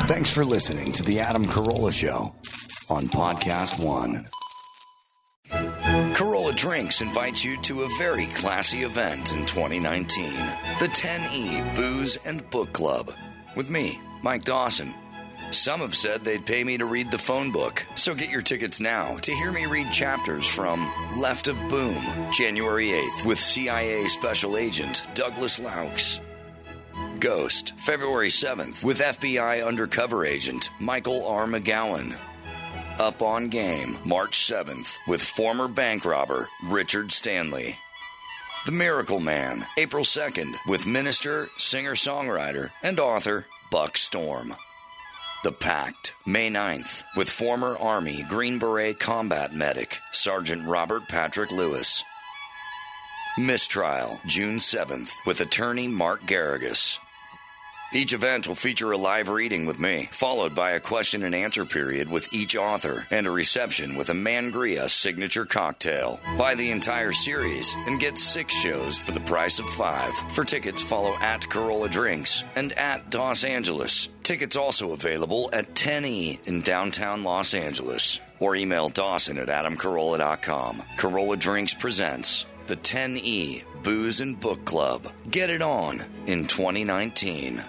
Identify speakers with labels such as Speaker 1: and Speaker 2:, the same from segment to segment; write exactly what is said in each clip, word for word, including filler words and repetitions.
Speaker 1: Thanks for listening to The Adam Carolla Show on Podcast One. Carolla Drinks invites you to a very classy event in twenty nineteen. The ten E Booze and Book Club. With me, Mike Dawson. Some have said they'd pay me to read the phone book, so get your tickets now to hear me read chapters from Left of Boom, January eighth, with C I A Special Agent Douglas Laux. Ghost, February seventh, with F B I Undercover Agent Michael R. McGowan. Up on Game, March seventh, with former bank robber Richard Stanley. The Miracle Man, April second, with minister, singer-songwriter, and author Buck Storm. The Pact, May ninth, with former Army Green Beret combat medic Sergeant Robert Patrick Lewis. Mistrial, June seventh, with attorney Mark Garrigus. Each event will feature a live reading with me, followed by a question and answer period with each author, and a reception with a Mangria signature cocktail. Buy the entire series and get six shows for the price of five. For tickets, follow at Carolla Drinks and at Dos Angeles. Tickets also available at ten E in downtown Los Angeles. Or email Dawson at adam carolla dot com. Carolla Drinks presents the ten E Booze and Book Club. Get it on in twenty nineteen.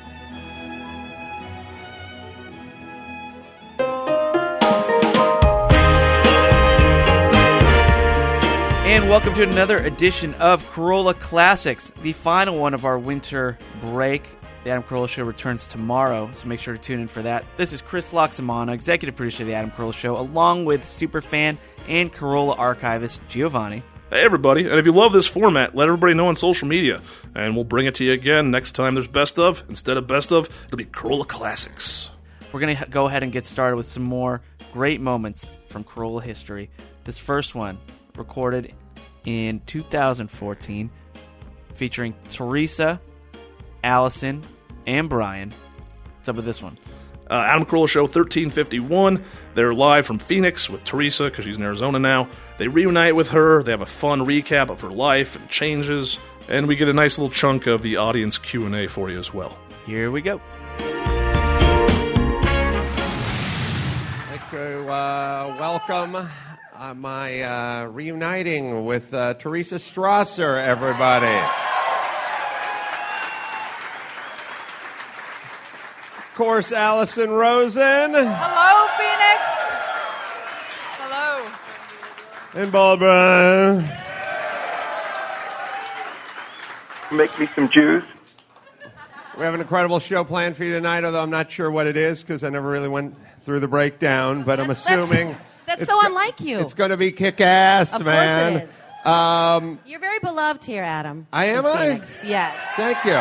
Speaker 2: And welcome to another edition of Carolla Classics, the final one of our winter break. The Adam Carolla Show returns tomorrow, so make sure to tune in for that. This is Chris Loxamano, executive producer of the Adam Carolla Show, along with superfan and Carolla archivist Giovanni.
Speaker 3: Hey, everybody. And if you love this format, let everybody know on social media. And we'll bring it to you again next time there's Best Of. Instead of Best Of, it'll be Carolla Classics.
Speaker 2: We're going to go ahead and get started with some more great moments from Carolla history. This first one, recorded in two thousand fourteen, featuring Teresa, Allison, and Brian. What's up with this one?
Speaker 3: Uh, Adam Carolla Show thirteen fifty-one. They're live from Phoenix with Teresa, because she's in Arizona now. They reunite with her. They have a fun recap of her life and changes. And we get a nice little chunk of the audience Q and A for you as well.
Speaker 2: Here we go.
Speaker 4: I'd like to uh, welcome uh, my uh, reuniting with uh, Teresa Strasser, everybody. Of course, Allison Rosen.
Speaker 5: Hello, Phoenix. Hello.
Speaker 4: And Baldwin.
Speaker 6: Make me some Jews.
Speaker 4: We have an incredible show planned for you tonight, although I'm not sure what it is because I never really went through the breakdown, but I'm assuming...
Speaker 7: That's, that's
Speaker 4: it's
Speaker 7: so
Speaker 4: go-
Speaker 7: unlike you.
Speaker 4: It's going to be kick-ass,
Speaker 7: of
Speaker 4: man.
Speaker 7: Of course it is.
Speaker 4: Um,
Speaker 7: You're very beloved here, Adam.
Speaker 4: I am,
Speaker 7: in
Speaker 4: I?
Speaker 7: Phoenix. Yes.
Speaker 4: Thank you.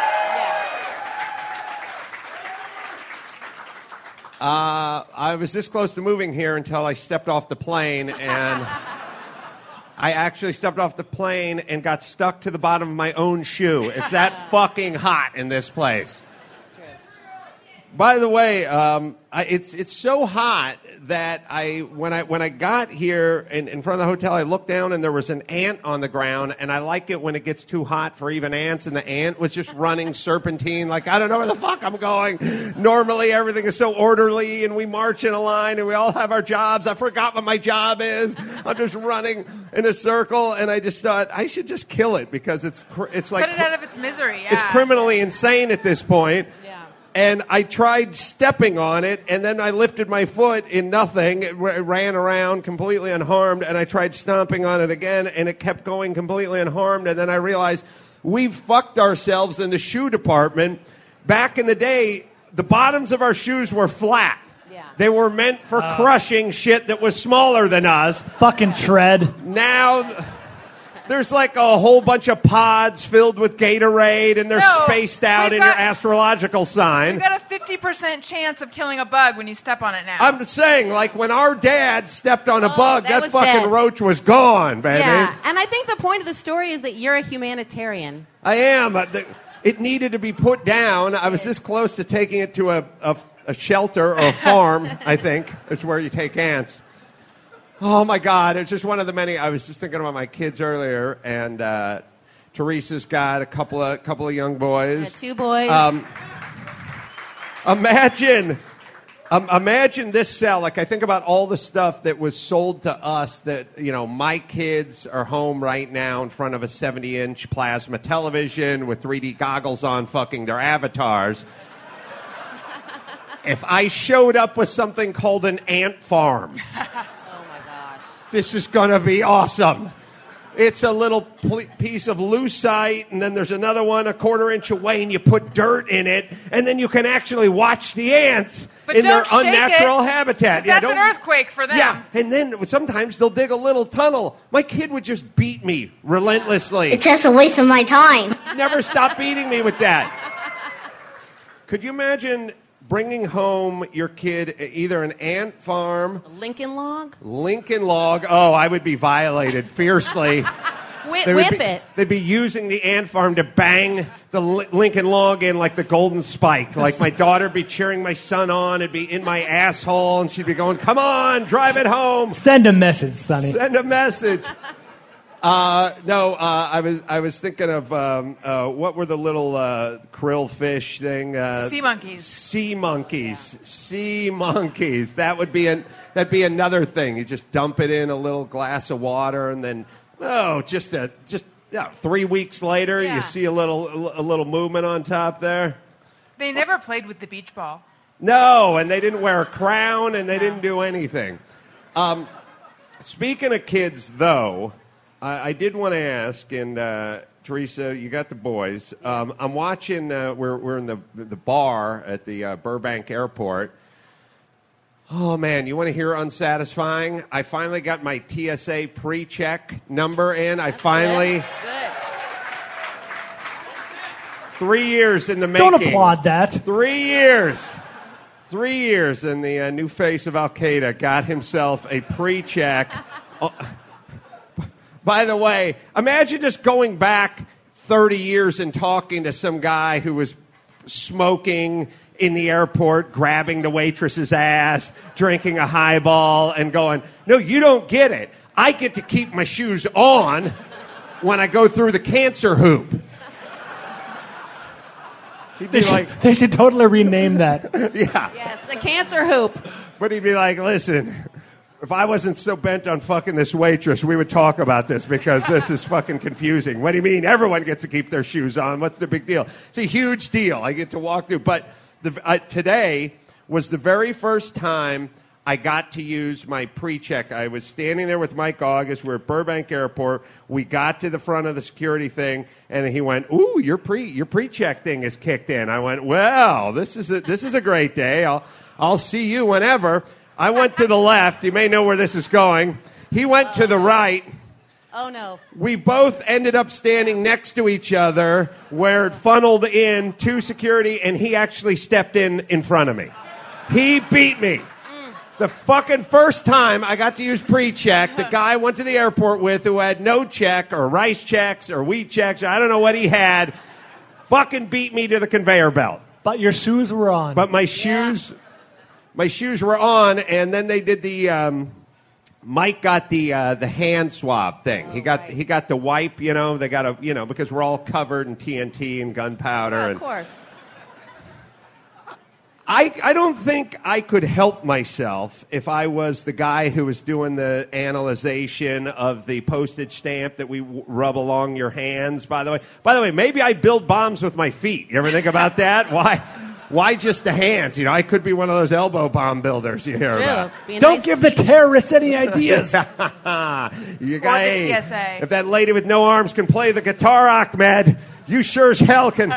Speaker 4: Uh, I was this close to moving here until I stepped off the plane, and I actually stepped off the plane and got stuck to the bottom of my own shoe. It's that fucking hot in this place.
Speaker 7: True.
Speaker 4: By the way, um, I, it's it's so hot that I when I when I got here in, in front of the hotel, I looked down and there was an ant on the ground, and I like it when it gets too hot for even ants, and the ant was just running serpentine like I don't know where the fuck I'm going. Normally everything is so orderly and we march in a line and we all have our jobs. I forgot what my job is. I'm just running in a circle, and I just thought I should just kill it because it's cr- it's like
Speaker 5: Put it out of its misery. Yeah.
Speaker 4: it's criminally insane at this point.
Speaker 5: Yeah.
Speaker 4: And I tried stepping on it, and then I lifted my foot in nothing. It r- ran around completely unharmed, and I tried stomping on it again, and it kept going completely unharmed. And then I realized we've fucked ourselves in the shoe department. Back in the day, the bottoms of our shoes were flat.
Speaker 7: Yeah.
Speaker 4: They were meant for uh, crushing shit that was smaller than us.
Speaker 8: Fucking tread.
Speaker 4: Now... Th- There's like a whole bunch of pods filled with Gatorade, and they're
Speaker 5: No,
Speaker 4: spaced out
Speaker 5: we've
Speaker 4: in
Speaker 5: got-
Speaker 4: your astrological sign.
Speaker 5: You've got a fifty percent chance of killing a bug when you step on it now.
Speaker 4: I'm saying, like, when our dad stepped on a
Speaker 7: Oh,
Speaker 4: bug,
Speaker 7: that
Speaker 4: that,
Speaker 7: was
Speaker 4: fucking
Speaker 7: dead.
Speaker 4: roach was gone, baby.
Speaker 7: Yeah, and I think the point of the story is that you're a humanitarian.
Speaker 4: I am. Uh, the- It needed to be put down. I was this close to taking it to a, a, a shelter or a farm, I think. It's where you take ants. Oh, my God. It's just one of the many. I was just thinking about my kids earlier, and uh, Teresa's got a couple of couple of young boys.
Speaker 7: Yeah, two boys.
Speaker 4: Um, Imagine, um, imagine this cell. Like I think about all the stuff that was sold to us. That you know, my kids are home right now in front of a seventy-inch plasma television with three D goggles on, fucking their avatars. If I showed up with something called an ant farm,
Speaker 7: Oh my gosh.
Speaker 4: this is gonna be awesome. It's a little pl- piece of lucite, and then there's another one a quarter inch away, and you put dirt in it, and then you can actually watch the ants
Speaker 5: But
Speaker 4: in their
Speaker 5: don't shake
Speaker 4: unnatural
Speaker 5: it,
Speaker 4: habitat.
Speaker 5: 'cause that's
Speaker 4: don't-
Speaker 5: an earthquake for them.
Speaker 4: Yeah, and then sometimes they'll dig a little tunnel. My kid would just beat me relentlessly.
Speaker 8: It's just a waste of my time.
Speaker 4: Never stop beating me with that. Could you imagine bringing home your kid either an ant farm,
Speaker 7: Lincoln log?
Speaker 4: Lincoln log? Oh, I would be violated fiercely.
Speaker 7: Whip,
Speaker 4: They would
Speaker 7: whip
Speaker 4: be-
Speaker 7: it.
Speaker 4: They'd be using the ant farm to bang the Li- Lincoln log in like the golden spike. Like my daughter would be cheering my son on. It'd be in my asshole, and she'd be going, "Come on, drive it home.
Speaker 9: Send a message, Sonny.
Speaker 4: Send a message." Uh, no, uh, I was I was thinking of um, uh, what were the little uh, krill fish thing? Uh,
Speaker 5: Sea monkeys.
Speaker 4: Sea monkeys. Sea monkeys. That would be an that'd be another thing. You just dump it in a little glass of water, and then oh, just a just yeah. Three weeks later,
Speaker 5: Yeah.
Speaker 4: you see a little a little movement on top there.
Speaker 5: They never played with the beach ball.
Speaker 4: No, and they didn't wear a crown, and they didn't do anything. Um, speaking of kids, though, I, I did want to ask, and uh, Teresa, you got the boys. Um, I'm watching. Uh, we're we're in the the bar at the uh, Burbank Airport. Oh man, you want to hear unsatisfying? I finally got my T S A pre-check number in. I finally.
Speaker 7: Good. Good.
Speaker 4: Three years in the making.
Speaker 9: Don't applaud that.
Speaker 4: Three years. Three years, and the uh, new face of Al Qaeda got himself a pre-check. Oh, by the way, imagine just going back thirty years and talking to some guy who was smoking in the airport, grabbing the waitress's ass, drinking a highball, and going, "No, you don't get it. I get to keep my shoes on when I go through the cancer hoop." He'd
Speaker 9: They
Speaker 4: be
Speaker 9: should,
Speaker 4: like,
Speaker 9: they should totally rename that.
Speaker 4: yeah.
Speaker 7: Yes, the cancer hoop.
Speaker 4: But he'd be like, listen, if I wasn't so bent on fucking this waitress, we would talk about this because this is fucking confusing. What do you mean everyone gets to keep their shoes on? What's the big deal? It's a huge deal. I get to walk through. But the, uh, today was the very first time I got to use my pre-check. I was standing there with Mike August. We're at Burbank Airport. We got to the front of the security thing, and he went, "Ooh, your pre your pre-check thing is kicked in." I went, "Well, this is a, this is a great day. I'll I'll see you whenever." I went to the left. You may know where this is going. He went to the right.
Speaker 7: Oh, no.
Speaker 4: We both ended up standing next to each other where it funneled in to security, and he actually stepped in in front of me. He beat me. The fucking first time I got to use pre-check, the guy I went to the airport with who had no check or rice checks or wheat checks, or I don't know what he had, fucking beat me to the conveyor belt.
Speaker 9: But your shoes were on.
Speaker 4: But my shoes, my shoes were on, and then they did the. Um, Mike got the uh, the hand swab thing.
Speaker 7: Oh,
Speaker 4: he got
Speaker 7: right.
Speaker 4: he got the wipe. You know, they got a you know because we're all covered in T N T and gunpowder.
Speaker 7: Oh,
Speaker 4: and
Speaker 7: of course.
Speaker 4: I, I don't think I could help myself if I was the guy who was doing the analyzation of the postage stamp that we w- rub along your hands, by the way. By the way, maybe I build bombs with my feet. You ever think about that? Why why just the hands? You know, I could be one of those elbow bomb builders you hear
Speaker 7: True.
Speaker 4: about.
Speaker 7: Be a
Speaker 9: Don't
Speaker 7: nice
Speaker 9: give the
Speaker 7: speedy-
Speaker 9: terrorists any ideas.
Speaker 4: You
Speaker 5: Or
Speaker 4: got-
Speaker 5: the
Speaker 4: hey,
Speaker 5: T S A.
Speaker 4: If that lady with no arms can play the guitar, Ahmed, you sure as hell can.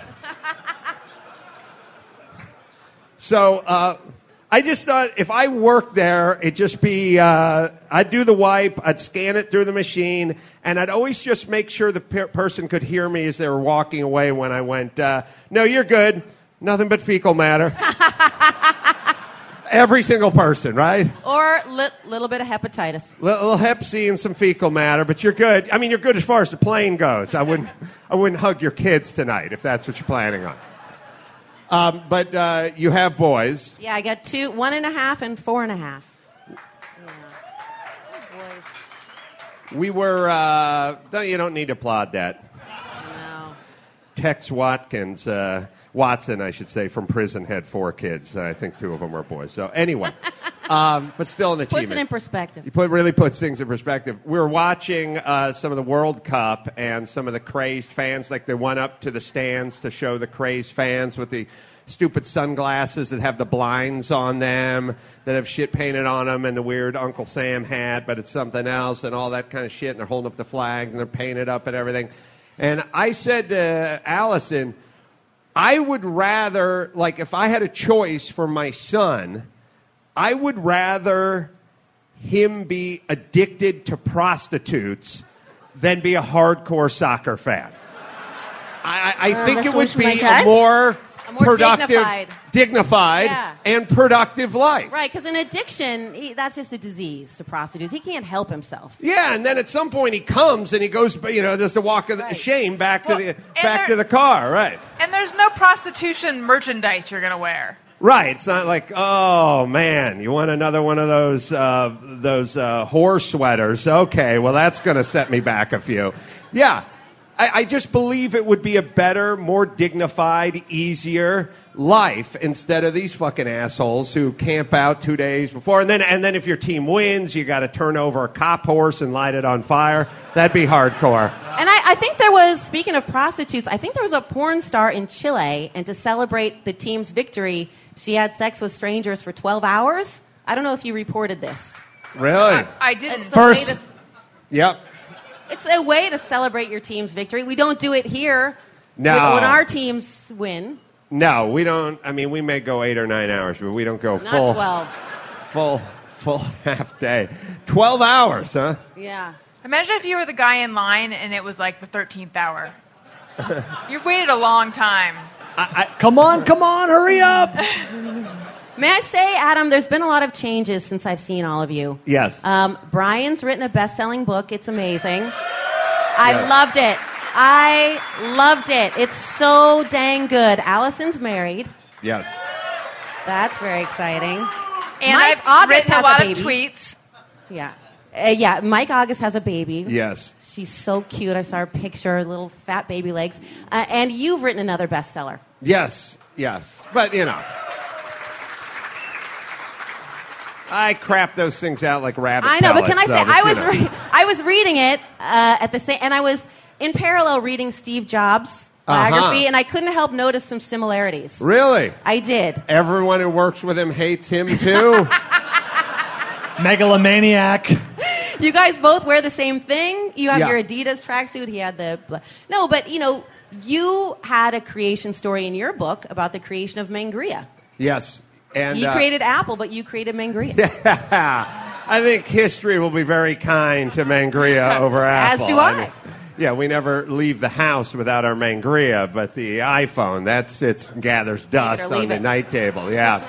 Speaker 4: So uh, I just thought if I worked there, it'd just be uh, I'd do the wipe, I'd scan it through the machine, and I'd always just make sure the per- person could hear me as they were walking away when I went, uh, "No, you're good. Nothing but fecal matter." Every single person, right?
Speaker 7: Or a li- little bit of hepatitis.
Speaker 4: Little hep C and some fecal matter, but you're good. I mean, you're good as far as the plane goes. I wouldn't, I wouldn't hug your kids tonight if that's what you're planning on. Um, but uh, you have boys.
Speaker 7: Yeah, I got two, one and a half and four and a half. Yeah. Oh, boys.
Speaker 4: We were. Uh, don't, you don't need to applaud that.
Speaker 7: No.
Speaker 4: Tex Watkins, uh, Watson, I should say, from prison had four kids. I think two of them were boys. So anyway, um, but still an achievement.
Speaker 7: Puts it in perspective.
Speaker 4: You put, really puts things in perspective. We were watching uh, some of the World Cup, and some of the crazed fans, like they went up to the stands to show the crazed fans with the stupid sunglasses that have the blinds on them, that have shit painted on them, and the weird Uncle Sam hat, but it's something else, and all that kind of shit, and they're holding up the flag, and they're painted up and everything. And I said to Allison, I would rather, like, if I had a choice for my son, I would rather him be addicted to prostitutes than be a hardcore soccer fan. I, I
Speaker 7: Uh,
Speaker 4: think
Speaker 7: that's
Speaker 4: it would
Speaker 7: what my
Speaker 4: be
Speaker 7: dad-
Speaker 4: a more,
Speaker 7: A more
Speaker 4: productive,
Speaker 7: dignified.
Speaker 4: dignified
Speaker 7: Yeah.
Speaker 4: and productive life.
Speaker 7: Right, because an addiction, he, that's just a disease to prostitutes. He can't help himself.
Speaker 4: Yeah, and then at some point he comes and he goes, you know, just a walk of
Speaker 7: Right.
Speaker 4: shame back
Speaker 5: Well,
Speaker 4: to the
Speaker 5: and
Speaker 4: back
Speaker 5: there-
Speaker 4: to the car, right?
Speaker 5: And there's no prostitution merchandise you're going to wear.
Speaker 4: Right. It's not like, oh man, you want another one of those uh, those uh, horse sweaters? Okay, well that's going to set me back a few. Yeah, I, I just believe it would be a better, more dignified, easier life instead of these fucking assholes who camp out two days before, and then and then if your team wins, you got to turn over a cop horse and light it on fire. That'd be hardcore.
Speaker 7: And I, I think there was, speaking of prostitutes, I think there was a porn star in Chile, and to celebrate the team's victory, she had sex with strangers for twelve hours. I don't know if you reported this.
Speaker 4: Really?
Speaker 5: I, I didn't.
Speaker 7: It's a way
Speaker 9: First-
Speaker 7: to-
Speaker 4: Yep.
Speaker 7: It's a way to celebrate your team's victory. We don't do it here
Speaker 4: No.
Speaker 7: when, when our teams win.
Speaker 4: No, we don't. I mean, we may go eight or nine hours, but we don't go
Speaker 7: Not
Speaker 4: full.
Speaker 7: twelve.
Speaker 4: Full, full half day. Twelve hours, huh?
Speaker 7: Yeah.
Speaker 5: Imagine if you were the guy in line and it was like the thirteenth hour. You've waited a long time.
Speaker 9: Come on, come on, hurry up.
Speaker 7: May I say, Adam, there's been a lot of changes since I've seen all of you.
Speaker 4: Yes.
Speaker 7: Um, Brian's written a best-selling book. It's amazing. I
Speaker 4: Yes.
Speaker 7: loved it. I loved it. It's so dang good. Allison's married.
Speaker 4: Yes.
Speaker 7: That's very exciting.
Speaker 5: And
Speaker 7: Mike
Speaker 5: I've
Speaker 7: August
Speaker 5: written a
Speaker 7: has
Speaker 5: lot
Speaker 7: a
Speaker 5: of
Speaker 7: baby.
Speaker 5: tweets.
Speaker 7: Yeah. Uh, yeah, Mike August has a baby.
Speaker 4: Yes.
Speaker 7: She's so cute. I saw her picture, little fat baby legs. Uh, and you've written another bestseller.
Speaker 4: Yes. Yes. But you know, I crap those things out like rabbit.
Speaker 7: I know, but can I
Speaker 4: pellets,
Speaker 7: say
Speaker 4: though,
Speaker 7: I
Speaker 4: but,
Speaker 7: was
Speaker 4: you know.
Speaker 7: re- I was reading it uh, at the same, and I was in parallel reading Steve Jobs' biography,
Speaker 4: Uh-huh.
Speaker 7: and I couldn't help notice some similarities.
Speaker 4: Really?
Speaker 7: I did.
Speaker 4: Everyone who works with him hates him too.
Speaker 9: Megalomaniac.
Speaker 7: You guys both wear the same thing. You have
Speaker 4: Yeah.
Speaker 7: your Adidas tracksuit. He had the bl- no, but you know, you had a creation story in your book about the creation of Mangria.
Speaker 4: Yes. And
Speaker 7: You
Speaker 4: uh,
Speaker 7: created Apple, but you created Mangria.
Speaker 4: I think history will be very kind to Mangria over
Speaker 7: As
Speaker 4: Apple.
Speaker 7: do I.
Speaker 4: mean, yeah, we never leave the house without our Mangria, but the iPhone, that sits and gathers dust
Speaker 7: or
Speaker 4: on
Speaker 7: leave
Speaker 4: the
Speaker 7: it.
Speaker 4: night table. Yeah.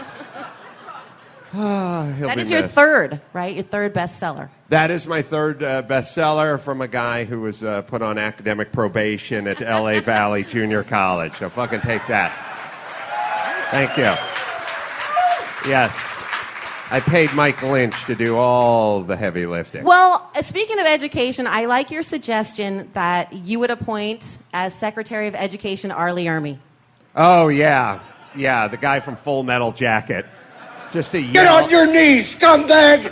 Speaker 4: Ah, he'll
Speaker 7: That
Speaker 4: be
Speaker 7: is your
Speaker 4: missed.
Speaker 7: third, right? Your third bestseller.
Speaker 4: That is my third uh, bestseller from a guy who was uh, put on academic probation at L A Valley Junior College. So fucking take that. Thank you. Yes. I paid Mike Lynch to do all the heavy lifting.
Speaker 7: Well, uh, speaking of education, I like your suggestion that you would appoint as Secretary of Education Arlie Ermy.
Speaker 4: Oh, yeah. Yeah, the guy from Full Metal Jacket. Just to
Speaker 8: Get
Speaker 4: yell.
Speaker 8: on your knees, scumbag!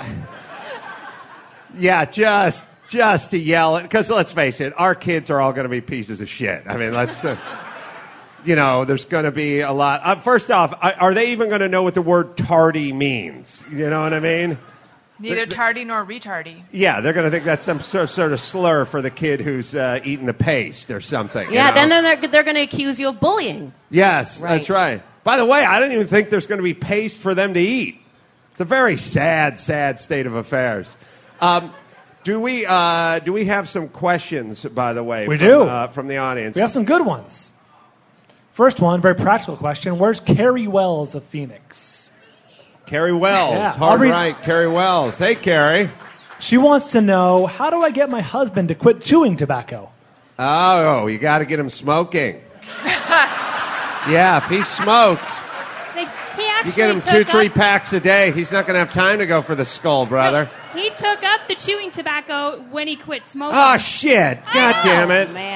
Speaker 4: Yeah, just just to yell. Because let's face it, our kids are all going to be pieces of shit. I mean, let's... Uh, you know, there's going to be a lot. Uh, first off, are are they even going to know what the word tardy means? You know what I mean?
Speaker 5: Neither tardy nor retardy.
Speaker 4: Yeah, they're going to think that's some sort sort of slur for the kid who's uh, eating the paste or something. you
Speaker 7: Yeah,
Speaker 4: know?
Speaker 7: then they're, they're going to accuse you of bullying.
Speaker 4: Yes,
Speaker 7: Right.
Speaker 4: that's right. By the way, I don't even think there's going to be paste for them to eat. It's a very sad, sad state of affairs. Um, do we uh, do we have some questions, by the way?
Speaker 9: We
Speaker 4: from,
Speaker 9: do.
Speaker 4: uh, from the audience.
Speaker 9: We have some good ones. First one, very practical question. Where's Carrie Wells of Phoenix?
Speaker 4: Carrie Wells,
Speaker 9: Yeah,
Speaker 4: hard
Speaker 9: I'll read-
Speaker 4: right. Carrie Wells. Hey, Carrie.
Speaker 9: She wants to know, how do I get my husband to quit chewing tobacco?
Speaker 4: Oh, you got to get him smoking. Yeah, if he smokes,
Speaker 10: Like, he actually
Speaker 4: you get him
Speaker 10: took
Speaker 4: two, three
Speaker 10: up,
Speaker 4: packs a day. He's not going to have time to go for the skull, brother.
Speaker 10: He took up the chewing tobacco when he quit smoking.
Speaker 4: Oh, shit. God damn it.
Speaker 7: Man.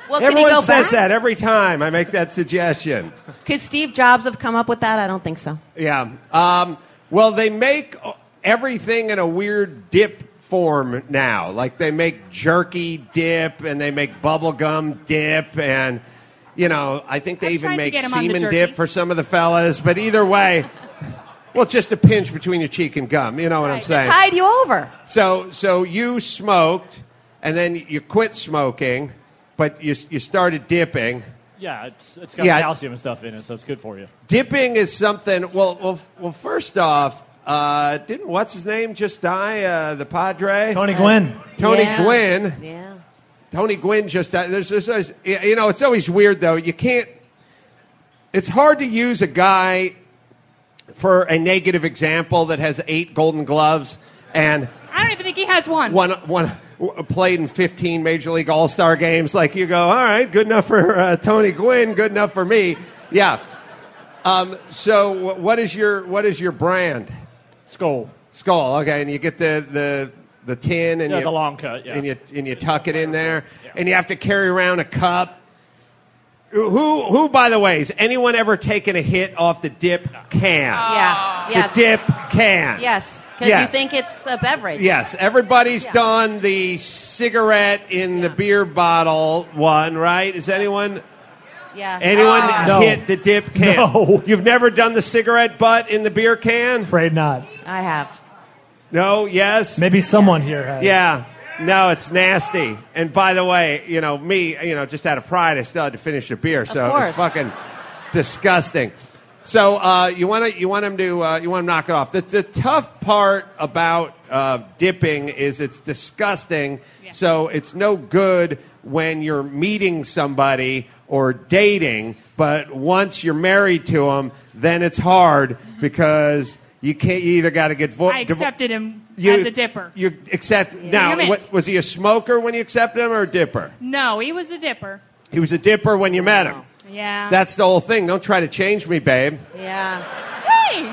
Speaker 7: Well, could he
Speaker 4: Everyone
Speaker 7: go
Speaker 4: says
Speaker 7: back?
Speaker 4: that every time I make that suggestion.
Speaker 7: Could Steve Jobs have come up with that? I don't think so.
Speaker 4: Yeah. Um, well, they make everything in a weird dip form now. Like they make jerky dip and they make bubblegum dip and, you know, I think they
Speaker 10: I've
Speaker 4: even
Speaker 10: tried to
Speaker 4: make
Speaker 10: get 'em on the
Speaker 4: semen
Speaker 10: jerky.
Speaker 4: dip for some of the fellas. But either way, well, it's just a pinch between your cheek and gum. You know what I'm
Speaker 7: They
Speaker 4: saying?
Speaker 7: tied you over.
Speaker 4: So, so you smoked and then you quit smoking, but you, you started dipping.
Speaker 11: Yeah, it's, it's got
Speaker 4: Yeah.
Speaker 11: calcium and stuff in it, so it's good for you.
Speaker 4: Dipping is something. Well, well, well. First off, uh, didn't what's his name just die? Uh, the Padre,
Speaker 9: Tony Gwynn.
Speaker 4: Tony
Speaker 7: Yeah.
Speaker 4: Gwynn.
Speaker 7: Yeah.
Speaker 4: Tony Gwynn just died. There's, there's always, you know, it's always weird though. You can't. It's hard to use a guy for a negative example that has eight Golden Gloves and
Speaker 10: I don't even think he has one.
Speaker 4: one one played in fifteen Major League All Star games. Like you go, all right, good enough for uh, Tony Gwynn, good enough for me. Yeah. Um, so wh- what is your what is your brand?
Speaker 11: Skull.
Speaker 4: Skull. Okay, and you get the the, the tin and
Speaker 11: Yeah,
Speaker 4: you,
Speaker 11: the long cut, yeah.
Speaker 4: and you and you tuck it in there, and you have to carry around a cup. Who who by the way, has anyone ever taken a hit off the dip can?
Speaker 7: Yeah. Yes.
Speaker 4: The dip can.
Speaker 7: Yes. Because
Speaker 4: Yes.
Speaker 7: you think it's a beverage.
Speaker 4: Yes, everybody's
Speaker 7: Yeah.
Speaker 4: done the cigarette in the
Speaker 7: Yeah.
Speaker 4: beer bottle one, right? Is anyone
Speaker 7: Yeah.
Speaker 4: anyone
Speaker 7: Ah.
Speaker 9: No.
Speaker 4: hit the dip can?
Speaker 9: No.
Speaker 4: You've never done the cigarette butt in the beer can?
Speaker 9: Afraid not.
Speaker 7: I have.
Speaker 4: No, yes.
Speaker 9: Maybe someone here has.
Speaker 4: Yeah. No, it's nasty. And by the way, you know, me, you know, just out of pride, I still had to finish the beer, so it was
Speaker 7: course.
Speaker 4: fucking disgusting. So uh, you want to you want him to uh, you want to knock it off. The, the tough part about uh, dipping is it's disgusting.
Speaker 10: Yeah.
Speaker 4: So it's no good when you're meeting somebody or dating. But once you're married to them, then it's hard because you can't. You either got to get vo-
Speaker 10: I accepted him
Speaker 4: you,
Speaker 10: as a dipper.
Speaker 4: You accept now.
Speaker 10: Damn it.
Speaker 4: What, was he a smoker when you accepted him or a dipper?
Speaker 10: No, he was a dipper.
Speaker 4: He was a dipper when you met him.
Speaker 10: Yeah.
Speaker 4: That's the whole thing. Don't try to change me, babe.
Speaker 7: Yeah.
Speaker 10: hey.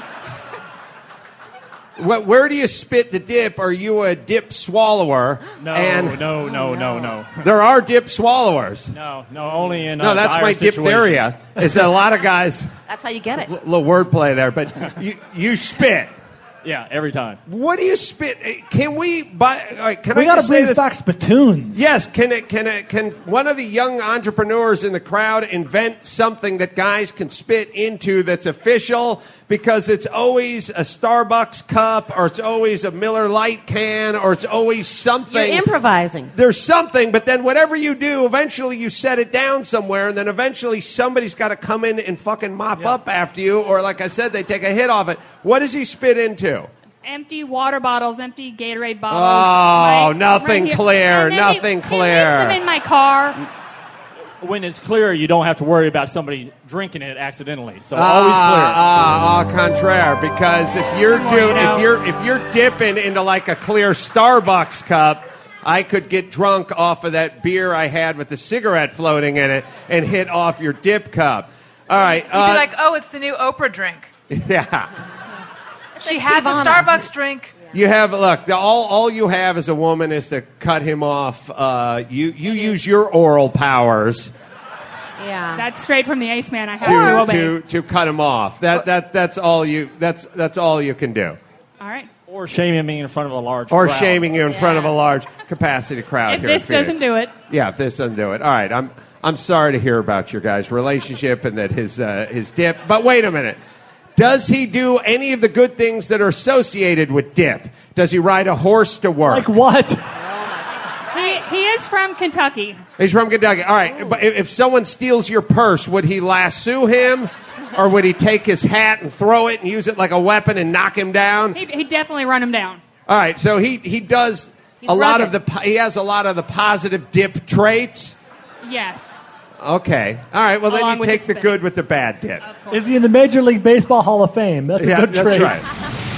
Speaker 4: Wh- Where do you spit the dip? Are you a dip swallower?
Speaker 11: No,
Speaker 4: and
Speaker 11: no, no, no, no.
Speaker 4: there are dip swallowers.
Speaker 11: No, no, only in uh,
Speaker 4: No, that's
Speaker 11: dire
Speaker 4: my
Speaker 11: situations.
Speaker 4: diphtheria. Is that a lot of guys?
Speaker 7: That's how you get it.
Speaker 4: A little wordplay there, but you you spit.
Speaker 11: Yeah, every time.
Speaker 4: What do you spit? eh, Can we buy? all right, Can
Speaker 9: We
Speaker 4: I
Speaker 9: got to
Speaker 4: just say
Speaker 9: bring
Speaker 4: this?
Speaker 9: back spittoons.
Speaker 4: Yes, can it, can it, can one of the young entrepreneurs in the crowd invent something that guys can spit into that's official? Because it's always a Starbucks cup, or it's always a Miller Lite can, or it's always something.
Speaker 7: You're improvising.
Speaker 4: There's something, but then whatever you do, eventually you set it down somewhere, and then eventually somebody's got to come in and fucking mop up after you, or like I said, they take a hit off it. What does he spit into?
Speaker 10: Empty water bottles, empty Gatorade bottles.
Speaker 4: Oh,
Speaker 10: right-
Speaker 4: nothing
Speaker 10: right here.
Speaker 4: clear,
Speaker 10: And then he-
Speaker 4: nothing
Speaker 10: he
Speaker 4: clear.
Speaker 10: leaves them in my car.
Speaker 11: When it's clear, you don't have to worry about somebody drinking it accidentally. So always clear.
Speaker 4: Ah, au contraire, because if you're
Speaker 10: Come on,
Speaker 4: doing,
Speaker 10: you know.
Speaker 4: if you're if you're dipping into like a clear Starbucks cup, I could get drunk off of that beer I had with the cigarette floating in it and hit off your dip cup. All right,
Speaker 5: You'd
Speaker 4: uh,
Speaker 5: be like, oh, it's the new Oprah drink.
Speaker 4: yeah.
Speaker 5: She has a
Speaker 7: Tivana.
Speaker 5: Starbucks drink.
Speaker 4: You have look. The, all all you have as a woman is to cut him off. Uh, you you use your oral powers
Speaker 7: Yeah.
Speaker 10: That's straight from the Ace Man. I have to
Speaker 4: to
Speaker 10: obey.
Speaker 4: to to cut him off. That that that's all you. That's that's all you can do.
Speaker 10: All right.
Speaker 11: Or shaming me in front of a large
Speaker 4: Or
Speaker 11: crowd.
Speaker 4: shaming you in front of a large capacity crowd
Speaker 10: If
Speaker 4: here. in
Speaker 10: this doesn't
Speaker 4: Phoenix.
Speaker 10: do it,
Speaker 4: Yeah, if this doesn't do it. All right, I'm I'm sorry to hear about your guys' relationship and that his uh, his dip. But wait a minute. Does he do any of the good things that are associated with dip? Does he ride a horse to work?
Speaker 9: Like what?
Speaker 10: he, he is from Kentucky.
Speaker 4: He's from Kentucky. All right, but if if someone steals your purse, would he lasso him? Or would he take his hat and throw it and use it like a weapon and knock him down?
Speaker 10: He he definitely run him down.
Speaker 4: All right, so he, he does
Speaker 7: He's
Speaker 4: a lot of
Speaker 7: rugged.
Speaker 4: the, po- he has a lot of the positive dip traits.
Speaker 10: Yes.
Speaker 4: Okay. All right. Well, then
Speaker 10: Along
Speaker 4: you
Speaker 10: with
Speaker 4: take
Speaker 10: the
Speaker 4: the
Speaker 10: spin.
Speaker 4: good with the bad dip.
Speaker 9: Is he in the Major League Baseball Hall of Fame? That's a
Speaker 4: Yeah,
Speaker 9: good
Speaker 4: that's
Speaker 9: trait.
Speaker 4: right.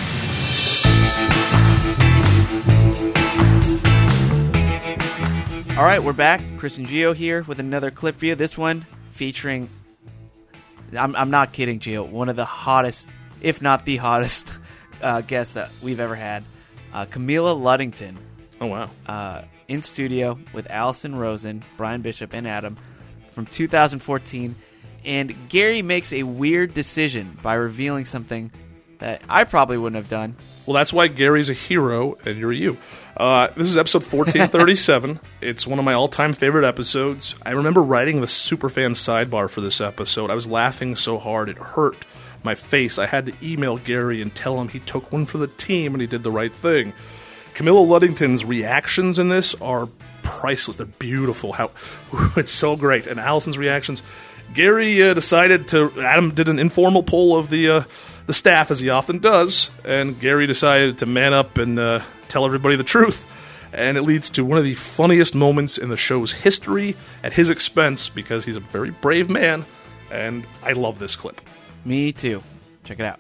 Speaker 2: All right, we're back. Chris and Gio here with another clip for you. This one featuring, I'm, I'm not kidding, Gio, one of the hottest, if not the hottest, uh, guests that we've ever had, uh, Camila Luddington.
Speaker 3: Oh, wow.
Speaker 2: Uh, in studio with Allison Rosen, Brian Bishop, and Adam from two thousand fourteen. And Gary makes a weird decision by revealing something that I probably wouldn't have done.
Speaker 3: Well, that's why Gary's a hero and you're you. Uh, this is episode fourteen thirty-seven. It's one of my all-time favorite episodes. I remember writing the Superfan sidebar for this episode. I was laughing so hard it hurt my face. I had to email Gary and tell him he took one for the team and he did the right thing. Camilla Luddington's reactions in this are priceless. They're beautiful. How it's so great. And Allison's reactions. Gary uh, decided to. Adam did an informal poll of the uh, the staff, as he often does, and Gary decided to man up and uh, tell everybody the truth. And it leads to one of the funniest moments in the show's history at his expense because he's a very brave man, and I love this clip.
Speaker 2: Me too. Check it out.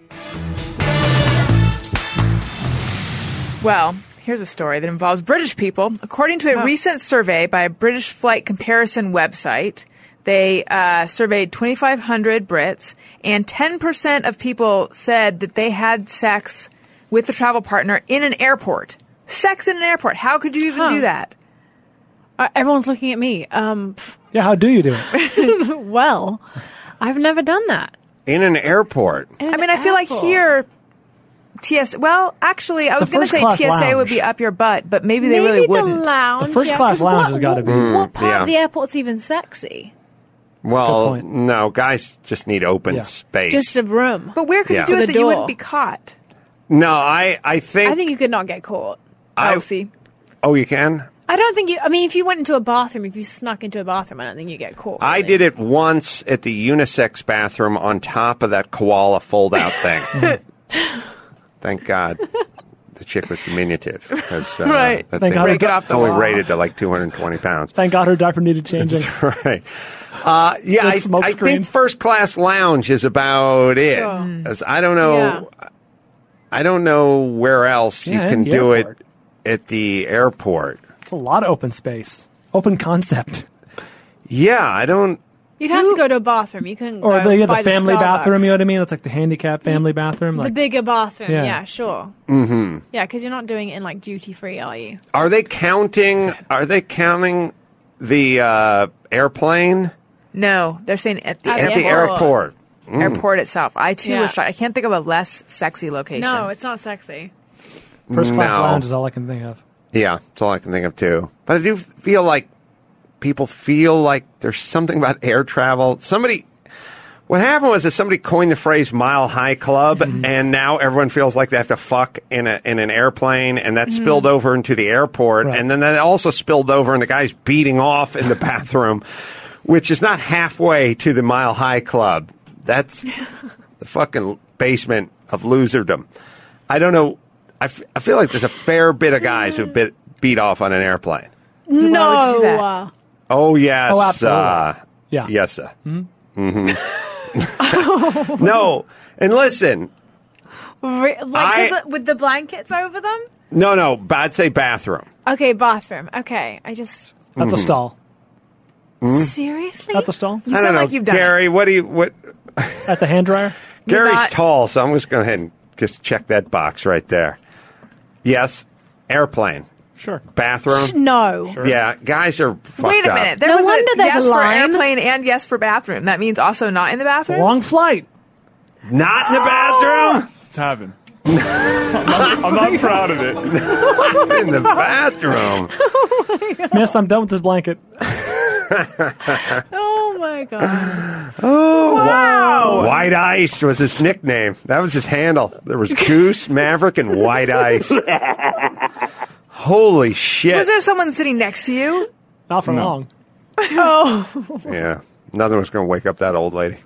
Speaker 12: Well, here's a story that involves British people. According to a oh. recent survey by a British flight comparison website, they uh, surveyed twenty-five hundred Brits, and ten percent of people said that they had sex with a travel partner in an airport. Sex in an airport. How could you even
Speaker 10: huh.
Speaker 12: do that?
Speaker 10: Uh, everyone's looking at me. Um,
Speaker 9: yeah, how do you do it?
Speaker 10: Well, I've never done that.
Speaker 4: In an airport?
Speaker 12: In an I mean, I feel like here... T S. Well, actually, I was going to say T S A lounge. would be up your butt, but maybe they
Speaker 10: maybe
Speaker 12: really
Speaker 10: the
Speaker 12: wouldn't.
Speaker 10: Lounge,
Speaker 9: the first
Speaker 10: yeah,
Speaker 9: class lounge
Speaker 10: what,
Speaker 9: has got to be.
Speaker 10: What, what part
Speaker 4: yeah.
Speaker 10: of the airport's even sexy?
Speaker 4: Well, no, guys just need open
Speaker 9: yeah.
Speaker 4: space.
Speaker 10: Just a room.
Speaker 12: But where could
Speaker 4: yeah.
Speaker 12: you do
Speaker 10: the
Speaker 12: it that
Speaker 10: door.
Speaker 12: you wouldn't be caught?
Speaker 4: No, I, I think.
Speaker 10: I think you could not get caught.
Speaker 4: I,
Speaker 12: oh, see.
Speaker 4: Oh, you can?
Speaker 10: I don't think you. I mean, if you went into a bathroom, if you snuck into a bathroom, I don't think you get caught. Really.
Speaker 4: I did it once at the unisex bathroom on top of that koala fold-out thing. Thank God the chick was diminutive. Because, uh,
Speaker 12: right.
Speaker 4: That
Speaker 9: Thank
Speaker 4: thing,
Speaker 9: God
Speaker 12: break it off
Speaker 4: it's
Speaker 12: the
Speaker 4: only
Speaker 12: wall.
Speaker 4: rated to like two hundred twenty pounds.
Speaker 9: Thank God her diaper needed changing.
Speaker 4: That's right. Uh, yeah, I, I think first class lounge is about it.
Speaker 10: Sure.
Speaker 4: As I don't know.
Speaker 10: Yeah.
Speaker 4: I don't know where else
Speaker 9: Yeah,
Speaker 4: you can
Speaker 9: the
Speaker 4: do
Speaker 9: airport.
Speaker 4: it at the airport.
Speaker 9: It's a lot of open space. Open concept.
Speaker 4: Yeah, I don't.
Speaker 10: You'd have to go to a bathroom. You couldn't
Speaker 9: Or
Speaker 10: go
Speaker 9: the, the
Speaker 10: by
Speaker 9: family
Speaker 10: the
Speaker 9: bathroom, you know what I mean? It's like the handicapped family bathroom.
Speaker 10: The
Speaker 9: Like,
Speaker 10: bigger bathroom,
Speaker 9: Yeah.
Speaker 10: yeah, sure.
Speaker 4: Mm-hmm.
Speaker 10: Yeah, because you're not doing it in like duty free, are you?
Speaker 4: Are they counting? Are they counting the uh, airplane
Speaker 12: No, they're saying at the
Speaker 10: At
Speaker 4: at
Speaker 12: airport.
Speaker 4: the airport? Mm.
Speaker 12: Airport itself. I too
Speaker 10: Yeah.
Speaker 12: was shocked. I can't think of a less sexy location.
Speaker 10: No, it's not sexy.
Speaker 9: first class
Speaker 4: No.
Speaker 9: lounge is all I can think of.
Speaker 4: Yeah, that's all I can think of too. But I do feel like people feel like there's something about air travel. Somebody, what happened was that somebody coined the phrase "mile high club,"
Speaker 9: Mm-hmm.
Speaker 4: and now everyone feels like they have to fuck in a in an airplane, and that
Speaker 10: Mm-hmm.
Speaker 4: spilled over into the airport,
Speaker 9: Right.
Speaker 4: and then that also spilled over into guys beating off in the bathroom, which is not halfway to the mile high club. That's the fucking basement of loserdom. I don't know. I, f- I feel like there's a fair bit of guys who bit, beat off on an airplane.
Speaker 12: Why would you do
Speaker 10: No.
Speaker 12: that?
Speaker 10: uh,
Speaker 4: Oh, yes.
Speaker 9: Oh, absolutely.
Speaker 4: Uh,
Speaker 9: Yeah.
Speaker 4: yes, sir. Mm-hmm. No, and listen.
Speaker 10: re- like,
Speaker 4: I-
Speaker 10: 'cause it- with the blankets over them?
Speaker 4: No, no, but I'd say bathroom.
Speaker 10: Okay, bathroom. Okay, I just.
Speaker 9: At the stall.
Speaker 10: Seriously?
Speaker 9: At the stall?
Speaker 12: You
Speaker 4: I don't
Speaker 12: sound
Speaker 4: know.
Speaker 12: like you've done
Speaker 4: Gary, what do you, what?
Speaker 9: At the hand dryer?
Speaker 4: Gary's
Speaker 12: not-
Speaker 4: tall, so I'm just going to go ahead and just check that box right there. Yes, airplane.
Speaker 9: Sure.
Speaker 4: Bathroom.
Speaker 10: No.
Speaker 4: Yeah, guys are fucked
Speaker 12: Wait a
Speaker 4: up.
Speaker 12: minute. There
Speaker 10: No
Speaker 12: was
Speaker 10: wonder
Speaker 12: a
Speaker 10: there's
Speaker 12: yes
Speaker 10: a
Speaker 12: for
Speaker 10: line.
Speaker 12: airplane and yes for bathroom. That means also not in the bathroom?
Speaker 9: Long flight.
Speaker 4: Not in the bathroom?
Speaker 13: It's having. I'm, not, I'm not proud of it.
Speaker 4: In the bathroom.
Speaker 9: Miss, I'm done with this blanket.
Speaker 10: Oh my god.
Speaker 4: Oh,
Speaker 12: Wow.
Speaker 4: White Ice was his nickname. That was his handle. There was Goose, Maverick, and White Ice. Holy shit.
Speaker 12: Was there someone sitting next to you?
Speaker 9: Not for
Speaker 13: No.
Speaker 9: long.
Speaker 10: Oh.
Speaker 4: Yeah, nothing was going to wake up that old lady.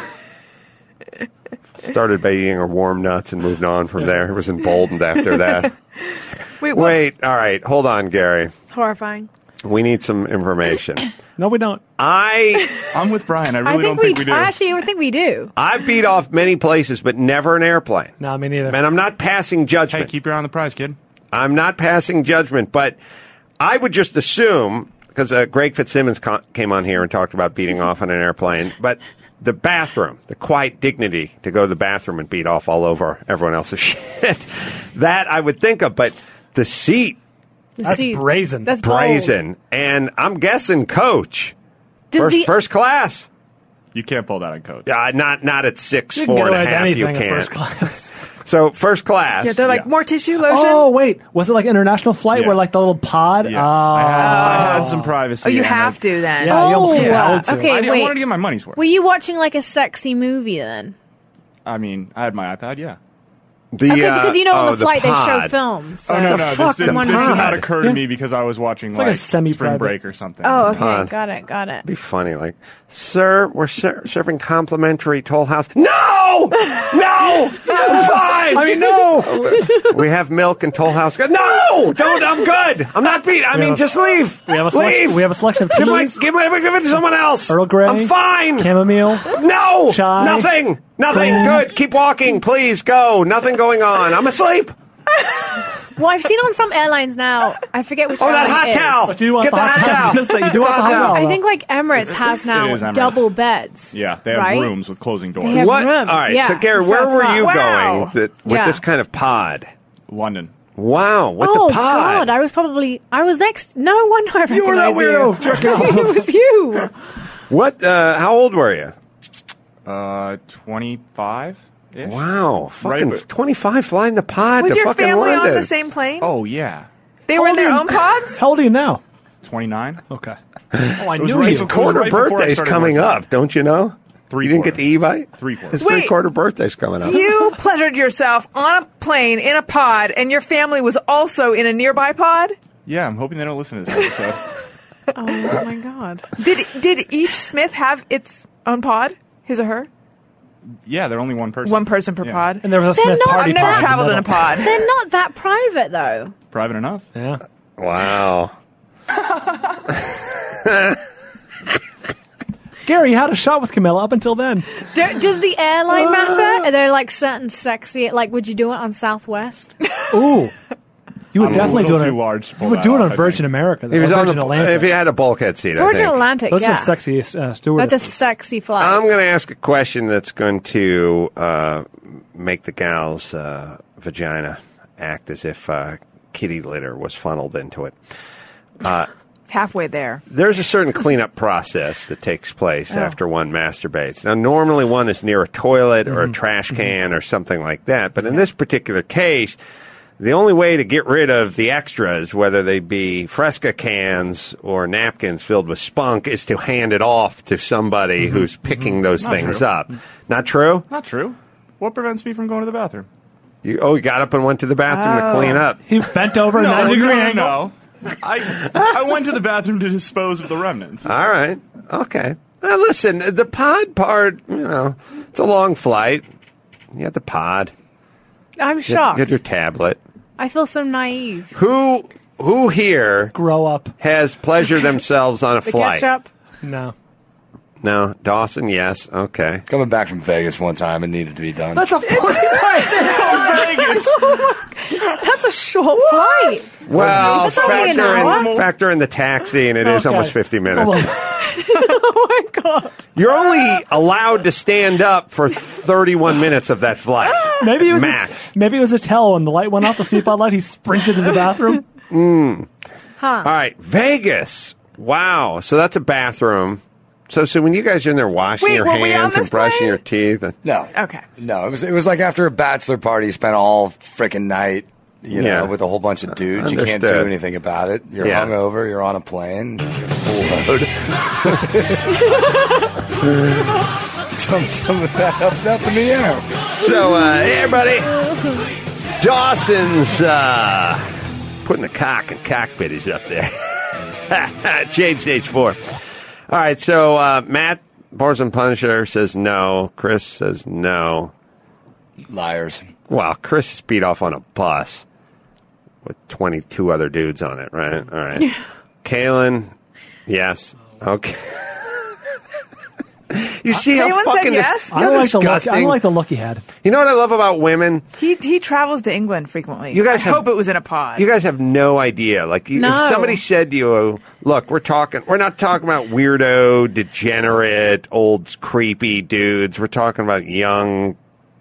Speaker 4: Started by eating her warm nuts and moved on from there. It was emboldened after that.
Speaker 12: Wait, what?
Speaker 4: Wait, all right, hold on, Gary.
Speaker 10: Horrifying.
Speaker 4: We need some information.
Speaker 9: No, we don't.
Speaker 4: I
Speaker 13: I'm with Brian. I really
Speaker 10: I think
Speaker 13: don't
Speaker 10: we,
Speaker 13: think we do.
Speaker 10: actually I think we do.
Speaker 4: I've beat off many places, but never an airplane.
Speaker 9: No, me neither.
Speaker 4: And I'm not passing
Speaker 13: Hey,
Speaker 4: judgment.
Speaker 13: keep your eye on the prize, kid.
Speaker 4: I'm not passing judgment, but I would just assume, because uh, Greg Fitzsimmons co- came on here and talked about beating off on an airplane, but the bathroom, the quiet dignity to go to the bathroom and beat off all over everyone else's shit, that I would think of, but the seat
Speaker 9: That's
Speaker 10: See,
Speaker 9: brazen.
Speaker 10: That's bold.
Speaker 4: Brazen. And I'm guessing coach.
Speaker 10: Does
Speaker 4: First,
Speaker 10: the-
Speaker 4: first class.
Speaker 13: You can't pull that on coach.
Speaker 4: Uh, not not at six,
Speaker 9: You can
Speaker 4: four
Speaker 9: get
Speaker 4: and a
Speaker 9: away with
Speaker 4: half. You
Speaker 9: anything in
Speaker 4: can't.
Speaker 9: first class.
Speaker 4: So first class.
Speaker 12: Yeah, they're like more tissue lotion.
Speaker 9: Oh wait, was it like international flight
Speaker 13: Yeah.
Speaker 9: where like the little pod?
Speaker 13: Yeah.
Speaker 9: Oh.
Speaker 13: I, had, I had some privacy.
Speaker 12: Oh, you
Speaker 13: and
Speaker 12: have
Speaker 13: I,
Speaker 12: to then.
Speaker 9: Yeah, you almost
Speaker 10: Oh,
Speaker 9: had to.
Speaker 10: okay.
Speaker 13: I, I
Speaker 10: wait.
Speaker 13: wanted to get my money's worth.
Speaker 10: Were you watching like a sexy movie then?
Speaker 13: I mean, I had my iPad, yeah.
Speaker 4: The,
Speaker 10: Okay,
Speaker 4: uh,
Speaker 10: because you know on
Speaker 4: oh,
Speaker 10: the flight they show
Speaker 4: pod.
Speaker 10: films. So.
Speaker 13: Oh, no,
Speaker 4: the
Speaker 13: no. This,
Speaker 4: fuck,
Speaker 13: did,
Speaker 4: the
Speaker 13: this did not
Speaker 4: pod?
Speaker 13: occur to
Speaker 9: Yeah.
Speaker 13: me because I was watching
Speaker 9: It's like a
Speaker 13: like,
Speaker 9: semi-private.
Speaker 13: Spring Break or something.
Speaker 10: Oh, okay.
Speaker 4: Pod.
Speaker 10: Got it. Got it.
Speaker 4: Be funny, like, sir, we're ser- serving complimentary Toll House. No, no, I'm fine.
Speaker 9: I mean, no.
Speaker 4: We have milk and Toll House. No, don't. I'm good. I'm not beat. I
Speaker 9: We
Speaker 4: mean,
Speaker 9: have a-
Speaker 4: just leave.
Speaker 9: We have a selection,
Speaker 4: leave.
Speaker 9: we have a selection of
Speaker 4: give, my,
Speaker 9: teas.
Speaker 4: give, my, give it to someone else.
Speaker 9: Earl Grey.
Speaker 4: I'm fine.
Speaker 9: Chamomile.
Speaker 4: No,
Speaker 9: Chai.
Speaker 4: nothing, nothing.
Speaker 9: Green.
Speaker 4: Good. Keep walking, please. Go. Nothing going on. I'm asleep.
Speaker 10: Well, I've seen on some airlines now. I forget which.
Speaker 4: Oh, that
Speaker 10: airline
Speaker 4: hot
Speaker 10: it is.
Speaker 4: towel.
Speaker 9: But you do want
Speaker 4: Get
Speaker 9: the
Speaker 4: the
Speaker 9: hot
Speaker 4: hot
Speaker 9: towel.
Speaker 4: towel.
Speaker 9: I was gonna say, you do want
Speaker 4: Hot
Speaker 9: the hot
Speaker 4: towel.
Speaker 9: towel.
Speaker 10: I think like Emirates has now
Speaker 13: is Emirates.
Speaker 10: double beds.
Speaker 13: Yeah, they have
Speaker 10: Right?
Speaker 13: rooms with closing doors.
Speaker 10: They have
Speaker 4: What?
Speaker 10: rooms,
Speaker 4: All right.
Speaker 10: yeah.
Speaker 4: So, Gary, where
Speaker 10: First
Speaker 4: were
Speaker 10: class.
Speaker 4: you
Speaker 12: Wow.
Speaker 4: going that, with
Speaker 10: Yeah.
Speaker 4: this kind of pod?
Speaker 13: London.
Speaker 4: Wow. With
Speaker 10: oh
Speaker 4: the pod.
Speaker 10: God! I was probably I was next. No wonder I recognize
Speaker 9: You were that weirdo. Jerk it off.
Speaker 10: it was you.
Speaker 4: What? Uh, how old were you?
Speaker 13: Uh, twenty-five ish.
Speaker 4: Wow, fucking
Speaker 13: Right, but-
Speaker 4: twenty-five flying the pod
Speaker 12: Was
Speaker 4: to
Speaker 12: your
Speaker 4: fucking
Speaker 12: family
Speaker 4: London.
Speaker 12: on the same plane?
Speaker 13: Oh, yeah.
Speaker 12: They
Speaker 9: How
Speaker 12: were in
Speaker 9: old
Speaker 12: their
Speaker 9: are you-
Speaker 12: own pods?
Speaker 9: How old are you now?
Speaker 13: twenty-nine.
Speaker 9: Okay. Oh, I
Speaker 13: was
Speaker 9: knew
Speaker 13: right
Speaker 9: you.
Speaker 4: His
Speaker 13: before-
Speaker 4: quarter
Speaker 13: right before I
Speaker 4: birthday's
Speaker 13: started
Speaker 4: coming
Speaker 13: working.
Speaker 4: up, don't you know?
Speaker 13: Three
Speaker 4: You didn't get
Speaker 13: quarters.
Speaker 4: the Evite?
Speaker 13: Three quarters.
Speaker 4: His
Speaker 12: Wait.
Speaker 4: three quarter birthday's coming up.
Speaker 12: You pleasured yourself on a plane in a pod, and your family was also in a nearby pod?
Speaker 13: Yeah, I'm hoping they don't listen to this episode.
Speaker 10: Oh my God!
Speaker 12: Did did each Smith have its own pod? His or her?
Speaker 13: Yeah, they're only one person.
Speaker 12: One person per
Speaker 13: Yeah.
Speaker 12: pod?
Speaker 9: And there was a
Speaker 10: They're
Speaker 9: Smith
Speaker 10: not-
Speaker 9: party
Speaker 12: I've never
Speaker 9: pod the
Speaker 12: traveled in a
Speaker 9: middle.
Speaker 12: pod.
Speaker 10: They're not that private though.
Speaker 13: Private enough.
Speaker 9: Yeah.
Speaker 4: Wow.
Speaker 9: Gary, you had a shot with Camilla up until then.
Speaker 10: Do, does the airline matter? Are there like certain sexy? Like, would you do it on Southwest?
Speaker 9: Ooh. You would
Speaker 13: I'm a
Speaker 9: definitely do
Speaker 13: little
Speaker 9: it.
Speaker 13: too
Speaker 9: on-
Speaker 13: large to pull
Speaker 9: You would
Speaker 13: that
Speaker 9: do it
Speaker 13: off,
Speaker 9: on
Speaker 13: I
Speaker 9: Virgin
Speaker 13: think.
Speaker 9: America. Though,
Speaker 4: He was
Speaker 9: or
Speaker 4: on
Speaker 9: Virgin
Speaker 4: the
Speaker 9: Atlantic.
Speaker 4: if he had a bulkhead seat. I
Speaker 10: Virgin
Speaker 4: think.
Speaker 10: Atlantic,
Speaker 9: Those
Speaker 10: yeah.
Speaker 9: are sexy uh,
Speaker 10: That's a
Speaker 9: stewardesses.
Speaker 10: sexy flight.
Speaker 4: I'm going to ask a question that's going to uh, make the gal's uh, vagina act as if uh, kitty litter was funneled into it. Uh,
Speaker 12: Halfway there.
Speaker 4: There's a certain cleanup process that takes place
Speaker 12: Oh.
Speaker 4: after one masturbates. Now, normally one is near a toilet or a trash can or something like that. But in this particular case, the only way to get rid of the extras, whether they be Fresca cans or napkins filled with spunk, is to hand it off to somebody who's picking those
Speaker 13: Not
Speaker 4: things
Speaker 13: true.
Speaker 4: up. Not true?
Speaker 13: Not true. What prevents me from going to the bathroom?
Speaker 4: You, oh, you got up and went to the bathroom to
Speaker 12: Oh.
Speaker 4: clean up.
Speaker 9: He bent over
Speaker 13: No,
Speaker 9: ninety degree
Speaker 13: no,
Speaker 9: angle.
Speaker 13: no. I I went to the bathroom to dispose of the remnants.
Speaker 4: All right. Okay. Now, listen, the pod part, you know, it's a long flight. You had the pod.
Speaker 10: I'm
Speaker 4: You had,
Speaker 10: shocked.
Speaker 4: you had your tablet.
Speaker 10: I feel so naive.
Speaker 4: Who who here
Speaker 9: Grow up.
Speaker 4: has pleasured themselves on a
Speaker 10: The
Speaker 4: flight?
Speaker 10: ketchup.
Speaker 9: No.
Speaker 4: No, Dawson. Yes. Okay.
Speaker 1: Coming back from Vegas one time, it needed to be done.
Speaker 9: That's a flight.
Speaker 13: Vegas.
Speaker 10: That's a short flight.
Speaker 4: Well,
Speaker 10: That's only an
Speaker 4: factor
Speaker 10: hour.
Speaker 4: in factor in the taxi, and it is
Speaker 9: Okay.
Speaker 4: almost fifty minutes.
Speaker 10: Oh my God!
Speaker 4: You're only allowed to stand up for thirty-one minutes of that flight.
Speaker 9: Maybe it was
Speaker 4: Max.
Speaker 9: A, maybe it was a tell when the light went off, the seatbelt light. He sprinted to the bathroom.
Speaker 10: Huh?
Speaker 4: All right, Vegas. Wow. So that's a bathroom. So, so when you guys are in there washing
Speaker 12: Wait,
Speaker 4: your
Speaker 12: were we on
Speaker 4: hands and
Speaker 12: this
Speaker 4: brushing
Speaker 12: plane?
Speaker 4: your teeth, and,
Speaker 1: No.
Speaker 12: Okay.
Speaker 1: No, it was it was like after a bachelor party, you spent all freaking night, you
Speaker 4: Yeah.
Speaker 1: know, with a whole bunch of dudes. You can't do
Speaker 4: Understood.
Speaker 1: anything about it. You're
Speaker 4: Yeah.
Speaker 1: hungover. You're on a plane. You get a full load. Some, some of that up, up in the air.
Speaker 4: so uh, hey, everybody, Dawson's uh, putting the cock and cockpit is up there. Jade stage four. All right, so uh, Matt Borson Punisher says no. Chris says no.
Speaker 1: Liars.
Speaker 4: Well, Chris is beat off on a bus with twenty-two other dudes on it, right? All right. Kaylin, yes. Okay. You see how
Speaker 12: Kaylin said
Speaker 4: fucking dis-
Speaker 12: yes?
Speaker 4: you
Speaker 9: I
Speaker 4: know
Speaker 9: don't like the look. I
Speaker 4: disgusting.
Speaker 9: don't like the look he had.
Speaker 4: You know what I love about women?
Speaker 12: He he travels to England frequently.
Speaker 4: You guys
Speaker 12: I
Speaker 4: have-
Speaker 12: hope it was in a pod.
Speaker 4: You guys have no idea. Like, you,
Speaker 10: No.
Speaker 4: if somebody said to you, "Look, we're talking. We're not talking about weirdo, degenerate, old, creepy dudes. We're talking about young,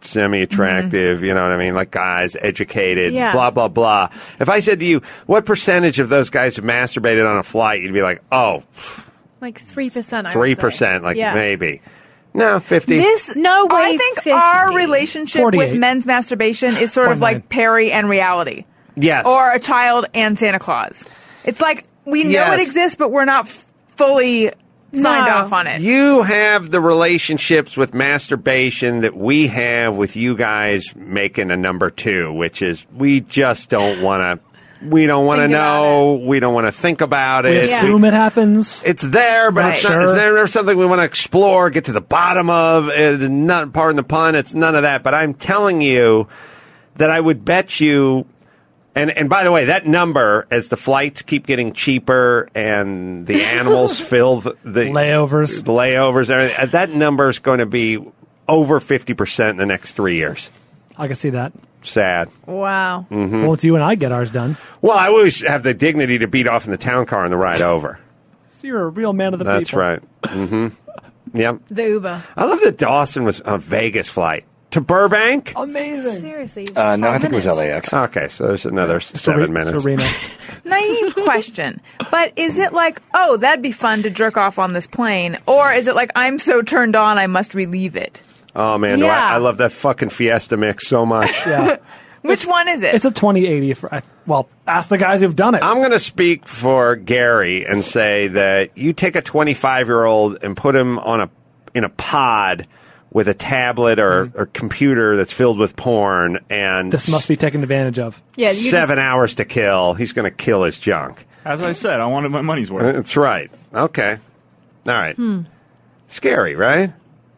Speaker 4: semi-attractive, mm-hmm. you know what I mean, like guys, educated,
Speaker 10: yeah.
Speaker 4: blah, blah, blah. If I said to you, what percentage of those guys have masturbated on a flight, you'd be like, oh,
Speaker 10: like three percent, I
Speaker 4: three percent, like
Speaker 10: yeah.
Speaker 4: maybe. No, fifty.
Speaker 12: This,
Speaker 10: no way,
Speaker 12: I think
Speaker 10: fifty.
Speaker 12: Our relationship
Speaker 9: forty-eight.
Speaker 12: with men's masturbation is sort of like Perry and reality.
Speaker 4: Yes.
Speaker 12: Or a child and Santa Claus. It's like, we know
Speaker 4: Yes.
Speaker 12: it exists, but we're not f- fully signed
Speaker 10: No.
Speaker 12: off on it.
Speaker 4: You have the relationships with masturbation that we have with you guys making a number two, which is we just don't want to. We don't want to know. We don't want to think about
Speaker 9: We
Speaker 4: it.
Speaker 9: assume it happens.
Speaker 4: It's there, but
Speaker 9: Right.
Speaker 4: it's not.
Speaker 9: Sure.
Speaker 4: It's never something we want to explore, get to the bottom of. It's not, pardon the pun. It's none of that. But I'm telling you that I would bet you. And and by the way, that number, as the flights keep getting cheaper and the animals fill the, the
Speaker 9: layovers,
Speaker 4: the layovers, everything, that number is going to be over fifty percent in the next three years.
Speaker 9: I can see that.
Speaker 4: Sad.
Speaker 10: Wow.
Speaker 4: Mm-hmm.
Speaker 9: Won't you and I get ours done?
Speaker 4: Well, I always have the dignity to beat off in the town car on the ride over.
Speaker 9: So you're a real man of the
Speaker 4: That's
Speaker 9: people.
Speaker 4: right. Mm-hmm. Yep.
Speaker 10: The Uber.
Speaker 4: I love that Dawson was on a Vegas flight to Burbank.
Speaker 9: Amazing.
Speaker 10: Seriously.
Speaker 1: Uh, no, I think it was L A X.
Speaker 4: Okay, so there's another seven
Speaker 9: Sere-
Speaker 4: minutes.
Speaker 9: Serena.
Speaker 12: Naive question. But is it like, oh, that'd be fun to jerk off on this plane? Or is it like, I'm so turned on, I must relieve it?
Speaker 4: Oh, man, do
Speaker 10: Yeah.
Speaker 4: I, I love that fucking Fiesta mix so much.
Speaker 9: Yeah.
Speaker 12: Which one is it?
Speaker 9: It's a twenty eighty. For, I- well, ask the guys who've done it.
Speaker 4: I'm going to speak for Gary and say that you take a twenty-five-year-old and put him on a in a pod with a tablet or,
Speaker 9: Mm-hmm.
Speaker 4: or computer that's filled with porn, and
Speaker 9: This must be taken advantage of.
Speaker 10: Yeah, you
Speaker 4: seven hours to kill. He's going to kill his junk.
Speaker 13: As I said, I wanted my money's worth.
Speaker 4: That's right. Okay. All right.
Speaker 10: Hmm.
Speaker 4: Scary, right?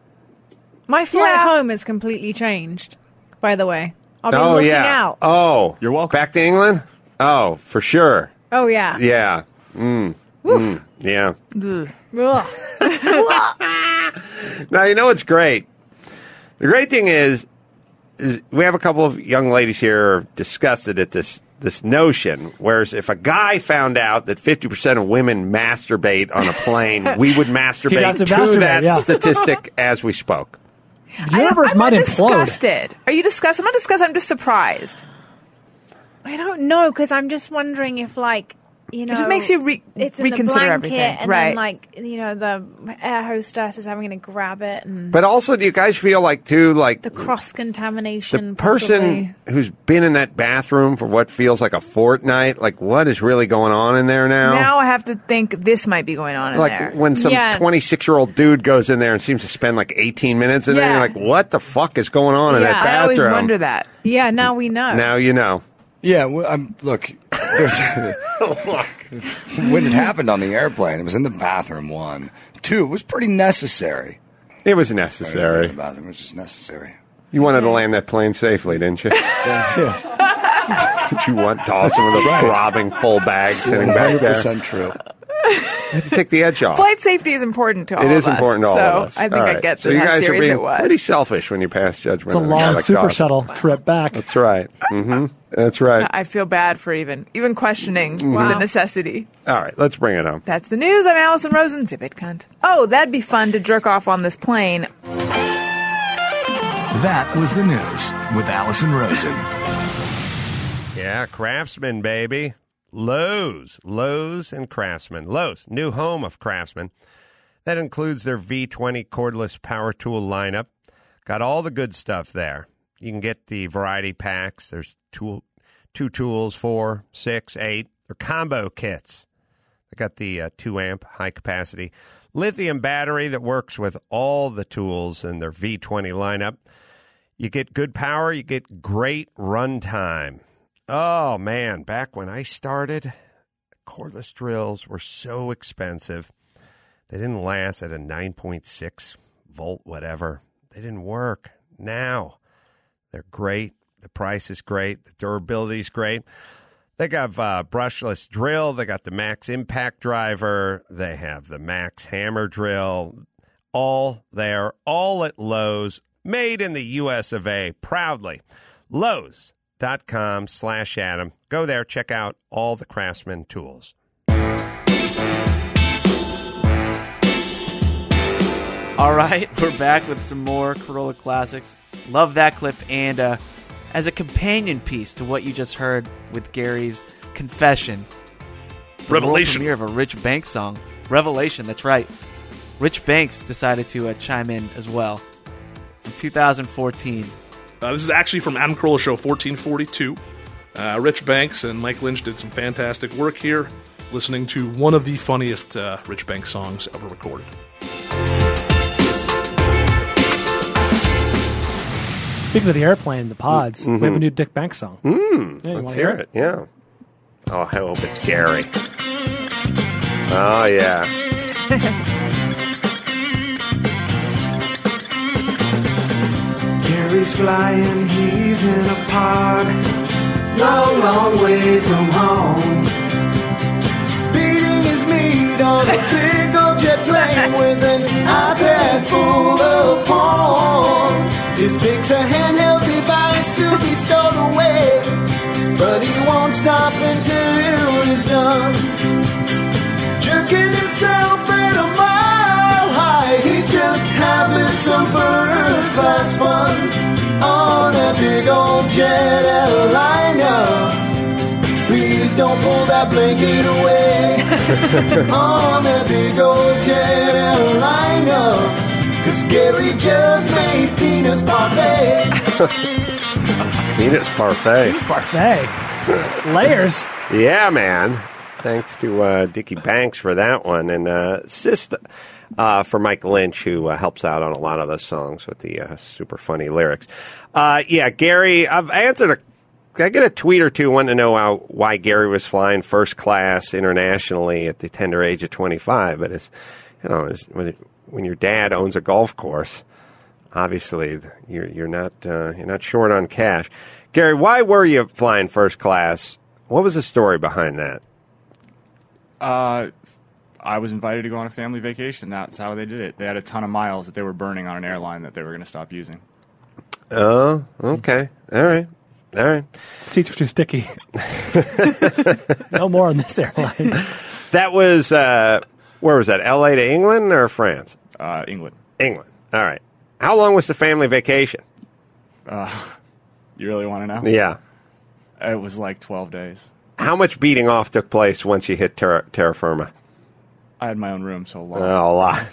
Speaker 10: My flight
Speaker 12: Yeah.
Speaker 10: home has completely changed, by the way. I'll be
Speaker 4: oh,
Speaker 10: looking
Speaker 4: yeah.
Speaker 10: out.
Speaker 4: Oh.
Speaker 13: You're welcome.
Speaker 4: Back to England? Oh, for sure.
Speaker 10: Oh, yeah.
Speaker 4: Yeah. Mm. Mm. Yeah.
Speaker 10: Ugh.
Speaker 4: Now, you know what's great? The great thing is, is we have a couple of young ladies here who are disgusted at this this notion, whereas if a guy found out that fifty percent of women masturbate on a plane, we would masturbate
Speaker 9: He'd have
Speaker 4: to,
Speaker 9: to masturbate,
Speaker 4: that
Speaker 9: yeah.
Speaker 4: statistic as we spoke.
Speaker 9: The universe
Speaker 12: I'm
Speaker 9: might
Speaker 12: not
Speaker 9: implode.
Speaker 12: disgusted. Are you disgusted? I'm not disgusted. I'm just surprised.
Speaker 10: I don't know, because I'm just wondering if, like, you know...
Speaker 12: It just makes you re-
Speaker 10: it's in
Speaker 12: reconsider
Speaker 10: the blanket,
Speaker 12: everything.
Speaker 10: and
Speaker 12: Right.
Speaker 10: then, like, you know, the air hostess is having to grab it, and
Speaker 4: But also, do you guys feel like, too, like
Speaker 10: the cross-contamination,
Speaker 4: the person
Speaker 10: possibly.
Speaker 4: who's been in that bathroom for what feels like a fortnight, like what is really going on in there now?
Speaker 12: Now I have to think this might be going on in
Speaker 4: like
Speaker 12: there.
Speaker 4: when some
Speaker 10: Yeah.
Speaker 4: twenty-six-year-old dude goes in there and seems to spend like eighteen minutes in there,
Speaker 12: Yeah.
Speaker 4: you're like, what the fuck is going on in
Speaker 10: Yeah.
Speaker 4: that
Speaker 12: I always
Speaker 4: bathroom?
Speaker 12: wonder that.
Speaker 10: Yeah, now we know.
Speaker 4: Now you know.
Speaker 1: Yeah, well, I'm, look, there's, when it happened on the airplane, it was in the bathroom, one. Two, it was pretty necessary.
Speaker 4: It was
Speaker 1: In
Speaker 4: necessary.
Speaker 1: the bathroom, it was just necessary.
Speaker 4: You wanted to land that plane safely, didn't you?
Speaker 1: Yes.
Speaker 4: Did you want Dawson with a throbbing full bag sitting back there?
Speaker 1: one hundred percent true.
Speaker 4: You have to take the edge off.
Speaker 12: Flight safety is important to all
Speaker 4: It
Speaker 12: of
Speaker 4: is
Speaker 12: us.
Speaker 4: important to all
Speaker 12: so
Speaker 4: of us.
Speaker 12: I think
Speaker 4: All
Speaker 12: I
Speaker 4: right.
Speaker 12: get
Speaker 4: so
Speaker 12: that
Speaker 4: you
Speaker 12: how
Speaker 4: guys are
Speaker 12: serious
Speaker 4: being
Speaker 12: it was.
Speaker 4: pretty selfish when you pass judgment.
Speaker 9: It's a
Speaker 4: on a guy
Speaker 9: long
Speaker 4: like
Speaker 9: super
Speaker 4: Dawson.
Speaker 9: shuttle trip back.
Speaker 4: That's right. Mm-hmm. That's right.
Speaker 12: I feel bad for even even questioning
Speaker 4: Wow.
Speaker 12: the necessity.
Speaker 4: All right, let's bring it home.
Speaker 12: That's the news. I'm Allison Rosen. Zip it, cunt. Oh, that'd be fun to jerk off on this plane.
Speaker 14: That was the news with Allison Rosen.
Speaker 4: Yeah, Craftsman, baby. Lowe's. Lowe's and Craftsman. Lowe's, new home of Craftsman. That includes their V twenty cordless power tool lineup. Got all the good stuff there. You can get the variety packs. There's tool, two tools, four, six, eight. They're combo kits. They got the uh, two amp high capacity lithium battery that works with all the tools in their V twenty lineup. You get good power. You get great runtime. Oh, man, back when I started, cordless drills were so expensive. They didn't last at a nine point six volt whatever. They didn't work. Now, they're great. The price is great. The durability is great. They got uh, brushless drill. They got the Max Impact Driver. They have the Max Hammer Drill. All there, all at Lowe's, made in the U S of A, proudly. Lowe's. Dot com slash Adam. Go there, check out all the Craftsman tools.
Speaker 2: All right, we're back with some more Corolla Classics. Love that clip. And uh, as a companion piece to what you just heard with Gary's Confession, the
Speaker 3: Revelation.
Speaker 2: world premiere of a Rich Banks song. Revelation, that's right. Rich Banks decided to uh, chime in as well. In two thousand fourteen.
Speaker 3: Uh, this is actually from Adam Carolla Show fourteen forty-two. Uh, Rich Banks and Mike Lynch did some fantastic work here, listening to one of the funniest uh, Rich Banks songs ever recorded.
Speaker 9: Speaking of the airplane, the pods,
Speaker 4: Mm-hmm.
Speaker 9: we have a new Dick Banks song.
Speaker 4: Mm,
Speaker 9: Yeah, you
Speaker 4: let's
Speaker 9: wanna
Speaker 4: hear
Speaker 9: hear
Speaker 4: it. Yeah. Oh, I hope it's Gary. Oh, yeah.
Speaker 15: Gary's flying, he's in a pod, long, long way from home. Beating his meat on a big old jet plane with an iPad full of porn. His dick's a handheld device to be stowed away, but he won't stop until he's done. Jerking himself at a mile high, he's just having some first class fun on that big old jet airliner. Please don't pull that blanket away on that big old jet airliner. Cause Gary just made penis parfait.
Speaker 4: Penis parfait.
Speaker 9: Parfait. Layers.
Speaker 4: Yeah, man. Thanks to uh, Dickie Banks for that one. And uh, Sist uh, for Mike Lynch, who uh, helps out on a lot of those songs with the uh, super funny lyrics. Uh, yeah, Gary, I've answered a I get a tweet or two wanting to know how, why Gary was flying first class internationally at the tender age of twenty-five. But it's, you know, it's, when, it, when your dad owns a golf course, obviously you're you're not uh, you're not short on cash. Gary, why were you flying first class? What was the story behind that?
Speaker 13: Uh, I was invited to go on a family vacation. That's how they did it. They had a ton of miles that they were burning on an airline that they were going to stop using.
Speaker 4: Oh, okay, all right. All right.
Speaker 9: Seats were too sticky. No more on this airline.
Speaker 4: That was, uh, where was that, L A to England or France?
Speaker 13: Uh, England.
Speaker 4: England. All right. How long was the family vacation?
Speaker 13: Uh, you really want to know?
Speaker 4: Yeah.
Speaker 13: It was like twelve days.
Speaker 4: How much beating off took place once you hit ter- terra firma?
Speaker 13: I had my own room, so a lot.
Speaker 4: Oh, a lot.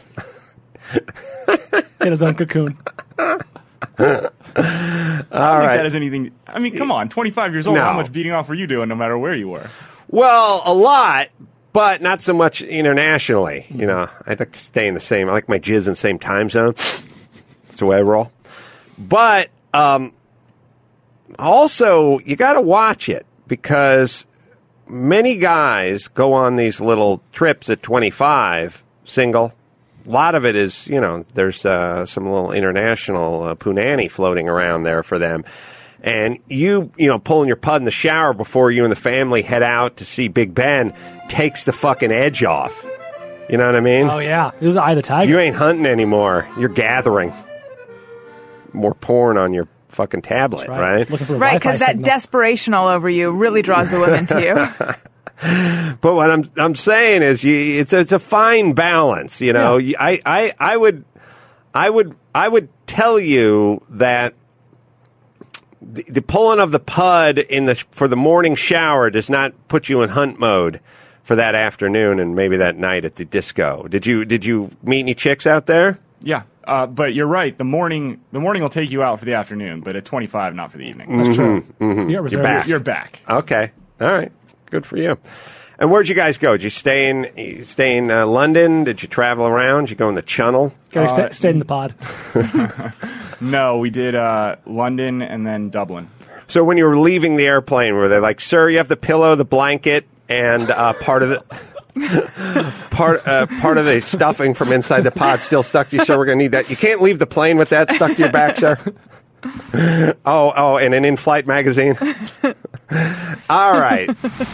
Speaker 9: In his own cocoon.
Speaker 13: I don't think
Speaker 4: right.
Speaker 13: that is anything. I mean, come on, twenty-five years old.
Speaker 4: No.
Speaker 13: How much beating off were you doing, no matter where you were?
Speaker 4: Well, a lot, but not so much internationally. You know, I like to stay in the same. I like my jizz in the same time zone. That's the way I roll. But um, also, you got to watch it because many guys go on these little trips at twenty-five, single. A lot of it is, you know, there's uh, some little international uh, punani floating around there for them. And you, you know, pulling your pud in the shower before you and the family head out to see Big Ben takes the fucking edge off. You know what I mean?
Speaker 9: Oh, yeah. It was Eye of the Tiger.
Speaker 4: You ain't hunting anymore. You're gathering. More porn on your fucking tablet,
Speaker 9: right.
Speaker 4: right?
Speaker 9: Looking for a
Speaker 12: Right,
Speaker 9: Wi-Fi
Speaker 12: because that
Speaker 9: signal.
Speaker 12: desperation all over you really draws the women to you.
Speaker 4: But what I'm I'm saying is, you, it's it's a fine balance. You know,
Speaker 9: Yeah.
Speaker 4: I, I I would I would I would tell you that the, the pulling of the pud in the for the morning shower does not put you in hunt mode for that afternoon and maybe that night at the disco. Did you did you meet any chicks out there?
Speaker 13: Yeah, uh, but you're right. The morning, the morning will take you out for the afternoon, but at twenty-five, not for the evening.
Speaker 9: That's true.
Speaker 4: Mhm.
Speaker 9: You're,
Speaker 4: You're back.
Speaker 13: You're back.
Speaker 4: Okay. All right. Good for you. And where'd you guys go? Did you stay in you stay in uh, London? Did you travel around? Did you go in the Channel?
Speaker 9: Gary
Speaker 13: Uh,
Speaker 9: sta- stayed in the pod.
Speaker 13: No, we did uh, London and then Dublin.
Speaker 4: So when you were leaving the airplane, were they like, "Sir, you have the pillow, the blanket, and uh, part of the part uh, part of the stuffing from inside the pod still stuck to you, sir? We're going to need that. You can't leave the plane with that stuck to your back, sir." Oh, oh, and an in-flight magazine. All right.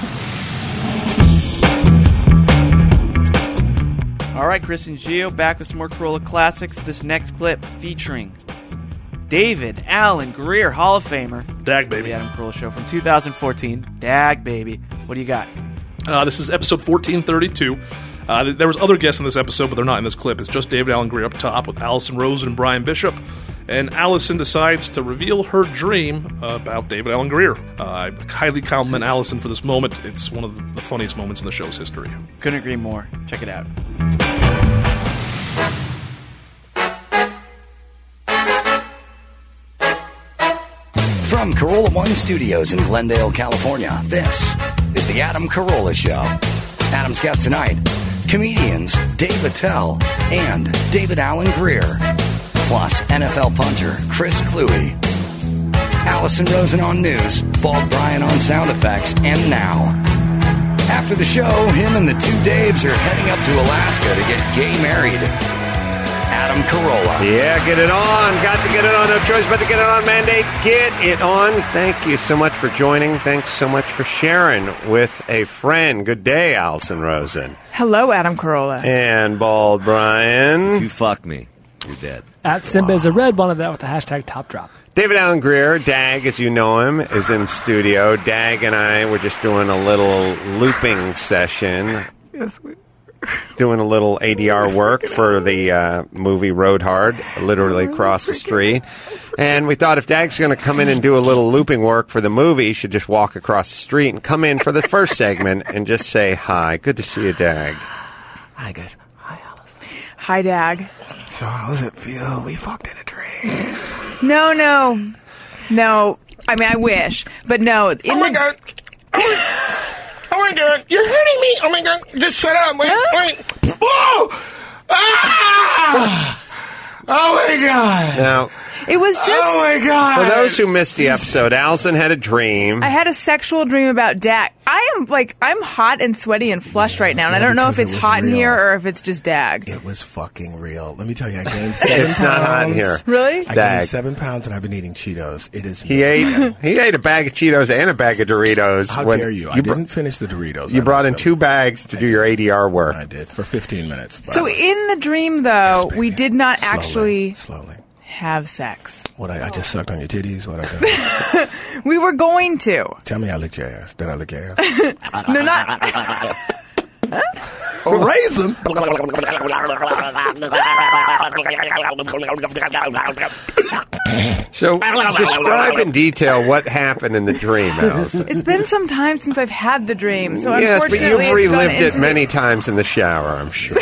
Speaker 2: All right, Chris and Gio, back with some more Corolla Classics. This next clip featuring David Allen Greer, Hall of Famer.
Speaker 3: Dag Baby.
Speaker 2: The Adam Carolla Show from two thousand fourteen. Dag Baby. What do you got?
Speaker 3: Uh, this is episode fourteen thirty-two. Uh, there was other guests in this episode, but they're not in this clip. It's just David Alan Grier up top with Allison Rosen and Brian Bishop. And Allison decides to reveal her dream about David Alan Grier. Uh, I highly compliment Allison for this moment. It's one of the, the funniest moments in the show's history.
Speaker 2: Couldn't agree more. Check it out.
Speaker 1: From Carolla One Studios in Glendale, California, this is The Adam Carolla Show. Adam's guest tonight, comedians Dave Attell and David Alan Grier. Plus N F L punter Chris Cluey. Allison Rosen on news, Bald Brian on sound effects, and now. After the show, him and the two Daves are heading up to Alaska to get gay married. Adam Carolla.
Speaker 4: Yeah, get it on. Got to get it on. No choice but to get it on. Mandate, get it on. Thank you so much for joining. Thanks so much for sharing with a friend. Good day, Allison Rosen.
Speaker 12: Hello, Adam Carolla.
Speaker 4: And Bald Brian.
Speaker 16: If you fuck me, you're dead.
Speaker 9: At Simba is a red one of that with the hashtag top drop.
Speaker 4: David Alan Grier, Dag, as you know him, is in studio. Dag and I were just doing a little looping session.
Speaker 9: Yes, we
Speaker 4: doing a little A D R work for the uh, movie Road Hard, literally across the street. And we thought if Dag's going to come in and do a little looping work for the movie, he should just walk across the street and come in for the first segment and just say hi. Good to see you, Dag.
Speaker 16: Hi, guys.
Speaker 12: Hi, Dag.
Speaker 16: So how does it feel? We fucked in a dream.
Speaker 12: No, no. No. I mean, I wish. But no. In
Speaker 8: Oh, my
Speaker 12: the-
Speaker 8: God. Oh, my God. You're hurting me. Oh, my God. Just shut up. Wait, wait. Oh! Ah! Oh, my God.
Speaker 4: Now,
Speaker 12: It was just...
Speaker 8: Oh, my God.
Speaker 4: for those who missed the episode, Allison had a dream.
Speaker 12: I had a sexual dream about Dag. I am, like, I'm hot and sweaty and flushed right now, and I don't know if
Speaker 16: because
Speaker 12: it's
Speaker 16: it was
Speaker 12: hot in
Speaker 16: real.
Speaker 12: here or if it's just Dag.
Speaker 16: It was fucking real. Let me tell you, I gained seven
Speaker 4: It's
Speaker 16: pounds.
Speaker 4: not hot in here.
Speaker 12: Really?
Speaker 16: I
Speaker 4: Dag.
Speaker 16: gained seven pounds, and I've been eating Cheetos. It is.
Speaker 4: He ate he ate a bag of Cheetos and a bag of Doritos.
Speaker 16: How
Speaker 4: when
Speaker 16: dare you? I
Speaker 4: br-
Speaker 16: didn't finish the Doritos.
Speaker 4: You
Speaker 16: I
Speaker 4: brought in
Speaker 16: looked
Speaker 4: two
Speaker 16: them.
Speaker 4: bags to do your A D R work.
Speaker 16: I did for fifteen minutes.
Speaker 12: So in the dream, though, we did not
Speaker 16: Slowly,
Speaker 12: actually
Speaker 16: slowly.
Speaker 12: have sex.
Speaker 16: What I, I just sucked on your titties. What I done?
Speaker 12: We were going to.
Speaker 16: Tell me I licked your ass. Did I lick your ass?
Speaker 12: No, not...
Speaker 16: A raisin.
Speaker 4: So describe in detail what happened in the dream, Allison.
Speaker 12: It's been some time since I've had the dream, so
Speaker 4: Yes, but
Speaker 12: unfortunately
Speaker 4: you've
Speaker 12: it's gone
Speaker 4: relived it
Speaker 12: into-
Speaker 4: many times in the shower, I'm sure.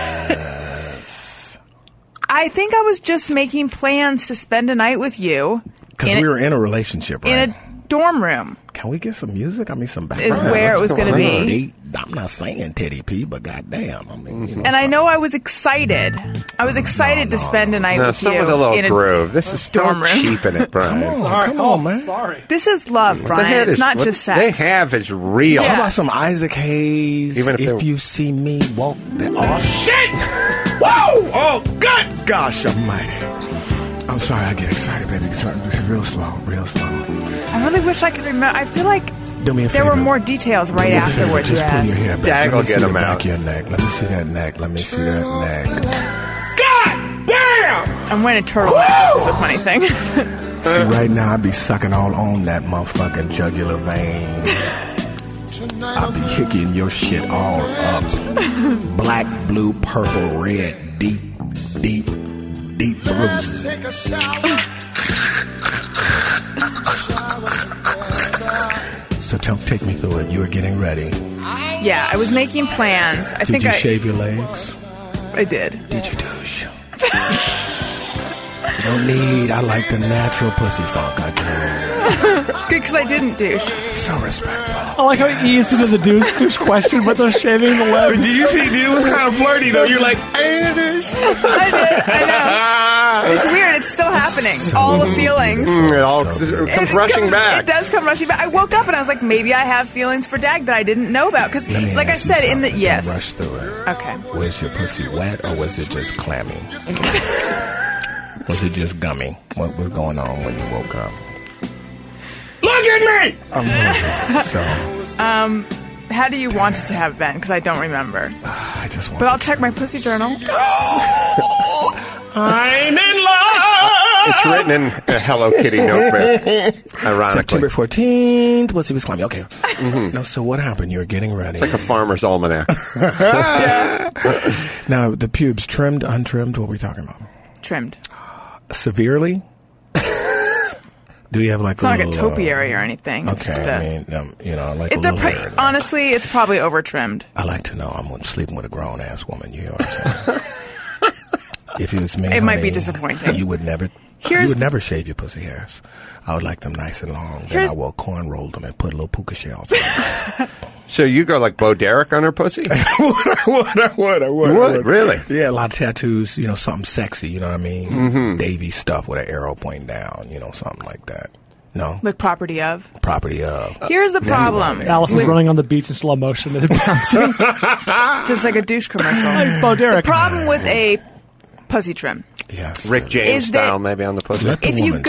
Speaker 12: I think I was just making plans to spend a night with you
Speaker 16: Because
Speaker 12: in
Speaker 16: we
Speaker 12: a-
Speaker 16: were in a relationship, right?
Speaker 12: in a dorm room.
Speaker 16: Can we get some music? I mean, some background.
Speaker 12: Is where it was
Speaker 16: What's
Speaker 12: gonna
Speaker 16: going
Speaker 12: be.
Speaker 16: on? I'm not saying Teddy P, but goddamn, I mean, you know,
Speaker 12: And I know I was excited. I was excited to spend a night
Speaker 4: Now,
Speaker 12: with
Speaker 4: some
Speaker 12: you
Speaker 4: with a little
Speaker 12: in a
Speaker 4: groove. This is
Speaker 12: dorm
Speaker 4: don't
Speaker 12: room.
Speaker 4: cheapen it, Brian.
Speaker 16: Come on,
Speaker 9: Sorry.
Speaker 16: come
Speaker 9: Oh,
Speaker 16: on, man.
Speaker 9: sorry.
Speaker 12: This is love,
Speaker 4: What the
Speaker 12: Brian.
Speaker 4: heck
Speaker 12: It's
Speaker 4: is-
Speaker 12: not
Speaker 4: what
Speaker 12: just sex.
Speaker 4: they have is real.
Speaker 12: Yeah.
Speaker 16: How about some Isaac Hayes?
Speaker 4: Even if
Speaker 16: if
Speaker 4: they-
Speaker 16: you see me walk the oh shit! Whoa! Oh good gosh almighty! I'm sorry, I get excited, baby. Turn this real slow, real slow.
Speaker 12: I really wish I could remember. I feel like
Speaker 16: Do me a
Speaker 12: there
Speaker 16: favor.
Speaker 12: were more details right
Speaker 16: Do me a favor.
Speaker 12: afterwards. You
Speaker 16: Just pull your
Speaker 12: asked.
Speaker 16: hair back.
Speaker 4: Dag
Speaker 16: Let
Speaker 4: will
Speaker 16: me
Speaker 4: get
Speaker 16: see
Speaker 4: him
Speaker 16: the
Speaker 4: out.
Speaker 16: back of your neck. Let me see that neck. Let me see that neck.
Speaker 8: God damn!
Speaker 12: I'm wearing a turtleneck. That's the funny thing.
Speaker 16: See, right now I be sucking all on that motherfucking jugular vein. I be hicking your shit all up. Black, blue, purple, red, deep, deep, deep bruises.
Speaker 8: Take a shower.
Speaker 16: So tell, take me through it. You were getting ready.
Speaker 12: Yeah, I was making plans. I
Speaker 16: Did
Speaker 12: think
Speaker 16: you
Speaker 12: I
Speaker 16: shave your legs?
Speaker 12: I did.
Speaker 16: Did you douche? No need. I like the natural pussy funk. I
Speaker 12: Good, because I didn't douche.
Speaker 16: do. So respectful.
Speaker 9: I like how he eased into the douche, douche question, but they're shaving the legs.
Speaker 16: Did you see, dude? It was kind of flirty, though. You're like, hey, this.
Speaker 12: I did. I know. It's weird. It's still happening. All the feelings.
Speaker 4: Mm, it all
Speaker 16: So
Speaker 4: comes
Speaker 12: It
Speaker 4: rushing
Speaker 12: comes-
Speaker 4: back.
Speaker 12: It does come rushing back. I woke up and I was like, maybe I have feelings for Dag that I didn't know about. Because,
Speaker 16: Let me
Speaker 12: like I
Speaker 16: ask you
Speaker 12: said, in the
Speaker 16: something.
Speaker 12: yes.
Speaker 16: Don't rush through it.
Speaker 12: Okay.
Speaker 16: Was your pussy wet or was it just clammy? Was it just gummy? What was going on when you woke up?
Speaker 8: Look at me!
Speaker 16: Um, so
Speaker 12: Um, how do you want it to have been? Because I don't remember.
Speaker 16: I just want.
Speaker 12: But I'll check my pussy journal.
Speaker 8: I'm in love!
Speaker 4: it's written in a Hello Kitty notebook, ironically.
Speaker 16: September fourteenth. What's he was climbing? Okay. No, so what happened? You were getting ready.
Speaker 4: It's like a farmer's almanac.
Speaker 16: Now, the pubes trimmed, untrimmed? What are we talking about?
Speaker 12: Trimmed.
Speaker 16: Severely? Do you have like
Speaker 12: It's
Speaker 16: a
Speaker 12: not like a
Speaker 16: little,
Speaker 12: topiary
Speaker 16: uh,
Speaker 12: or anything. It's
Speaker 16: Okay,
Speaker 12: just a,
Speaker 16: I mean, um, you know, like
Speaker 12: it,
Speaker 16: a
Speaker 12: they're
Speaker 16: little
Speaker 12: pro-
Speaker 16: hair.
Speaker 12: honestly, it's probably over trimmed.
Speaker 16: I like to know I'm sleeping with a grown ass woman. You know what I'm saying? If it was me,
Speaker 12: It might be
Speaker 16: honey,
Speaker 12: disappointing.
Speaker 16: You would never.
Speaker 12: Here's-
Speaker 16: you would never shave your pussy hairs. I would like them nice and long. Then
Speaker 12: Here's-
Speaker 16: I will corn roll them and put little puka shells on them.
Speaker 4: So you go like Bo Derek on her pussy?
Speaker 16: I would, I would, I would.
Speaker 4: You would? Really?
Speaker 16: Yeah, a lot of tattoos, you know, something sexy, you know what I mean?
Speaker 4: Mhm.
Speaker 16: Davy stuff with an arrow pointing down, you know, something like that. No?
Speaker 12: Like property of.
Speaker 16: Property of.
Speaker 12: Here's the problem.
Speaker 9: Allison's
Speaker 12: With-
Speaker 9: running on the beach in slow motion and bouncing.
Speaker 12: Just like a douche commercial.
Speaker 9: Like Bo Derek.
Speaker 12: The problem with a pussy trim.
Speaker 16: Yes.
Speaker 4: Rick James
Speaker 12: Is that-
Speaker 4: style, maybe on the pussy.
Speaker 16: Let the
Speaker 12: If you
Speaker 16: woman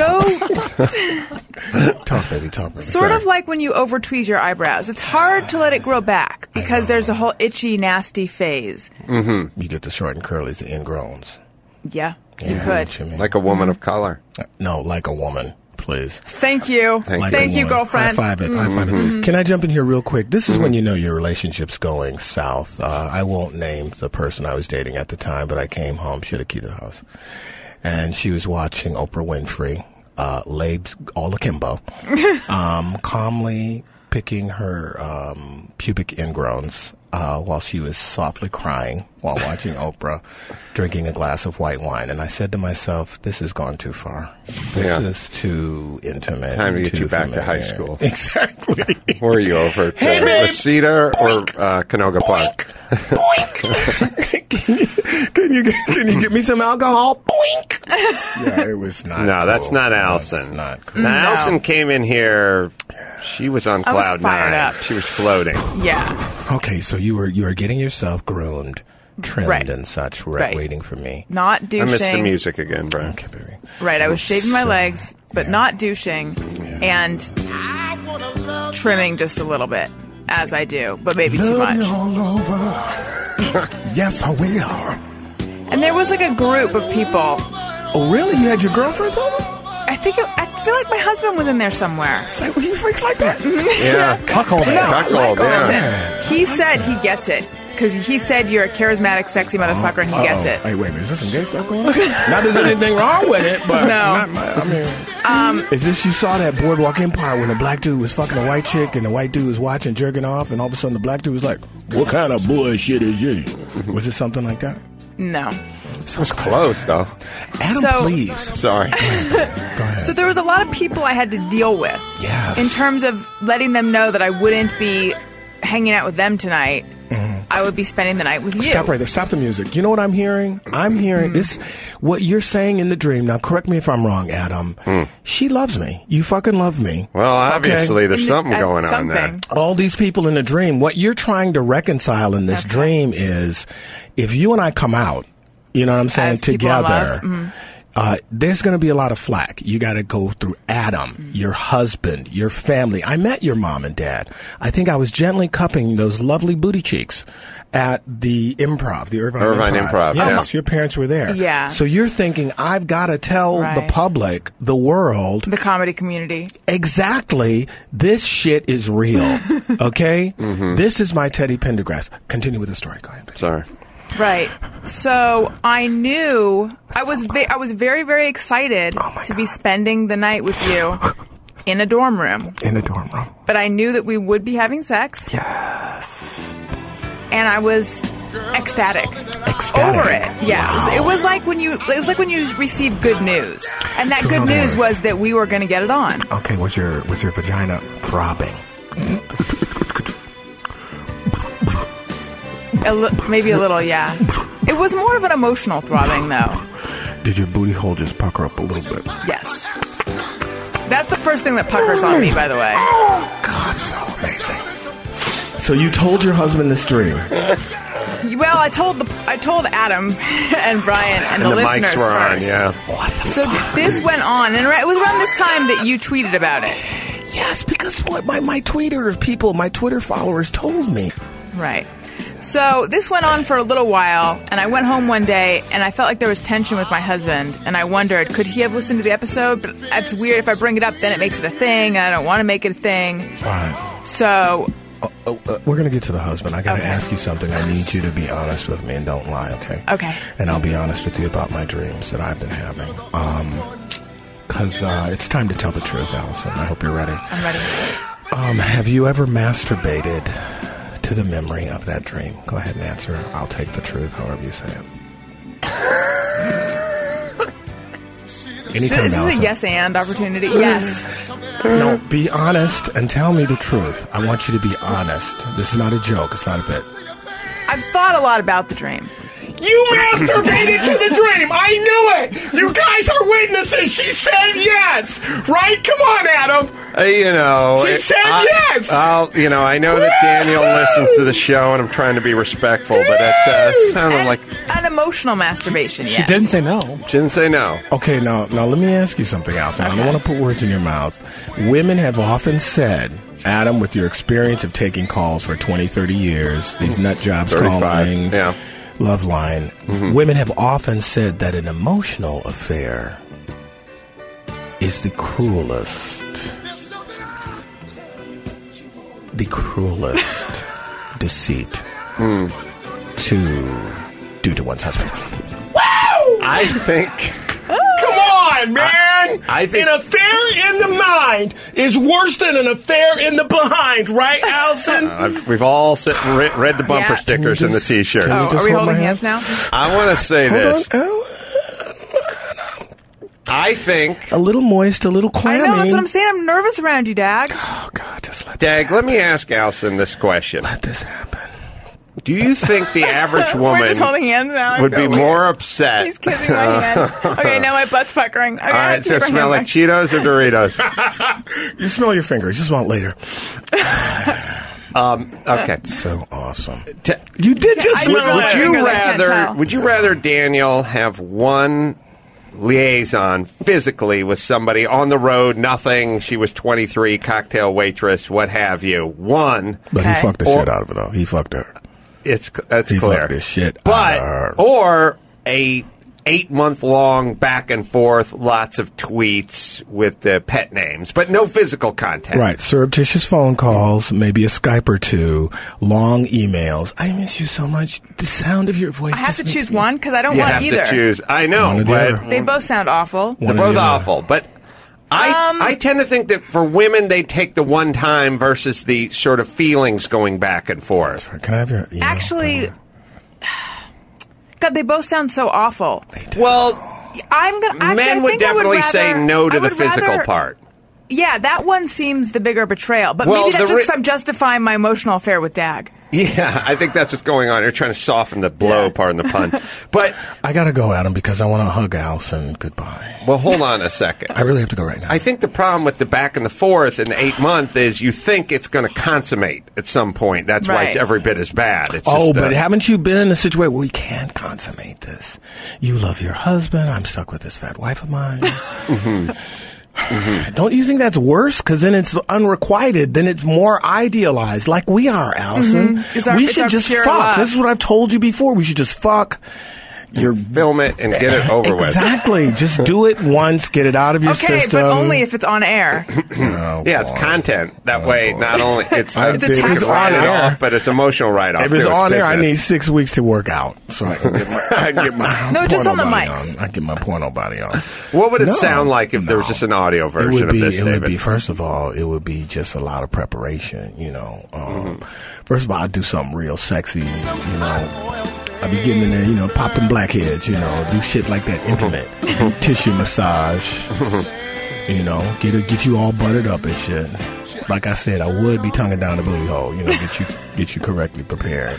Speaker 12: go
Speaker 16: Talk, baby, talk, baby.
Speaker 12: sort of like when you over tweeze your eyebrows, it's hard to let it grow back because there's a whole itchy, nasty phase.
Speaker 16: Mm-hmm. You get the short and curlies, the ingrowns.
Speaker 12: Yeah,
Speaker 16: Yeah,
Speaker 12: you
Speaker 16: I know
Speaker 12: could.
Speaker 16: what you mean.
Speaker 4: Like a woman of color.
Speaker 16: No, like a woman, please.
Speaker 12: Thank you.
Speaker 16: Like
Speaker 12: Thank
Speaker 16: a
Speaker 12: you,
Speaker 16: woman.
Speaker 12: girlfriend.
Speaker 16: High five it. High five
Speaker 12: Mhm.
Speaker 16: it. Can I jump in here real quick? This is when you know your relationship's going south. Uh, I won't name the person I was dating at the time, but I came home. She had a key to the house. And she was watching Oprah Winfrey, uh, laid all akimbo, um, calmly picking her um, pubic ingrowns uh, while she was softly crying while watching Oprah, drinking a glass of white wine. And I said to myself, this has gone too far. This
Speaker 4: Yeah.
Speaker 16: is too intimate.
Speaker 4: Time to get
Speaker 16: too
Speaker 4: you back to high
Speaker 16: familiar.
Speaker 4: school.
Speaker 16: Exactly.
Speaker 4: Where are you over at
Speaker 16: Hey,
Speaker 4: uh,
Speaker 16: babe.
Speaker 4: Reseda or uh, Canoga Park?
Speaker 16: can, you, can you can you get me some alcohol? Boink. Yeah, it was not.
Speaker 4: No, that's
Speaker 16: cool.
Speaker 4: not
Speaker 16: That's
Speaker 4: Allison.
Speaker 16: not cool.
Speaker 4: Now,
Speaker 12: No.
Speaker 4: Allison came in here. She was on
Speaker 12: I was
Speaker 4: cloud
Speaker 12: fired
Speaker 4: nine.
Speaker 12: up.
Speaker 4: She was floating.
Speaker 12: Yeah.
Speaker 16: Okay, so you were you were getting yourself groomed, trimmed,
Speaker 12: Right.
Speaker 16: and such, re-
Speaker 12: Right.
Speaker 16: waiting for me.
Speaker 12: Not
Speaker 4: I
Speaker 12: douching.
Speaker 4: missed the music again, Brian.
Speaker 16: Okay, baby.
Speaker 12: Right, I was shaving my
Speaker 16: So-
Speaker 12: legs, but
Speaker 16: yeah.
Speaker 12: not douching, and trimming just a little bit, as I do, but maybe too
Speaker 16: Love you
Speaker 12: much.
Speaker 16: all over. Yes, I will.
Speaker 12: And there was like a group of people.
Speaker 16: Oh, really? You had your girlfriends over?
Speaker 12: I think it, I feel like my husband was in there somewhere.
Speaker 16: Say, well, you freaks like that?
Speaker 4: Yeah.
Speaker 9: Cuckold.
Speaker 12: No,
Speaker 4: Cuckold, yeah.
Speaker 12: listen, he said he gets it. Because he said you're a charismatic, sexy motherfucker, and he gets
Speaker 16: Uh-oh.
Speaker 12: it.
Speaker 16: Hey, wait a minute. Is there some gay stuff going on? Not that there's anything wrong with it, but
Speaker 12: No.
Speaker 16: not my, I mean,
Speaker 12: Um,
Speaker 16: is this you saw that Boardwalk Empire when the black dude was fucking a white chick and the white dude was watching jerking off, and all of a sudden the black dude was like, "What kind of bullshit is this?" Was it something like that?
Speaker 12: No.
Speaker 4: It was close, though.
Speaker 16: Adam,
Speaker 12: So-
Speaker 16: please.
Speaker 4: Sorry.
Speaker 16: Go ahead.
Speaker 12: So there was a lot of people I had to deal with.
Speaker 16: Yes.
Speaker 12: In terms of letting them know that I wouldn't be hanging out with them tonight. I would be spending the night with you.
Speaker 16: Stop right there. Stop the music. You know what I'm hearing? I'm hearing this. What you're saying in the dream. Now, correct me if I'm wrong, Adam. She loves me. You fucking love me.
Speaker 4: Well, obviously,
Speaker 16: Okay.
Speaker 4: there's
Speaker 12: In the-
Speaker 4: something
Speaker 12: uh,
Speaker 4: going on there.
Speaker 12: something.
Speaker 16: All these people in the dream. What you're trying to reconcile in this
Speaker 12: Okay.
Speaker 16: dream is, if you and I come out, you know what I'm saying,
Speaker 12: As people in
Speaker 16: together.
Speaker 12: love. Mhm.
Speaker 16: Uh, there's going to be a lot of flack. You got to go through Adam, your husband, your family. I met your mom and dad. I think I was gently cupping those lovely booty cheeks at the improv, the Irvine,
Speaker 4: Irvine Improv,
Speaker 16: Yes,
Speaker 4: yeah.
Speaker 16: your parents were there.
Speaker 12: Yeah.
Speaker 16: So you're thinking, I've got to tell the
Speaker 12: Right.
Speaker 16: public, the world,
Speaker 12: The comedy community.
Speaker 16: exactly, this shit is real. Okay? This is my Teddy Pendergrass. Continue with the story. Go ahead.
Speaker 4: Sorry.
Speaker 12: Right. So I knew I was ve- I was very very excited
Speaker 16: Oh my
Speaker 12: to be spending the night with you in a dorm room.
Speaker 16: In the dorm room.
Speaker 12: But I knew that we would be having sex.
Speaker 16: Yes.
Speaker 12: And I was ecstatic.
Speaker 16: Ecstatic.
Speaker 12: Over it. Yeah. It, was, it was like when you it was like when you received good news. And that
Speaker 16: So
Speaker 12: good
Speaker 16: in other
Speaker 12: news
Speaker 16: words-
Speaker 12: was that we were going to get it on.
Speaker 16: Okay, was your was your vagina throbbing?
Speaker 12: A li- maybe a little, yeah. It was more of an emotional throbbing though.
Speaker 16: Did your booty hole just pucker up a little bit?
Speaker 12: Yes. That's the first thing that puckers on me, by the way.
Speaker 16: Oh, God, so amazing. So you told your husband this dream.
Speaker 12: Well, I told the I told Adam and Brian and,
Speaker 4: And
Speaker 12: the,
Speaker 4: the
Speaker 12: listeners
Speaker 4: mics were on,
Speaker 12: first.
Speaker 4: yeah.
Speaker 12: So this went on, and it was around this time that you tweeted about it.
Speaker 16: Yes, because what my, my Twitter people, my Twitter followers told me.
Speaker 12: Right. So this went on for a little while, and I went home one day, and I felt like there was tension with my husband, and I wondered, could he have listened to the episode? But that's weird. If I bring it up, then it makes it a thing, and I don't want to make it a thing.
Speaker 16: All right.
Speaker 12: So...
Speaker 16: Uh, uh, uh, we're going to get to the husband. I got to
Speaker 12: Okay.
Speaker 16: ask you something. I need you to be honest with me and don't lie, okay?
Speaker 12: Okay.
Speaker 16: And I'll be honest with you about my dreams that I've been having. Um, because uh, it's time to tell the truth, Allison. I hope you're ready.
Speaker 12: I'm ready.
Speaker 16: Um, have you ever masturbated to the memory of that dream? Go ahead and answer. I'll take the truth, however you say it. Anytime,
Speaker 12: This is
Speaker 16: Allison.
Speaker 12: a yes and opportunity. Yes.
Speaker 16: No, be honest and tell me the truth. I want you to be honest. This is not a joke. It's not a bit.
Speaker 12: I've thought a lot about the dream.
Speaker 8: You masturbated to the dream. I knew it. You guys are witnesses. She said yes. Right? Come on, Adam.
Speaker 4: Uh, you know,
Speaker 8: She
Speaker 4: it-
Speaker 8: said
Speaker 4: I,
Speaker 8: yes.
Speaker 4: I'll, you know, I know that Daniel listens to the show, and I'm trying to be respectful, but it uh, sounded
Speaker 12: And
Speaker 4: like
Speaker 12: an emotional masturbation, yes.
Speaker 16: say no.
Speaker 4: She didn't say no.
Speaker 16: Okay, now, now let me ask you something, Alvin. I don't want to put words in your mouth. Women have often said, Adam, with your experience of taking calls for twenty, thirty years, these nut jobs
Speaker 4: thirty-five,
Speaker 16: calling,
Speaker 4: yeah.
Speaker 16: love line,
Speaker 4: Mhm.
Speaker 16: women have often said that an emotional affair is the cruelest, the cruelest deceit to do to one's husband.
Speaker 8: Woo!
Speaker 4: I think.
Speaker 8: Come on, man.
Speaker 4: I, I think.
Speaker 8: An affair in the mind is worse than an affair in the behind, right, Allison?
Speaker 4: Uh, I've, we've all sit and re- read the bumper
Speaker 12: Yeah.
Speaker 4: stickers and the T-shirts.
Speaker 12: Oh, are we holding hands now?
Speaker 4: I want to say
Speaker 16: Hold
Speaker 4: this.
Speaker 16: on.
Speaker 4: I think.
Speaker 16: A little moist, a little
Speaker 12: I
Speaker 16: clammy.
Speaker 12: know, that's what I'm saying. I'm nervous around you, Dag.
Speaker 16: Oh, God, just let
Speaker 4: Dag, let me ask Allison this question.
Speaker 16: Let this happen.
Speaker 4: Do you think the average woman
Speaker 12: We're just holding hands now. I
Speaker 4: would
Speaker 12: feel
Speaker 4: be
Speaker 12: weird.
Speaker 4: more upset?
Speaker 12: He's kissing my hand. Okay, now my butt's puckering. Okay,
Speaker 4: All right,
Speaker 12: let's
Speaker 4: so
Speaker 12: give her
Speaker 4: smell
Speaker 12: hand
Speaker 4: like Cheetos or Doritos?
Speaker 16: You smell your fingers. You smell it later.
Speaker 4: um, okay.
Speaker 16: So awesome.
Speaker 4: T-
Speaker 16: You did just
Speaker 12: I
Speaker 4: would,
Speaker 12: smell
Speaker 4: would
Speaker 12: my
Speaker 4: you
Speaker 12: fingers, I can't
Speaker 4: rather?
Speaker 12: tell.
Speaker 4: Would you rather Daniel have one liaison physically with somebody on the road? Nothing. She was twenty-three, cocktail waitress, what have you. One.
Speaker 16: But
Speaker 12: Okay.
Speaker 16: he fucked the
Speaker 4: Or-
Speaker 16: shit out of her, though. He fucked her.
Speaker 4: It's that's
Speaker 16: He
Speaker 4: clear.
Speaker 16: fucked this shit out
Speaker 4: But
Speaker 16: of her.
Speaker 4: or a eight month long back and forth, lots of tweets with the pet names, but no physical contact.
Speaker 16: Right. Surreptitious phone calls, maybe a Skype or two, long emails. I miss you so much. The sound of your voice.
Speaker 12: I have
Speaker 16: just
Speaker 12: to
Speaker 16: makes
Speaker 12: choose
Speaker 16: me-
Speaker 12: one because I don't
Speaker 4: You
Speaker 12: want
Speaker 4: have
Speaker 12: either.
Speaker 4: to choose. I know,
Speaker 16: One or the
Speaker 4: but
Speaker 16: other.
Speaker 12: They both sound awful.
Speaker 4: they're
Speaker 16: One or
Speaker 4: both
Speaker 16: the other.
Speaker 4: awful. But I
Speaker 12: Um,
Speaker 4: I tend to think that for women they take the one time versus the sort of feelings going back and forth.
Speaker 16: Can I have your email?
Speaker 12: Actually, God, they both sound so awful.
Speaker 4: Well,
Speaker 12: I'm gonna. Actually, I
Speaker 4: men would
Speaker 12: think I
Speaker 4: definitely
Speaker 12: rather-
Speaker 4: say no to
Speaker 12: I
Speaker 4: the
Speaker 12: would
Speaker 4: physical
Speaker 12: rather-
Speaker 4: part.
Speaker 12: Yeah, that one seems the bigger betrayal. But
Speaker 4: Well,
Speaker 12: maybe that's
Speaker 4: the
Speaker 12: just
Speaker 4: ri-
Speaker 12: because I'm justifying my emotional affair with Dag.
Speaker 4: Yeah, I think that's what's going on. You're trying to soften the blow, pardon the pun. But
Speaker 16: I gotta go, Adam, because I want to hug Allison goodbye.
Speaker 4: well, hold on a second.
Speaker 16: I really have to go right now.
Speaker 4: I think the problem with the back and the forth and the eight month is you think it's going to consummate at some point. That's why it's
Speaker 12: Right.
Speaker 4: every bit as bad. It's
Speaker 16: Oh,
Speaker 4: just, uh,
Speaker 16: but haven't you been in a situation where we can't consummate this? You love your husband. I'm stuck with this fat wife of mine.
Speaker 4: Mm-hmm.
Speaker 16: Don't you think that's worse? Because then it's unrequited. Then it's more idealized, like we are, Allison.
Speaker 12: Mhm. It's our-
Speaker 16: we
Speaker 12: it's
Speaker 16: should
Speaker 12: our
Speaker 16: just
Speaker 12: pure
Speaker 16: fuck.
Speaker 12: love.
Speaker 16: This is what I've told you before. We should just fuck. You're
Speaker 4: film it and get it over with.
Speaker 16: Exactly. Just do it once. Get it out of your
Speaker 12: Okay,
Speaker 16: system.
Speaker 12: but only if it's on air.
Speaker 16: Oh,
Speaker 4: Yeah, it's
Speaker 16: boy.
Speaker 4: content. That way, not only it's
Speaker 16: I
Speaker 4: not
Speaker 16: think
Speaker 4: you
Speaker 16: if
Speaker 4: can
Speaker 16: it's
Speaker 4: write
Speaker 16: on
Speaker 4: it
Speaker 16: air-
Speaker 4: off, but it's emotional write off.
Speaker 16: If it's on there, I need six weeks to work out, so I can get my, I can get my
Speaker 12: No, just
Speaker 16: porno
Speaker 12: on the
Speaker 16: body
Speaker 12: mics.
Speaker 16: on. I get my porno body on.
Speaker 4: What would it
Speaker 16: No,
Speaker 4: sound like if there was
Speaker 16: no.
Speaker 4: just an audio
Speaker 16: It
Speaker 4: version
Speaker 16: would be.
Speaker 4: of this,
Speaker 16: It would
Speaker 4: David?
Speaker 16: be. First of all, it would be just a lot of preparation. You know. Um,
Speaker 4: Mm-hmm.
Speaker 16: First of all, I'd do something real sexy. You know. I'd be getting in there. You know, pop them blackheads. You know, do shit like that. Intimate tissue massage. You know, get it, get you all buttered up and shit. Like I said, I would be tonguing down the booty hole. You know, get you get you correctly prepared.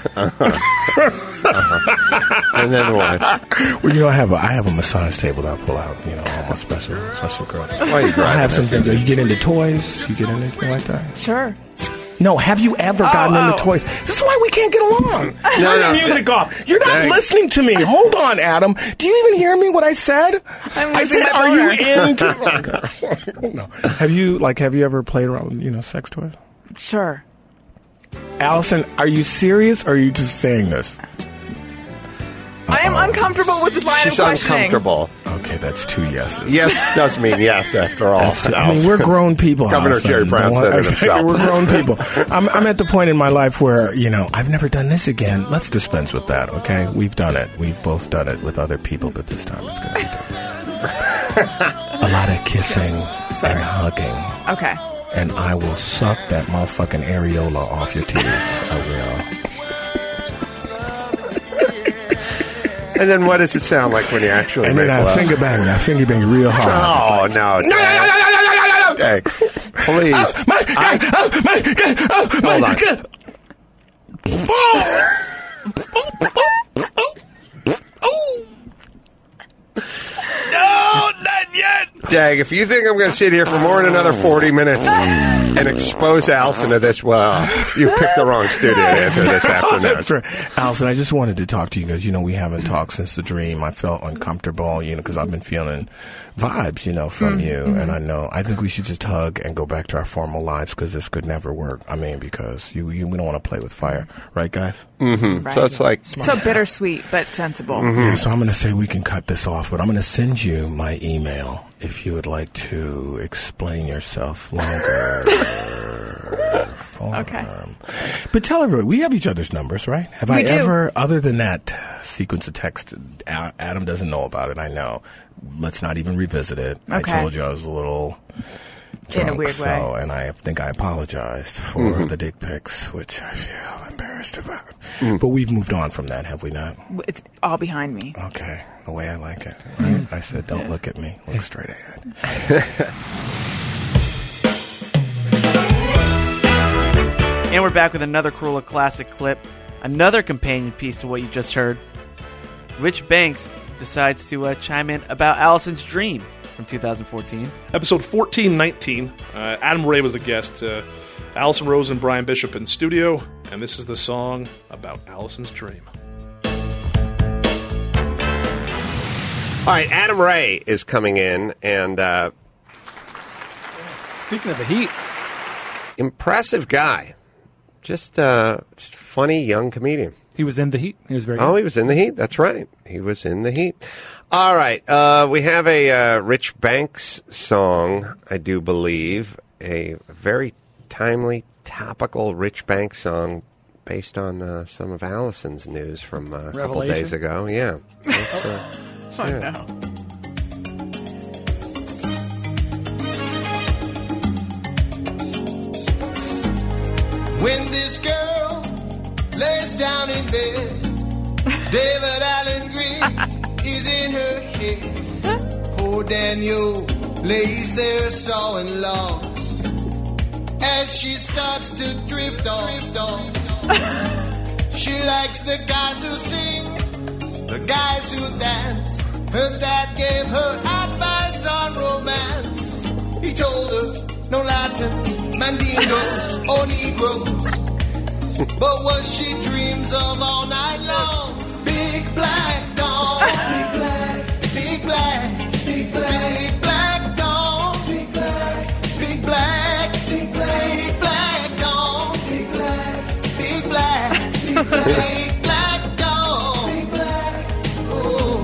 Speaker 4: And then what?
Speaker 16: Well, you know, I have a I have a massage table that I pull out. You know, all my special special girls.
Speaker 4: Why are you
Speaker 16: I have
Speaker 4: driving
Speaker 16: some
Speaker 4: that
Speaker 16: things. You get into toys. You get into anything like that?
Speaker 12: Sure.
Speaker 16: No. Have you ever
Speaker 12: Oh,
Speaker 16: gotten
Speaker 12: oh.
Speaker 16: into toys? This is why we can't get along. Turn
Speaker 4: no.
Speaker 16: the music off. You're not
Speaker 4: Dang.
Speaker 16: listening to me. Hold on, Adam. Do you even hear me? What I said?
Speaker 12: I'm
Speaker 16: I
Speaker 12: losing
Speaker 16: said,
Speaker 12: my
Speaker 16: are you
Speaker 12: boner.
Speaker 16: into? No. Have you like? Have you ever played around with you know sex toys?
Speaker 12: Sure.
Speaker 16: Allison, are you serious or are you just saying this?
Speaker 12: I am uncomfortable with this line
Speaker 4: She's
Speaker 12: of questioning.
Speaker 4: uncomfortable.
Speaker 16: Okay, that's two yeses.
Speaker 4: Yes does mean yes, after all.
Speaker 16: That's- I mean, we're grown people.
Speaker 4: Governor
Speaker 16: Allison.
Speaker 4: Jerry Brown
Speaker 16: Don't-
Speaker 4: said it
Speaker 16: exactly,
Speaker 4: himself.
Speaker 16: We're grown people. I'm, I'm at the point in my life where, you know, I've never done this again. Let's dispense with that, okay? We've done it. We've both done it with other people, but this time it's going to be different. A lot of kissing and hugging.
Speaker 12: Okay.
Speaker 16: And I will suck that motherfucking areola off your titties. I will.
Speaker 4: And then what does it sound like when you actually
Speaker 16: And
Speaker 4: make
Speaker 16: then I
Speaker 4: love?
Speaker 16: finger bang you. I finger bang you real hard.
Speaker 4: Oh, no.
Speaker 16: No, no, no, no, no, no, no, no.
Speaker 4: Hey, please.
Speaker 16: Oh, my God. Oh, my God. Oh, my
Speaker 4: Hold on.
Speaker 16: God.
Speaker 4: No, not yet. Dag, if you think I'm going to sit here for more than another forty minutes and expose Allison to this, well, you picked the wrong studio to answer this afternoon.
Speaker 16: That's right. Allison, I just wanted to talk to you because, you know, we haven't talked since the dream. I felt uncomfortable, you know, because I've been feeling vibes, you know, from
Speaker 4: Mm-hmm.
Speaker 16: you.
Speaker 12: Mm-hmm.
Speaker 16: And I know, I think we should just hug and go back to our formal lives because this could never work. I mean, because you, you we don't want to play with fire. Right, guys?
Speaker 4: Mm-hmm.
Speaker 12: Right.
Speaker 4: So it's like...
Speaker 12: So bittersweet, but sensible.
Speaker 16: Yeah, so I'm going to say we can cut this off, but I'm going to send you my email if you would like to explain yourself longer.
Speaker 12: Okay.
Speaker 16: But tell everybody, we have each other's numbers, right? Have
Speaker 12: We
Speaker 16: I
Speaker 12: do.
Speaker 16: ever, other than that sequence of text, A- Adam doesn't know about it, I know. Let's not even revisit it.
Speaker 12: Okay.
Speaker 16: I told you I was a little
Speaker 12: In a
Speaker 16: drunk,
Speaker 12: weird
Speaker 16: so,
Speaker 12: way.
Speaker 16: and I think I apologized for
Speaker 4: Mhm.
Speaker 16: the dick pics, which I feel embarrassed about.
Speaker 4: Mm.
Speaker 16: But we've moved on from that, have we not?
Speaker 12: It's all behind me.
Speaker 16: Okay, the way I like it. Right? I said, don't look at me. Look straight ahead.
Speaker 2: And we're back with another Cruella classic clip, another companion piece to what you just heard. Rich Banks decides to uh, chime in about Allison's dream from two thousand fourteen.
Speaker 3: Episode fourteen nineteen. Uh, Adam Ray was the guest. Uh, Allison Rose and Brian Bishop in studio, and this is the song about Allison's dream.
Speaker 4: All right, Adam Ray is coming in, and uh,
Speaker 9: Speaking of the heat,
Speaker 4: impressive guy. Just, uh, just funny young comedian.
Speaker 9: he was in the heat. He was very
Speaker 4: Oh,
Speaker 9: good.
Speaker 4: he was in the heat. That's right. He was in the heat. All right. Uh, we have a uh, Rich Banks song, I do believe. A very timely, topical Rich Banks song based on uh, some of Allison's news from uh, a couple
Speaker 9: Revelation?
Speaker 4: days ago. Yeah. Let's, uh, let's
Speaker 12: Oh,
Speaker 4: hear it.
Speaker 12: no.
Speaker 15: When this girl lays down in bed, David Allen Greene is in her head. Poor Daniel lays there sawing logs as she starts to drift off. Drift off. She likes the guys who sing, the guys who dance. Her dad gave her advice on romance. He told her no Latins, Mandingos, or Negroes. But what she dreams of all night long, big black dawn, big black, big black, big black, big black dawn, big black, big black, big black, big black dawn, big black, big black, big black, big black dawn, big black, oh,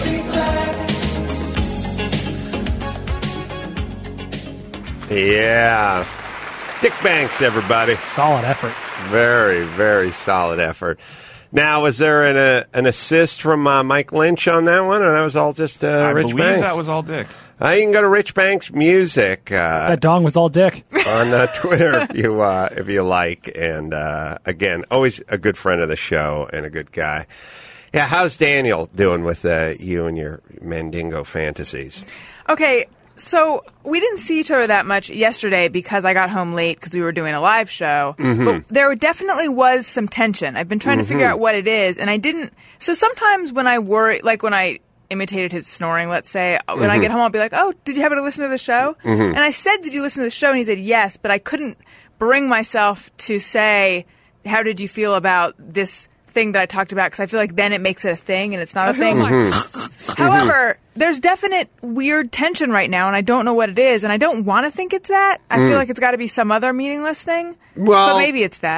Speaker 15: big black.
Speaker 4: Yeah. Dick Banks, everybody.
Speaker 9: Solid effort.
Speaker 4: Very, very solid effort. Now, was there an, uh, an assist from uh, Mike Lynch on that one, or that was all just uh,
Speaker 13: I
Speaker 4: Rich
Speaker 13: believe
Speaker 4: Banks?
Speaker 13: that was all Dick.
Speaker 4: Uh, you can go to Rich Banks Music uh,
Speaker 9: That dong was all dick.
Speaker 4: on uh, Twitter if you uh, if you like. And uh, again, always a good friend of the show and a good guy. Yeah, how's Daniel doing with uh, you and your Mandingo fantasies?
Speaker 12: Okay, so we didn't see each other that much yesterday because I got home late because we were doing a live show.
Speaker 4: Mhm.
Speaker 12: But there definitely was some tension. I've been trying to figure
Speaker 4: Mhm.
Speaker 12: out what it is, and I didn't. So sometimes when I worry, like when I imitated his snoring, let's say, when I
Speaker 4: Mhm.
Speaker 12: get home, I'll be like, "Oh, did you happen to listen to the show?"
Speaker 4: Mhm.
Speaker 12: And I said, "Did you listen to the show?" And he said, "Yes," but I couldn't bring myself to say, "How did you feel about this thing that I talked about?" Because I feel like then it makes it a thing, and it's not a thing. However, there's definite weird tension right now, and I don't know what it is, and I don't want to think it's that. I
Speaker 4: Mm.
Speaker 12: feel like it's got to be some other meaningless thing.
Speaker 4: Well-
Speaker 12: but maybe it's that.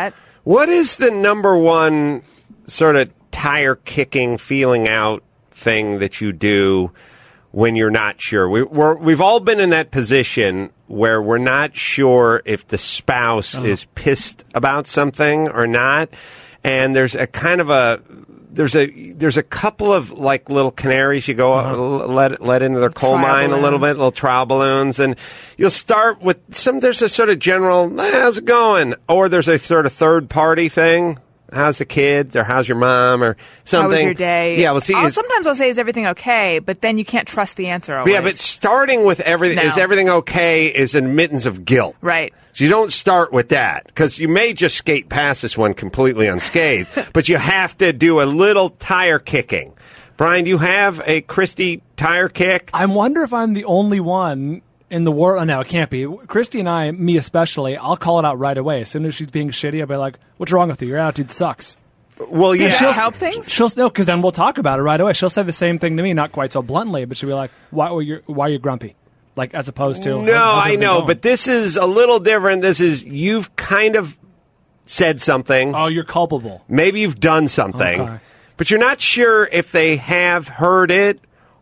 Speaker 4: What is the number one sort of tire kicking, feeling out thing that you do when you're not sure? We, we're, we've all been in that position where we're not sure if the spouse
Speaker 9: Oh.
Speaker 4: is pissed about something or not, and there's a kind of a there's a there's a couple of like little canaries you go uh, let let into their coal
Speaker 12: Trial
Speaker 4: mine a little
Speaker 12: balloons.
Speaker 4: bit, little trial balloons, and you'll start with some. There's a sort of general, "Eh, how's it going?" Or there's a sort of third party thing. How's the kids, or how's your mom, or something?
Speaker 12: How was your day?
Speaker 4: Yeah, well, see,
Speaker 12: I'll,
Speaker 4: it's-
Speaker 12: sometimes I'll say, "Is everything okay?" But then you can't trust the answer always.
Speaker 4: yeah, but starting with everything,
Speaker 12: No.
Speaker 4: is everything okay, is admittance of guilt.
Speaker 12: Right.
Speaker 4: So you don't start with that, because you may just skate past this one completely unscathed, but you have to do a little tire kicking. Brian, do you have a Christy tire kick?
Speaker 9: I wonder if I'm the only one in the world. Oh, no, it can't be. Christy and I, me especially, I'll call it out right away. As soon as she's being shitty, I'll be like, what's wrong with you? Your attitude sucks.
Speaker 4: Well, yeah.
Speaker 9: And she'll
Speaker 12: help things?
Speaker 9: She'll no, because then we'll talk about it right away. She'll say the same thing to me, not quite so bluntly, but she'll be like, "Why are you? Why are you grumpy?" Like as opposed to
Speaker 4: No,
Speaker 9: "How's
Speaker 4: I
Speaker 9: everything
Speaker 4: know,
Speaker 9: going?"
Speaker 4: but this is a little different. This is, you've kind of said something.
Speaker 9: Oh, you're culpable.
Speaker 4: Maybe you've done something,
Speaker 9: Okay.
Speaker 4: but you're not sure if they have heard it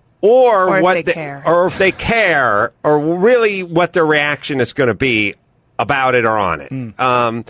Speaker 4: or,
Speaker 12: Or if
Speaker 4: what
Speaker 12: they
Speaker 4: the-
Speaker 12: care.
Speaker 4: or if they care, or really what their reaction is going to be about it or on it.
Speaker 9: Hmm.
Speaker 4: Um,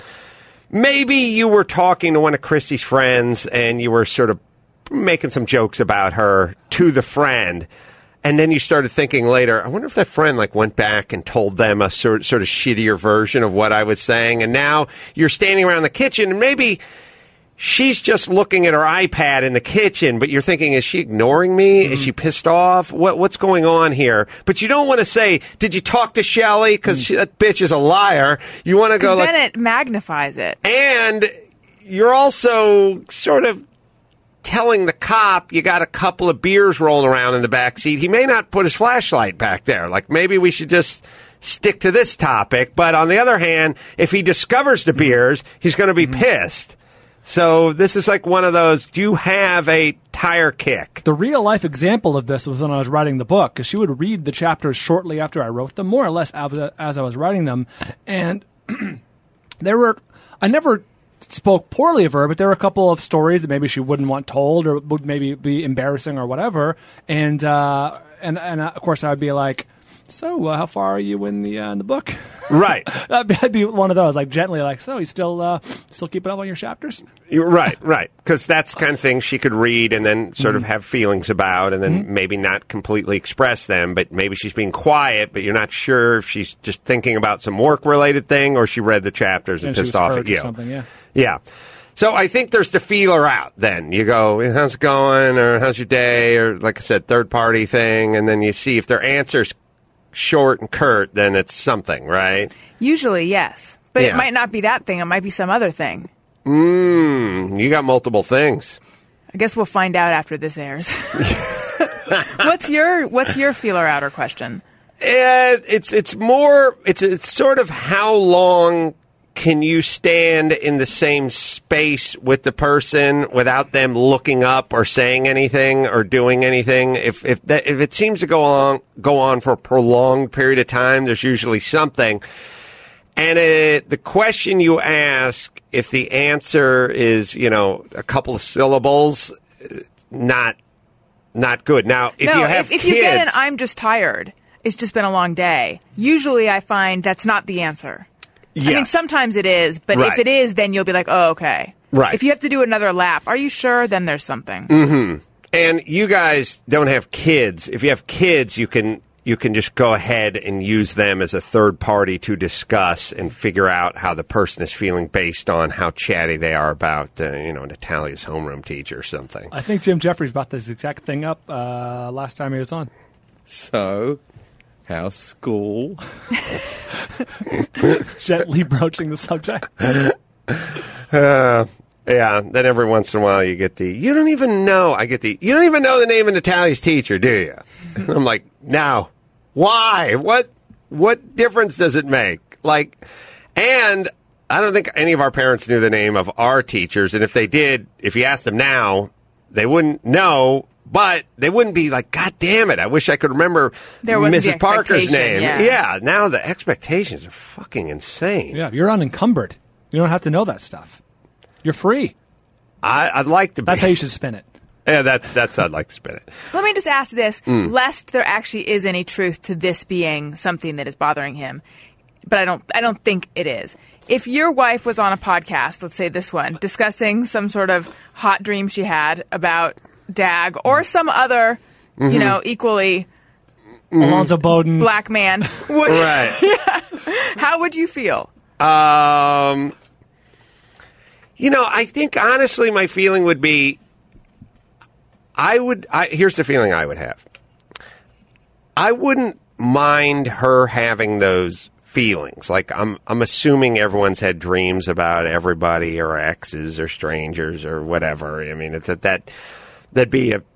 Speaker 4: maybe you were talking to one of Christy's friends and you were sort of making some jokes about her to the friend. And then you started thinking later, I wonder if that friend like went back and told them a sort, sort of shittier version of what I was saying. And now you're standing around the kitchen and maybe she's just looking at her iPad in the kitchen, but you're thinking, is she ignoring me?
Speaker 12: Mm-hmm.
Speaker 4: Is she pissed off? What, what's going on here? But you don't want to say, did you talk to Shelley? Because that bitch is a liar. You want to go
Speaker 12: 'Cause
Speaker 4: like,
Speaker 12: then it magnifies it.
Speaker 4: and you're also sort of telling the cop you got a couple of beers rolling around in the back seat. He may not put his flashlight back there. Like, maybe we should just stick to this topic. But on the other hand, if he discovers the beers, he's going to be pissed. So this is like one of those, do you have a tire kick?
Speaker 9: The real life example of this was when I was writing the book, because she would read the chapters shortly after I wrote them, more or less as, as I was writing them. And there were, I never spoke poorly of her, but there were a couple of stories that maybe she wouldn't want told or would maybe be embarrassing or whatever. And, uh, and, and uh, of course I would be like, so uh, how far are you in the, uh, in the book?
Speaker 4: Right.
Speaker 9: That'd, be, that'd be one of those, like gently like, so you still, uh, still keeping up on your chapters?
Speaker 4: You're right, right. Because that's the kind of thing she could read and then sort of have feelings about and then maybe not completely express them, but maybe she's being quiet, but you're not sure if she's just thinking about some work-related thing or she read the chapters and,
Speaker 9: And she
Speaker 4: pissed
Speaker 9: was
Speaker 4: off
Speaker 9: hurt
Speaker 4: at
Speaker 9: or
Speaker 4: you.
Speaker 9: something, yeah.
Speaker 4: Yeah. So I think there's the feeler out then. You go, how's it going? Or how's your day? Or like I said, third-party thing. And then you see if their answer's short and curt, then it's something, right?
Speaker 12: Usually, yes. But
Speaker 4: Yeah.
Speaker 12: it might not be that thing. It might be some other thing.
Speaker 4: Mmm, you got multiple things.
Speaker 12: I guess we'll find out after this airs. what's your What's your feeler outer question?
Speaker 4: Uh, it's it's more it's it's sort of how long can you stand in the same space with the person without them looking up or saying anything or doing anything? If if that, if it seems to go on go on for a prolonged period of time, there's usually something. And it, the question you ask, if the answer is, you know, a couple of syllables, not not good. Now, if
Speaker 12: no,
Speaker 4: you have
Speaker 12: if, if
Speaker 4: kids,
Speaker 12: you get an "I'm just tired," it's just been a long day. Usually, I find that's not the answer. I mean,
Speaker 4: Yes.
Speaker 12: sometimes it is, but
Speaker 4: Right.
Speaker 12: if it is, then you'll be like, "Oh, okay."
Speaker 4: Right.
Speaker 12: If you have to do another lap, are you sure? Then there's something.
Speaker 4: Mm-hmm. And you guys don't have kids. If you have kids, you can you can just go ahead and use them as a third party to discuss and figure out how the person is feeling based on how chatty they are about, uh, you know, Natalia's homeroom teacher or something.
Speaker 9: I think Jim Jeffries brought this exact thing up uh, last time he was on.
Speaker 17: So, how's school?
Speaker 9: Gently broaching the subject.
Speaker 4: Uh, yeah, then every once in a while you get the, you don't even know, I get the, you don't even know the name of Natalia's teacher, do you? And I'm like, no. Why? What, what difference does it make? Like, and I don't think any of our parents knew the name of our teachers, and if they did, if you asked them now, they wouldn't know, but they wouldn't be like, God damn it, I wish I could remember
Speaker 12: There wasn't the
Speaker 4: Missus Parker's
Speaker 12: expectation,
Speaker 4: name.
Speaker 12: yeah.
Speaker 4: Now the expectations are fucking insane.
Speaker 9: Yeah, you're unencumbered. You don't have to know that stuff. You're free.
Speaker 4: I, I'd like to be.
Speaker 9: That's how you should spin it.
Speaker 4: Yeah, that, that's how I'd like to spin it.
Speaker 12: Let me just ask this,
Speaker 4: Mm.
Speaker 12: lest there actually is any truth to this being something that is bothering him, but I don't I don't think it is. If your wife was on a podcast, let's say this one, discussing some sort of hot dream she had about Dag or some other,
Speaker 9: Mhm.
Speaker 12: you know, equally
Speaker 9: Alonzo Bowden.
Speaker 12: black man, would,
Speaker 4: Right.
Speaker 12: yeah, how would you feel?
Speaker 4: Um, you know, I think honestly, my feeling would be, I would. I, here's the feeling I would have. I wouldn't mind her having those feelings. Like I'm, I'm assuming everyone's had dreams about everybody or exes or strangers or whatever. I mean, it's that that that'd be a.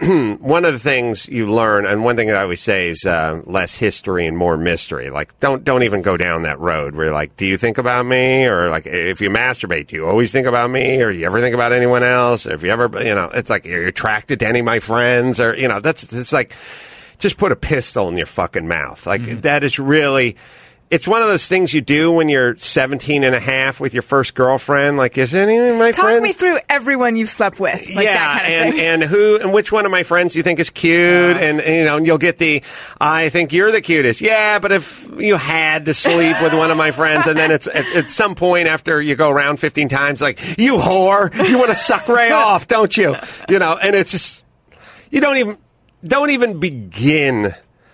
Speaker 4: One of the things you learn, and one thing that I always say is uh, less history and more mystery. Like, don't don't even go down that road where you're like, do you think about me? Or like, if you masturbate, do you always think about me? Or you ever think about anyone else? Or if you ever, you know, it's like, are you attracted to any of my friends? Or, you know, that's, it's like, just put a pistol in your fucking mouth. Like, that is really... It's one of those things you do when you're seventeen and a half with your first girlfriend. Like, is any of my
Speaker 12: Talk
Speaker 4: friends...
Speaker 12: me through everyone you've slept with. Like
Speaker 4: yeah,
Speaker 12: that kind of
Speaker 4: and,
Speaker 12: thing.
Speaker 4: and who and which one of my friends do you think is cute? And, and, you know, and you'll get the, I think you're the cutest. Yeah, but if you had to sleep with one of my friends, and then it's at, at some point after you go around fifteen times, like, you whore, you want to suck Ray off, don't you? You know, and it's just, you don't even, don't even begin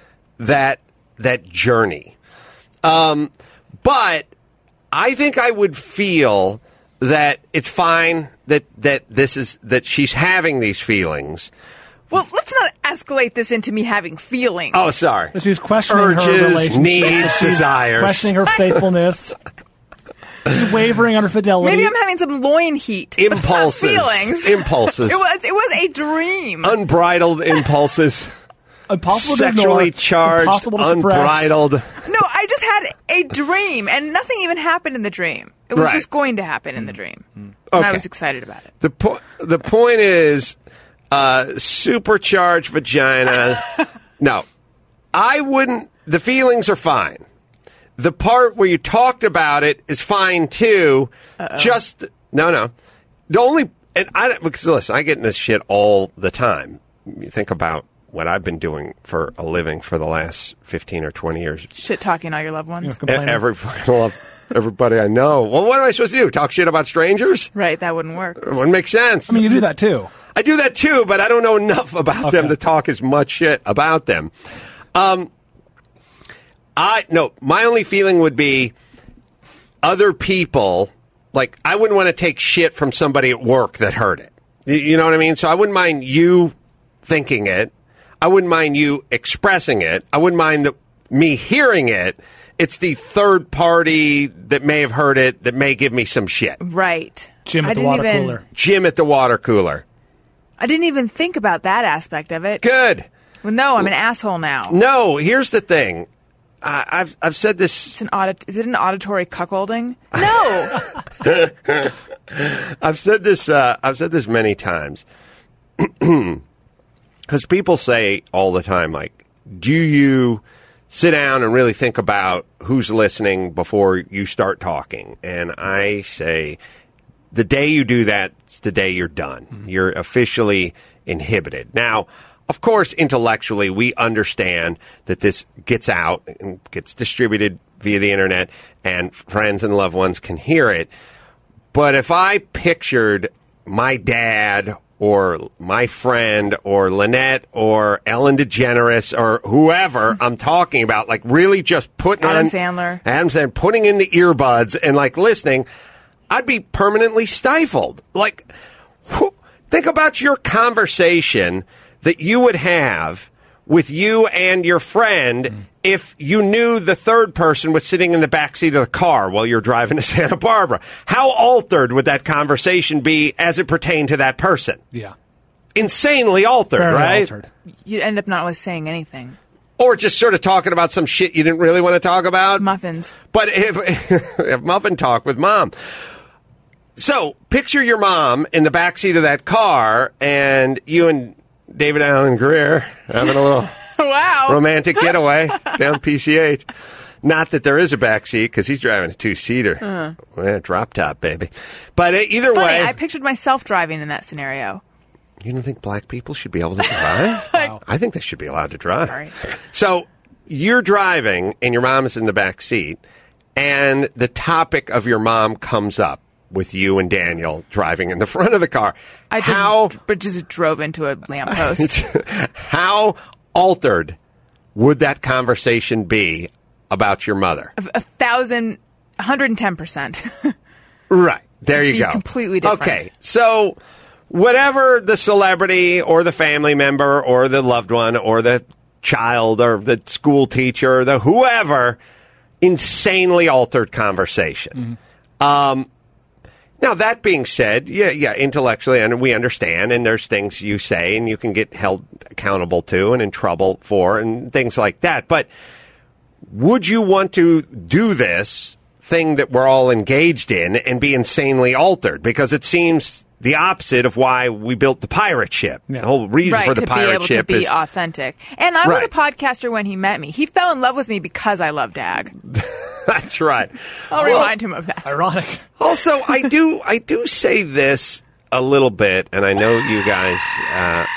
Speaker 4: that that journey. Um, but I think I would feel that it's fine that, that this is that she's having these feelings.
Speaker 12: Well, let's not escalate this into me having feelings.
Speaker 4: Oh, sorry.
Speaker 9: She's questioning her
Speaker 4: Urges,
Speaker 9: relationship.
Speaker 4: needs,
Speaker 9: She's
Speaker 4: desires.
Speaker 9: Questioning her faithfulness. She's wavering on her fidelity.
Speaker 12: Maybe I'm having some loin heat. but it's not
Speaker 4: Impulses.
Speaker 12: feelings.
Speaker 4: Impulses.
Speaker 12: It was. It was a dream.
Speaker 4: Unbridled impulses.
Speaker 9: Impossible to
Speaker 4: Sexually
Speaker 9: ignore,
Speaker 4: charged,
Speaker 9: impossible to suppress.
Speaker 4: unbridled.
Speaker 12: No, I just had a dream, and nothing even happened in the dream. It was
Speaker 4: Right.
Speaker 12: just going to happen in the dream, and
Speaker 4: Okay.
Speaker 12: I was excited about it.
Speaker 4: The po- the point is, uh, supercharged vagina. No, I wouldn't. The feelings are fine. The part where you talked about it is fine too.
Speaker 12: Uh-oh.
Speaker 4: Just no, no. The only and I don't- because listen, I get in this shit all the time. You think about what I've been doing for a living for the last fifteen or twenty years.
Speaker 12: Shit talking all your loved ones.
Speaker 4: E- Every fucking love everybody I know. Well, what am I supposed to do? Talk shit about strangers?
Speaker 12: Right, that wouldn't work.
Speaker 4: It wouldn't make sense.
Speaker 9: I mean, you do that too.
Speaker 4: I do that too, but I don't know enough about them to talk as much shit about them. Um, I no, my only feeling would be other people. Like, I wouldn't want to take shit from somebody at work that heard it. You, you know what I mean? So I wouldn't mind you thinking it. I wouldn't mind you expressing it. I wouldn't mind the, me hearing it. It's the third party that may have heard it that may give me some shit.
Speaker 12: Right.
Speaker 9: Jim
Speaker 12: I
Speaker 9: at the
Speaker 12: didn't
Speaker 9: water
Speaker 12: even-
Speaker 9: cooler.
Speaker 4: Jim at the water cooler.
Speaker 12: I didn't even think about that aspect of it.
Speaker 4: Good.
Speaker 12: Well, no, I'm an asshole now.
Speaker 4: No, here's the thing. Uh, I've I've said this.
Speaker 12: It's an audit. Is it an auditory cuckolding? No.
Speaker 4: I've said this. Uh, I've said this many times. Because people say all the time, like, do you sit down and really think about who's listening before you start talking? And I say, the day you do that, it's the day you're done. Mm-hmm. You're officially inhibited. Now, of course, intellectually, we understand that this gets out and gets distributed via the internet, and friends and loved ones can hear it. But if I pictured my dad or my friend or Lynette or Ellen DeGeneres or whoever I'm talking about, like really just putting
Speaker 12: Adam
Speaker 4: on...
Speaker 12: Sandler.
Speaker 4: Adam Sandler, putting in the earbuds and like listening, I'd be permanently stifled. Like, wh- think about your conversation that you would have with you and your friend mm. if you knew the third person was sitting in the backseat of the car while you're driving to Santa Barbara. How altered would that conversation be as it pertained to that person?
Speaker 9: Yeah.
Speaker 4: Insanely altered,
Speaker 9: Very
Speaker 4: right?
Speaker 9: altered.
Speaker 12: You'd end up not really saying anything.
Speaker 4: Or just sort of talking about some shit you didn't really want to talk about.
Speaker 12: Muffins.
Speaker 4: But if, if muffin talk with mom. So picture your mom in the backseat of that car and you and David Allen Greer having a little
Speaker 12: wow
Speaker 4: romantic getaway down P C H. Not that there is a back seat because he's driving a two-seater.
Speaker 12: Uh.
Speaker 4: Yeah, drop top, baby. But uh, either
Speaker 12: Funny,
Speaker 4: way,
Speaker 12: I pictured myself driving in that scenario.
Speaker 4: you don't think black people should be able to drive? Wow. I think they should be allowed to drive.
Speaker 12: Sorry.
Speaker 4: So you're driving and your mom is in the back seat, and the topic of your mom comes up with you and Daniel driving in the front of the car.
Speaker 12: I just,
Speaker 4: How,
Speaker 12: but just drove into a lamppost.
Speaker 4: how altered would that conversation be about your mother?
Speaker 12: a, a thousand, one hundred ten percent.
Speaker 4: Right. There you
Speaker 12: Be
Speaker 4: go.
Speaker 12: completely different.
Speaker 4: Okay. So whatever the celebrity or the family member or the loved one or the child or the school teacher or the whoever, insanely altered conversation. Mm-hmm. Um, now, that being said, yeah, yeah, intellectually, and we understand, and there's things you say and you can get held accountable to and in trouble for and things like that. But would you want to do this thing that we're all engaged in and be insanely altered? Because it seems the opposite of why we built the pirate ship. Yeah. The whole reason
Speaker 12: right,
Speaker 4: for the
Speaker 12: to
Speaker 4: pirate
Speaker 12: be able
Speaker 4: ship
Speaker 12: to be
Speaker 4: is
Speaker 12: authentic. And I
Speaker 4: right.
Speaker 12: was a podcaster when he met me. He fell in love with me because I love Dag.
Speaker 4: That's right.
Speaker 12: I'll
Speaker 4: well,
Speaker 12: remind him of that.
Speaker 9: Ironic.
Speaker 4: Also, I do I do say this a little bit, and I know you guys. Uh,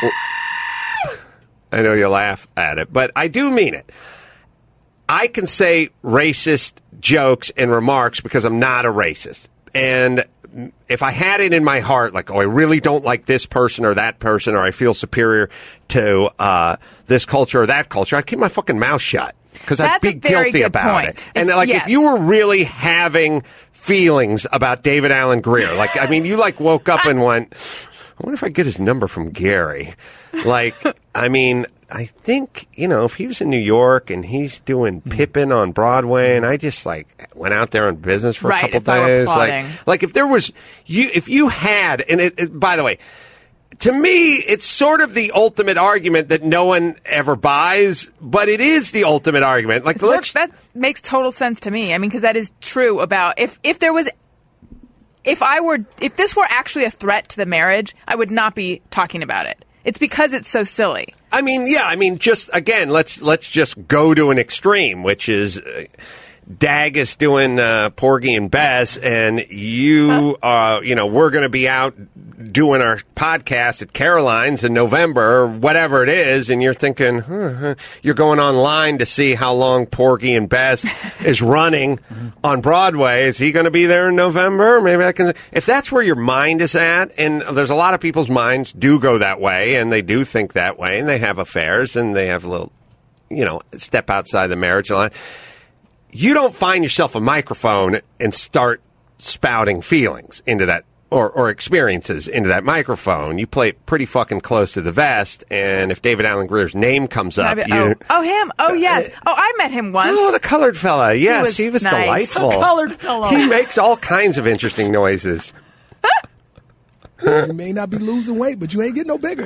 Speaker 4: I know you laugh at it, but I do mean it. I can say racist jokes and remarks because I'm not a racist. And if I had it in my heart, like, oh, I really don't like this person or that person, or I feel superior to uh, this culture or that culture, I'd keep my fucking mouth shut because I'd be guilty about
Speaker 12: point.
Speaker 4: it. And
Speaker 12: if,
Speaker 4: like,
Speaker 12: yes.
Speaker 4: if you were really having feelings about David Alan Grier, like, I mean, you like woke up and went, I wonder if I get his number from Gary. Like, I mean, I think, you know, if he was in New York and he's doing Pippin on Broadway, and I just like went out there on business for
Speaker 12: right,
Speaker 4: a couple
Speaker 12: if I were
Speaker 4: days,
Speaker 12: plotting.
Speaker 4: like, like if there was you, if you had, and it, it, by the way, to me, it's sort of the ultimate argument that no one ever buys, but it is the ultimate argument. Like, let's,
Speaker 12: that makes total sense to me. I mean, because that is true about if if there was. If I were, if this were actually a threat to the marriage, I would not be talking about it. It's because it's so silly.
Speaker 4: I mean, yeah, I mean, just again, let's let's just go to an extreme, which is uh, Dag is doing uh, Porgy and Bess, and you, uh, you know, we're going to be out doing our podcast at Caroline's in November or whatever it is, and you're thinking, huh, you're going online to see how long Porgy and Bess is running on Broadway. Is he going to be there in November? Maybe I can. If that's where your mind is at, and there's a lot of people's minds do go that way, and they do think that way, and they have affairs, and they have a little, you know, step outside the marriage line. You don't find yourself a microphone and start spouting feelings into that or, or experiences into that microphone. You play it pretty fucking close to the vest, and if David Alan Grier's name comes up,
Speaker 12: Be,
Speaker 4: you...
Speaker 12: Oh, oh, him. Oh, yes. Oh, I met him once.
Speaker 4: Oh, the colored fella. Yes,
Speaker 12: he was,
Speaker 4: he was
Speaker 12: nice.
Speaker 4: delightful.
Speaker 9: The colored fella.
Speaker 4: He makes all kinds of interesting noises.
Speaker 18: You may not be losing weight, but you ain't getting no bigger.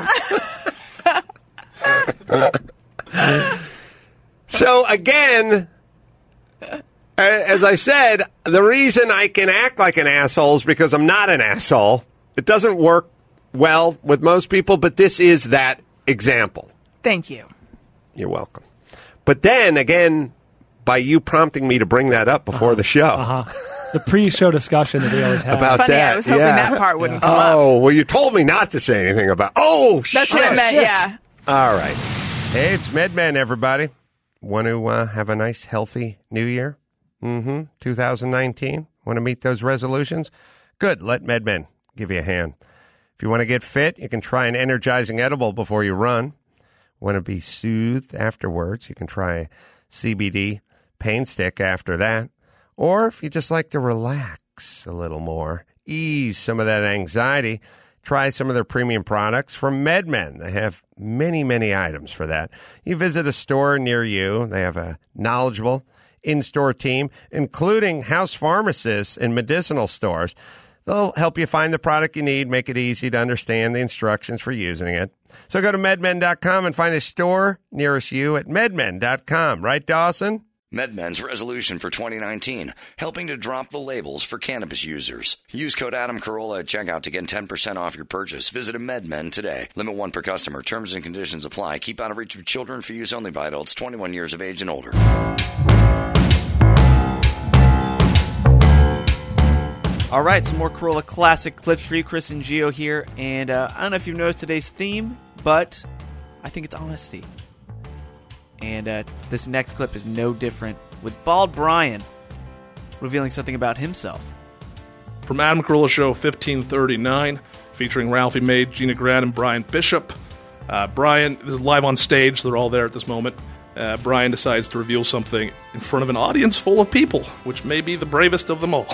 Speaker 4: So, again... As I said, the reason I can act like an asshole is because I'm not an asshole. It doesn't work well with most people, but this is that example.
Speaker 12: Thank you.
Speaker 4: You're welcome. But then, again, by you prompting me to bring that up before
Speaker 9: uh-huh.
Speaker 4: the show.
Speaker 9: Uh-huh. The pre-show discussion that we always have.
Speaker 4: About
Speaker 12: funny,
Speaker 4: that.
Speaker 12: I was hoping
Speaker 4: yeah.
Speaker 12: that part wouldn't
Speaker 4: yeah.
Speaker 12: come up.
Speaker 4: Oh, well, you told me not to say anything about... Oh,
Speaker 12: That's
Speaker 4: shit.
Speaker 12: what I meant,
Speaker 4: Shit.
Speaker 12: yeah.
Speaker 4: All right. Hey, it's MedMen, everybody. Want to uh, have a nice, healthy new year? Mm-hmm. two thousand nineteen. Want to meet those resolutions? Good. Let MedMen give you a hand. If you want to get fit, you can try an energizing edible before you run. Want to be soothed afterwards? You can try a C B D pain stick after that. Or if you just like to relax a little more, ease some of that anxiety, try some of their premium products from MedMen. They have many, many items for that. You visit a store near you. They have a knowledgeable in-store team, including house pharmacists and medicinal stores. They'll help you find the product you need, make it easy to understand the instructions for using it. So go to MedMen dot com and find a store nearest you at MedMen dot com. Right, Dawson?
Speaker 1: MedMen's resolution for twenty nineteen, helping to drop the labels for cannabis users. Use code Adam Carolla at checkout to get ten percent off your purchase. Visit a MedMen today. Limit one per customer. Terms and conditions apply. Keep out of reach of children for use only by adults twenty-one years of age and older.
Speaker 2: All right, some more Corolla Classic clips for you. Chris and Gio here. And uh, I don't know if you've noticed today's theme, but I think it's honesty. And uh, this next clip is no different, with Bald Brian revealing something about himself.
Speaker 3: From Adam Carolla Show fifteen thirty-nine, featuring Ralphie May, Gina Grant, and Brian Bishop. Uh, Brian this is live on stage. They're all there at this moment. Uh, Brian decides to reveal something in front of an audience full of people, which may be the bravest of them all.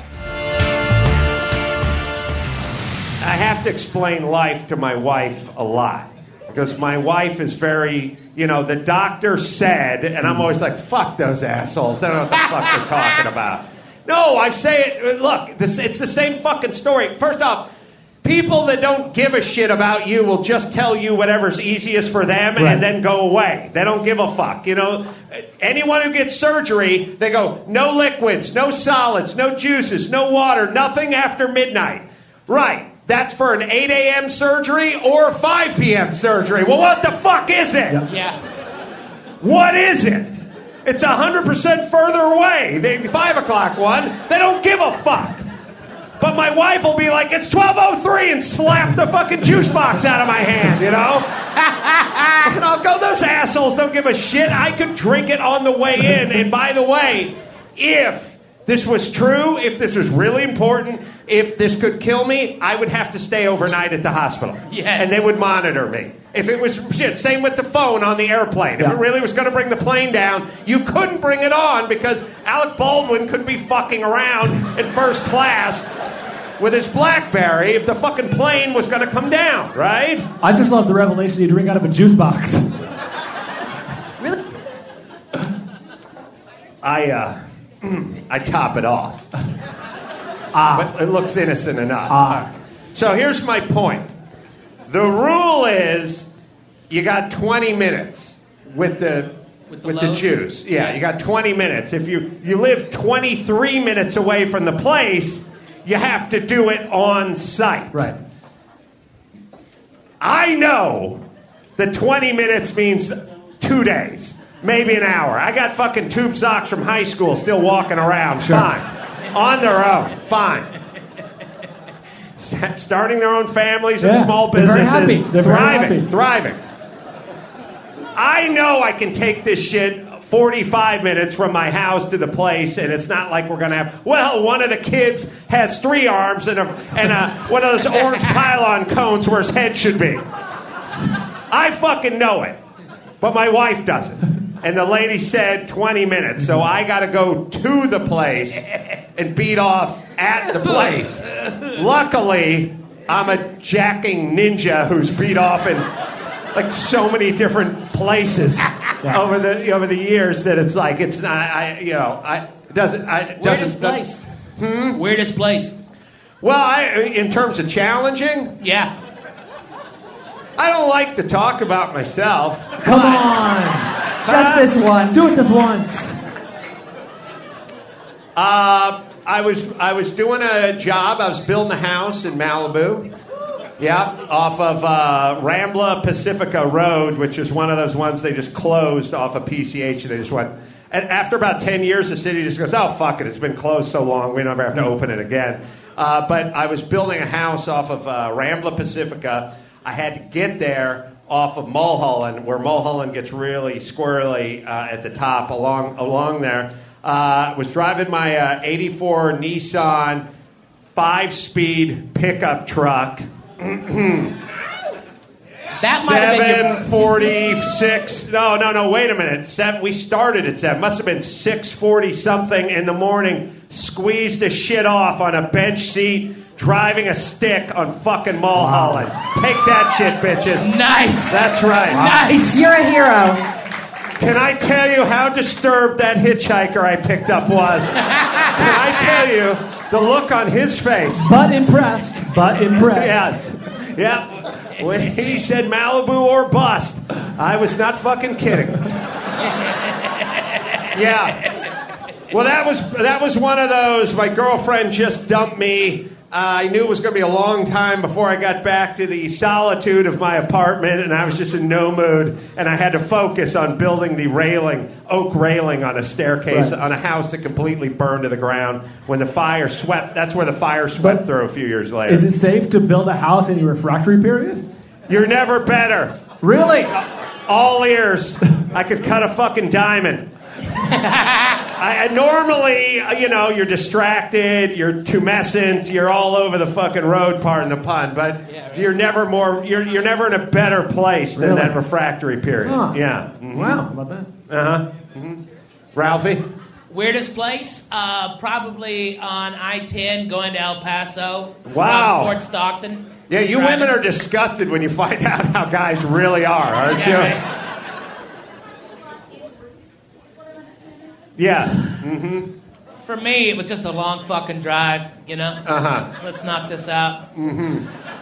Speaker 4: I have to explain life to my wife a lot. Because my wife is very, you know, the doctor said, and I'm always like, fuck those assholes. They don't know what the fuck they're talking about. No, I say it, look, this, it's the same fucking story. First off, people that don't give a shit about you will just tell you whatever's easiest for them
Speaker 19: Right.
Speaker 4: and then go away. They don't give a fuck. You know, anyone who gets surgery, they go, no liquids, no solids, no juices, no water, nothing after midnight. Right. That's for an eight a.m. surgery or a five p.m. surgery. Well, what the fuck is it?
Speaker 19: Yeah.
Speaker 4: What is it? It's one hundred percent further away. The five o'clock one, they don't give a fuck. But my wife will be like, it's twelve oh three and slap the fucking juice box out of my hand, you know? And I'll go, those assholes don't give a shit. I could drink it on the way in. And by the way, if this was true, if this was really important, if this could kill me, I would have to stay overnight at the hospital.
Speaker 19: Yes.
Speaker 4: And they would monitor me. If it was shit, same with the phone on the airplane. If it really was going to bring the plane down, you couldn't bring it on because Alec Baldwin could be fucking around in first class with his BlackBerry if the fucking plane was going to come down, right?
Speaker 9: I just love the revelation that you drink out of a juice box.
Speaker 4: Really? I, uh, I top it off. Ah. But it looks innocent enough. Ah. So here's my point. The rule is you got twenty minutes with the with the, with the juice. Yeah, you got twenty minutes. If you, you live twenty-three minutes away from the place, you have to do it on site.
Speaker 9: Right.
Speaker 4: I know that twenty minutes means two days, maybe an hour. I got fucking tube socks from high school still walking around. Sure. Fine. On their own. Fine. Starting their own families and
Speaker 9: Yeah,
Speaker 4: small
Speaker 9: they're very
Speaker 4: businesses.
Speaker 9: happy. They're very
Speaker 4: thriving.
Speaker 9: happy.
Speaker 4: Thriving. I know I can take this shit forty-five minutes from my house to the place, and it's not like we're going to have, well, one of the kids has three arms and, a, and a, one of those orange pylon cones where his head should be. I fucking know it. But my wife doesn't. And the lady said twenty minutes, so I got to go to the place and beat off at the place. Luckily, I'm a jacking ninja who's beat off in like so many different places yeah. over the over the years that it's like it's not. I you know I it doesn't I it
Speaker 19: Weirdest
Speaker 4: doesn't
Speaker 19: place.
Speaker 4: Hmm?
Speaker 19: Weirdest place.
Speaker 4: Well, I in terms of challenging,
Speaker 19: yeah.
Speaker 4: I don't like to talk about myself.
Speaker 9: Come on.
Speaker 4: Just this once.
Speaker 9: Do it this once.
Speaker 4: Uh, I was I was doing a job. I was building a house in Malibu. Yeah, off of uh, Rambla Pacifica Road, which is one of those ones they just closed off of P C H, and they just went. And after about ten years, the city just goes, "Oh fuck it, it's been closed so long, we never have to open it again." Uh, but I was building a house off of uh, Rambla Pacifica. I had to get there off of Mulholland, where Mulholland gets really squirrely uh, at the top along along there. Uh, was driving my uh, eighty-four Nissan five-speed pickup truck.
Speaker 19: That might have been
Speaker 4: seven forty-six. No, no, no. Wait a minute. Seven, we started at seven. Must have been six forty something in the morning. Squeezed the shit off on a bench seat. Driving a stick on fucking Mulholland. Take that shit, bitches.
Speaker 19: Nice.
Speaker 4: That's right.
Speaker 19: Nice.
Speaker 7: You're a hero.
Speaker 4: Can I tell you how disturbed that hitchhiker I picked up was? Can I tell you the look on his face?
Speaker 9: But impressed. But impressed.
Speaker 4: Yes. Yeah. When he said Malibu or bust, I was not fucking kidding. Yeah. Well, that was that was one of those. My girlfriend just dumped me. I knew it was going to be a long time before I got back to the solitude of my apartment, and I was just in no mood, and I had to focus on building the railing, oak railing on a staircase
Speaker 9: Right.
Speaker 4: on a house that completely burned to the ground when the fire swept. That's where the fire swept
Speaker 9: But
Speaker 4: through a few years later.
Speaker 9: Is it safe to build a house in your refractory period?
Speaker 4: You're never better.
Speaker 9: Really?
Speaker 4: All ears. I could cut a fucking diamond. I, I normally, uh, you know, you're distracted, you're tumescent, you're all over the fucking road, pardon the pun, but you're never more, you're you're never in a better place than
Speaker 9: Really?
Speaker 4: that refractory period.
Speaker 9: Huh.
Speaker 4: Yeah. Mhm.
Speaker 9: Wow, how about that?
Speaker 4: Uh-huh. Mm-hmm. Ralphie?
Speaker 19: Weirdest place? Uh, probably on I ten going to El Paso.
Speaker 4: Wow.
Speaker 19: From Fort Stockton.
Speaker 4: Yeah, you
Speaker 19: Driving-
Speaker 4: women are disgusted when you find out how guys really are, aren't you?
Speaker 19: Yeah, right.
Speaker 4: Yeah. Mm-hmm.
Speaker 19: For me, it was just a long fucking drive, you know?
Speaker 4: Uh-huh.
Speaker 19: Let's knock this out.
Speaker 4: Mm-hmm.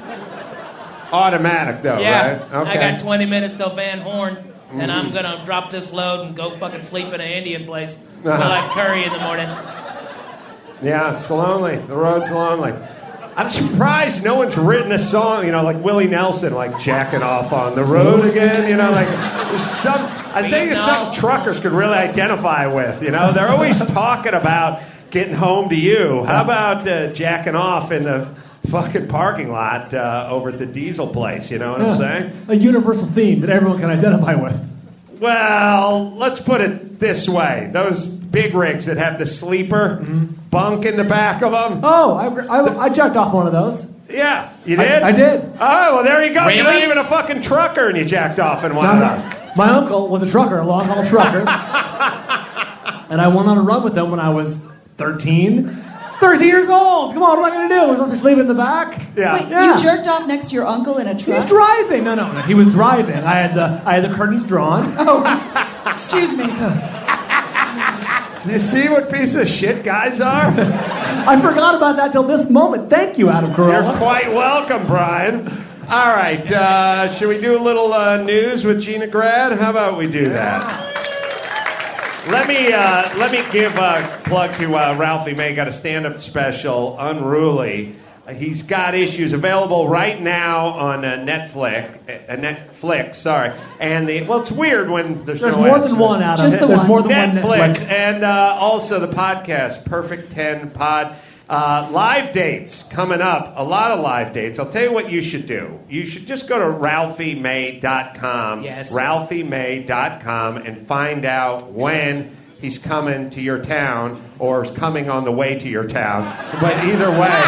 Speaker 4: Automatic, though,
Speaker 19: yeah.
Speaker 4: right? Okay.
Speaker 19: I got twenty minutes till Van Horn, and
Speaker 4: Mhm.
Speaker 19: I'm going to drop this load and go fucking sleep in an Indian place.
Speaker 4: Uh-huh.
Speaker 19: Smell like curry in the morning.
Speaker 4: Yeah, it's lonely. The road's lonely. I'm surprised no one's written a song, you know, like Willie Nelson, like jacking off on the road again, you know, like there's some, I think it's something truckers could really identify with, you know. They're always talking about getting home to you. How about uh, jacking off in the fucking parking lot uh, over at the diesel place, you know what I'm saying?
Speaker 9: A universal theme that everyone can identify with.
Speaker 4: Well, let's put it this way. Those big rigs that have the sleeper bunk in the back of them.
Speaker 9: Oh, I, I, I jacked off one of those.
Speaker 4: Yeah, you
Speaker 9: I-
Speaker 4: did?
Speaker 9: I did.
Speaker 4: Oh, well, there you go. You're not
Speaker 9: Really?
Speaker 4: even a fucking trucker and you jacked off in one
Speaker 9: No,
Speaker 4: of
Speaker 9: no.
Speaker 4: them.
Speaker 9: My uncle was a trucker, a long haul trucker. And I went on a run with him when I was thirteen. I was thirteen years old. Come on, what am I going to do? Was I sleep in the back?
Speaker 4: Yeah.
Speaker 20: Wait, you jerked off next to your uncle in a
Speaker 9: He
Speaker 20: truck?
Speaker 9: was driving. No, no, no. He was driving. I had the I had the curtains drawn.
Speaker 20: Oh, excuse me.
Speaker 4: Do you see what piece of shit guys are?
Speaker 9: I forgot about that till this moment. Thank you, Adam Carolla.
Speaker 4: You're quite welcome, Brian. All right, uh, should we do a little uh, news with Gina Grad? How about we do that? Let me uh, let me give a plug to uh, Ralphie May. Got a stand-up special, Unruly. Uh, he's got issues available right now on uh, Netflix. Uh, Netflix, sorry. And the well, it's weird when there's,
Speaker 9: There's
Speaker 4: no
Speaker 9: more
Speaker 4: S.
Speaker 9: than one, Adam.
Speaker 4: Just the
Speaker 9: There's
Speaker 4: one.
Speaker 9: more than one
Speaker 4: Netflix,
Speaker 9: Netflix.
Speaker 4: and uh, also the podcast, Perfect ten Pod. Uh, live dates coming up. A lot of live dates. I'll tell you what you should do. You should just go to ralphie may dot com.
Speaker 19: Yes.
Speaker 4: ralphie may dot com and find out when he's coming to your town or is coming on the way to your town. But either way,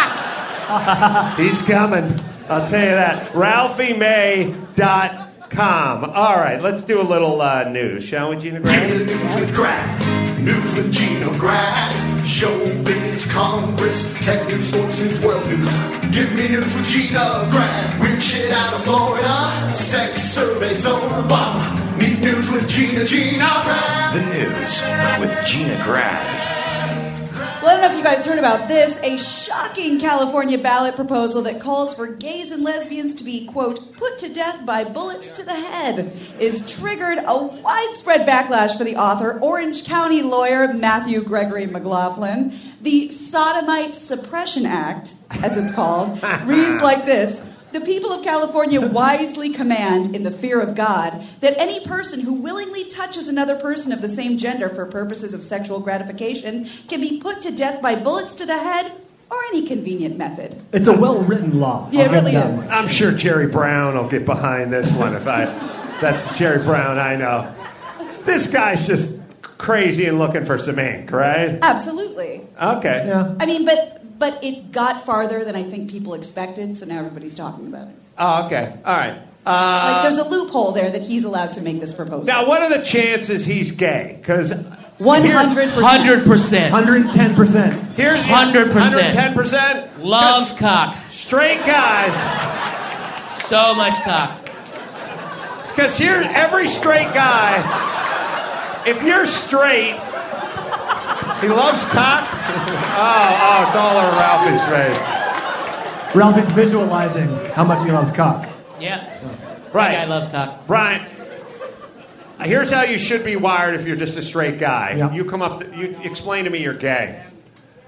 Speaker 4: he's coming. I'll tell you that. ralphie may dot com. All right, let's do a little uh, news, shall we, Gina Grad?
Speaker 15: News with Grad. News with Gina Grad. Showbiz, Congress, tech news, sports news, world news. Give me news with Gina Grad. Weird shit out of Florida. Sex surveys Obama. Need news with Gina, Gina Grad.
Speaker 1: The news with Gina Grad.
Speaker 20: Well, I don't know if you guys heard about this. A shocking California ballot proposal that calls for gays and lesbians to be, quote, put to death by bullets to the head is triggered a widespread backlash for the author, Orange County lawyer Matthew Gregory McLaughlin. The Sodomite Suppression Act, as it's called, reads like this. The people of California wisely command, in the fear of God, that any person who willingly touches another person of the same gender for purposes of sexual gratification can be put to death by bullets to the head or any convenient method.
Speaker 9: It's a well-written law.
Speaker 20: Yeah, it
Speaker 9: I'll give
Speaker 20: really
Speaker 9: that
Speaker 20: is.
Speaker 9: much.
Speaker 4: I'm sure Jerry Brown will get behind this one if I. That's Jerry Brown, I know. This guy's just crazy and looking for some ink, right?
Speaker 20: Absolutely.
Speaker 4: Okay.
Speaker 9: Yeah.
Speaker 20: I mean, but but it got farther than I think people expected, so now everybody's talking about it.
Speaker 4: Oh, okay. All right. Uh,
Speaker 20: Like, there's a loophole there that he's allowed to make this proposal.
Speaker 4: now, what are the chances he's gay? Because
Speaker 20: one hundred percent.
Speaker 19: Hundred percent.
Speaker 9: one hundred ten percent.
Speaker 4: Here's
Speaker 19: Hundred
Speaker 4: one hundred
Speaker 19: percent.
Speaker 4: ten percent
Speaker 19: Loves cock.
Speaker 4: straight guys.
Speaker 19: So much cock.
Speaker 4: Because here, every straight guy, if you're straight, he loves cock. Oh, oh, it's all over Ralphie's face.
Speaker 9: Ralph is visualizing how much he loves cock.
Speaker 19: Yeah.
Speaker 4: Right.
Speaker 19: That guy loves cock.
Speaker 4: Brian, here's how you should be wired if you're just a straight guy.
Speaker 9: Yeah.
Speaker 4: You come up, to, you explain to me you're gay.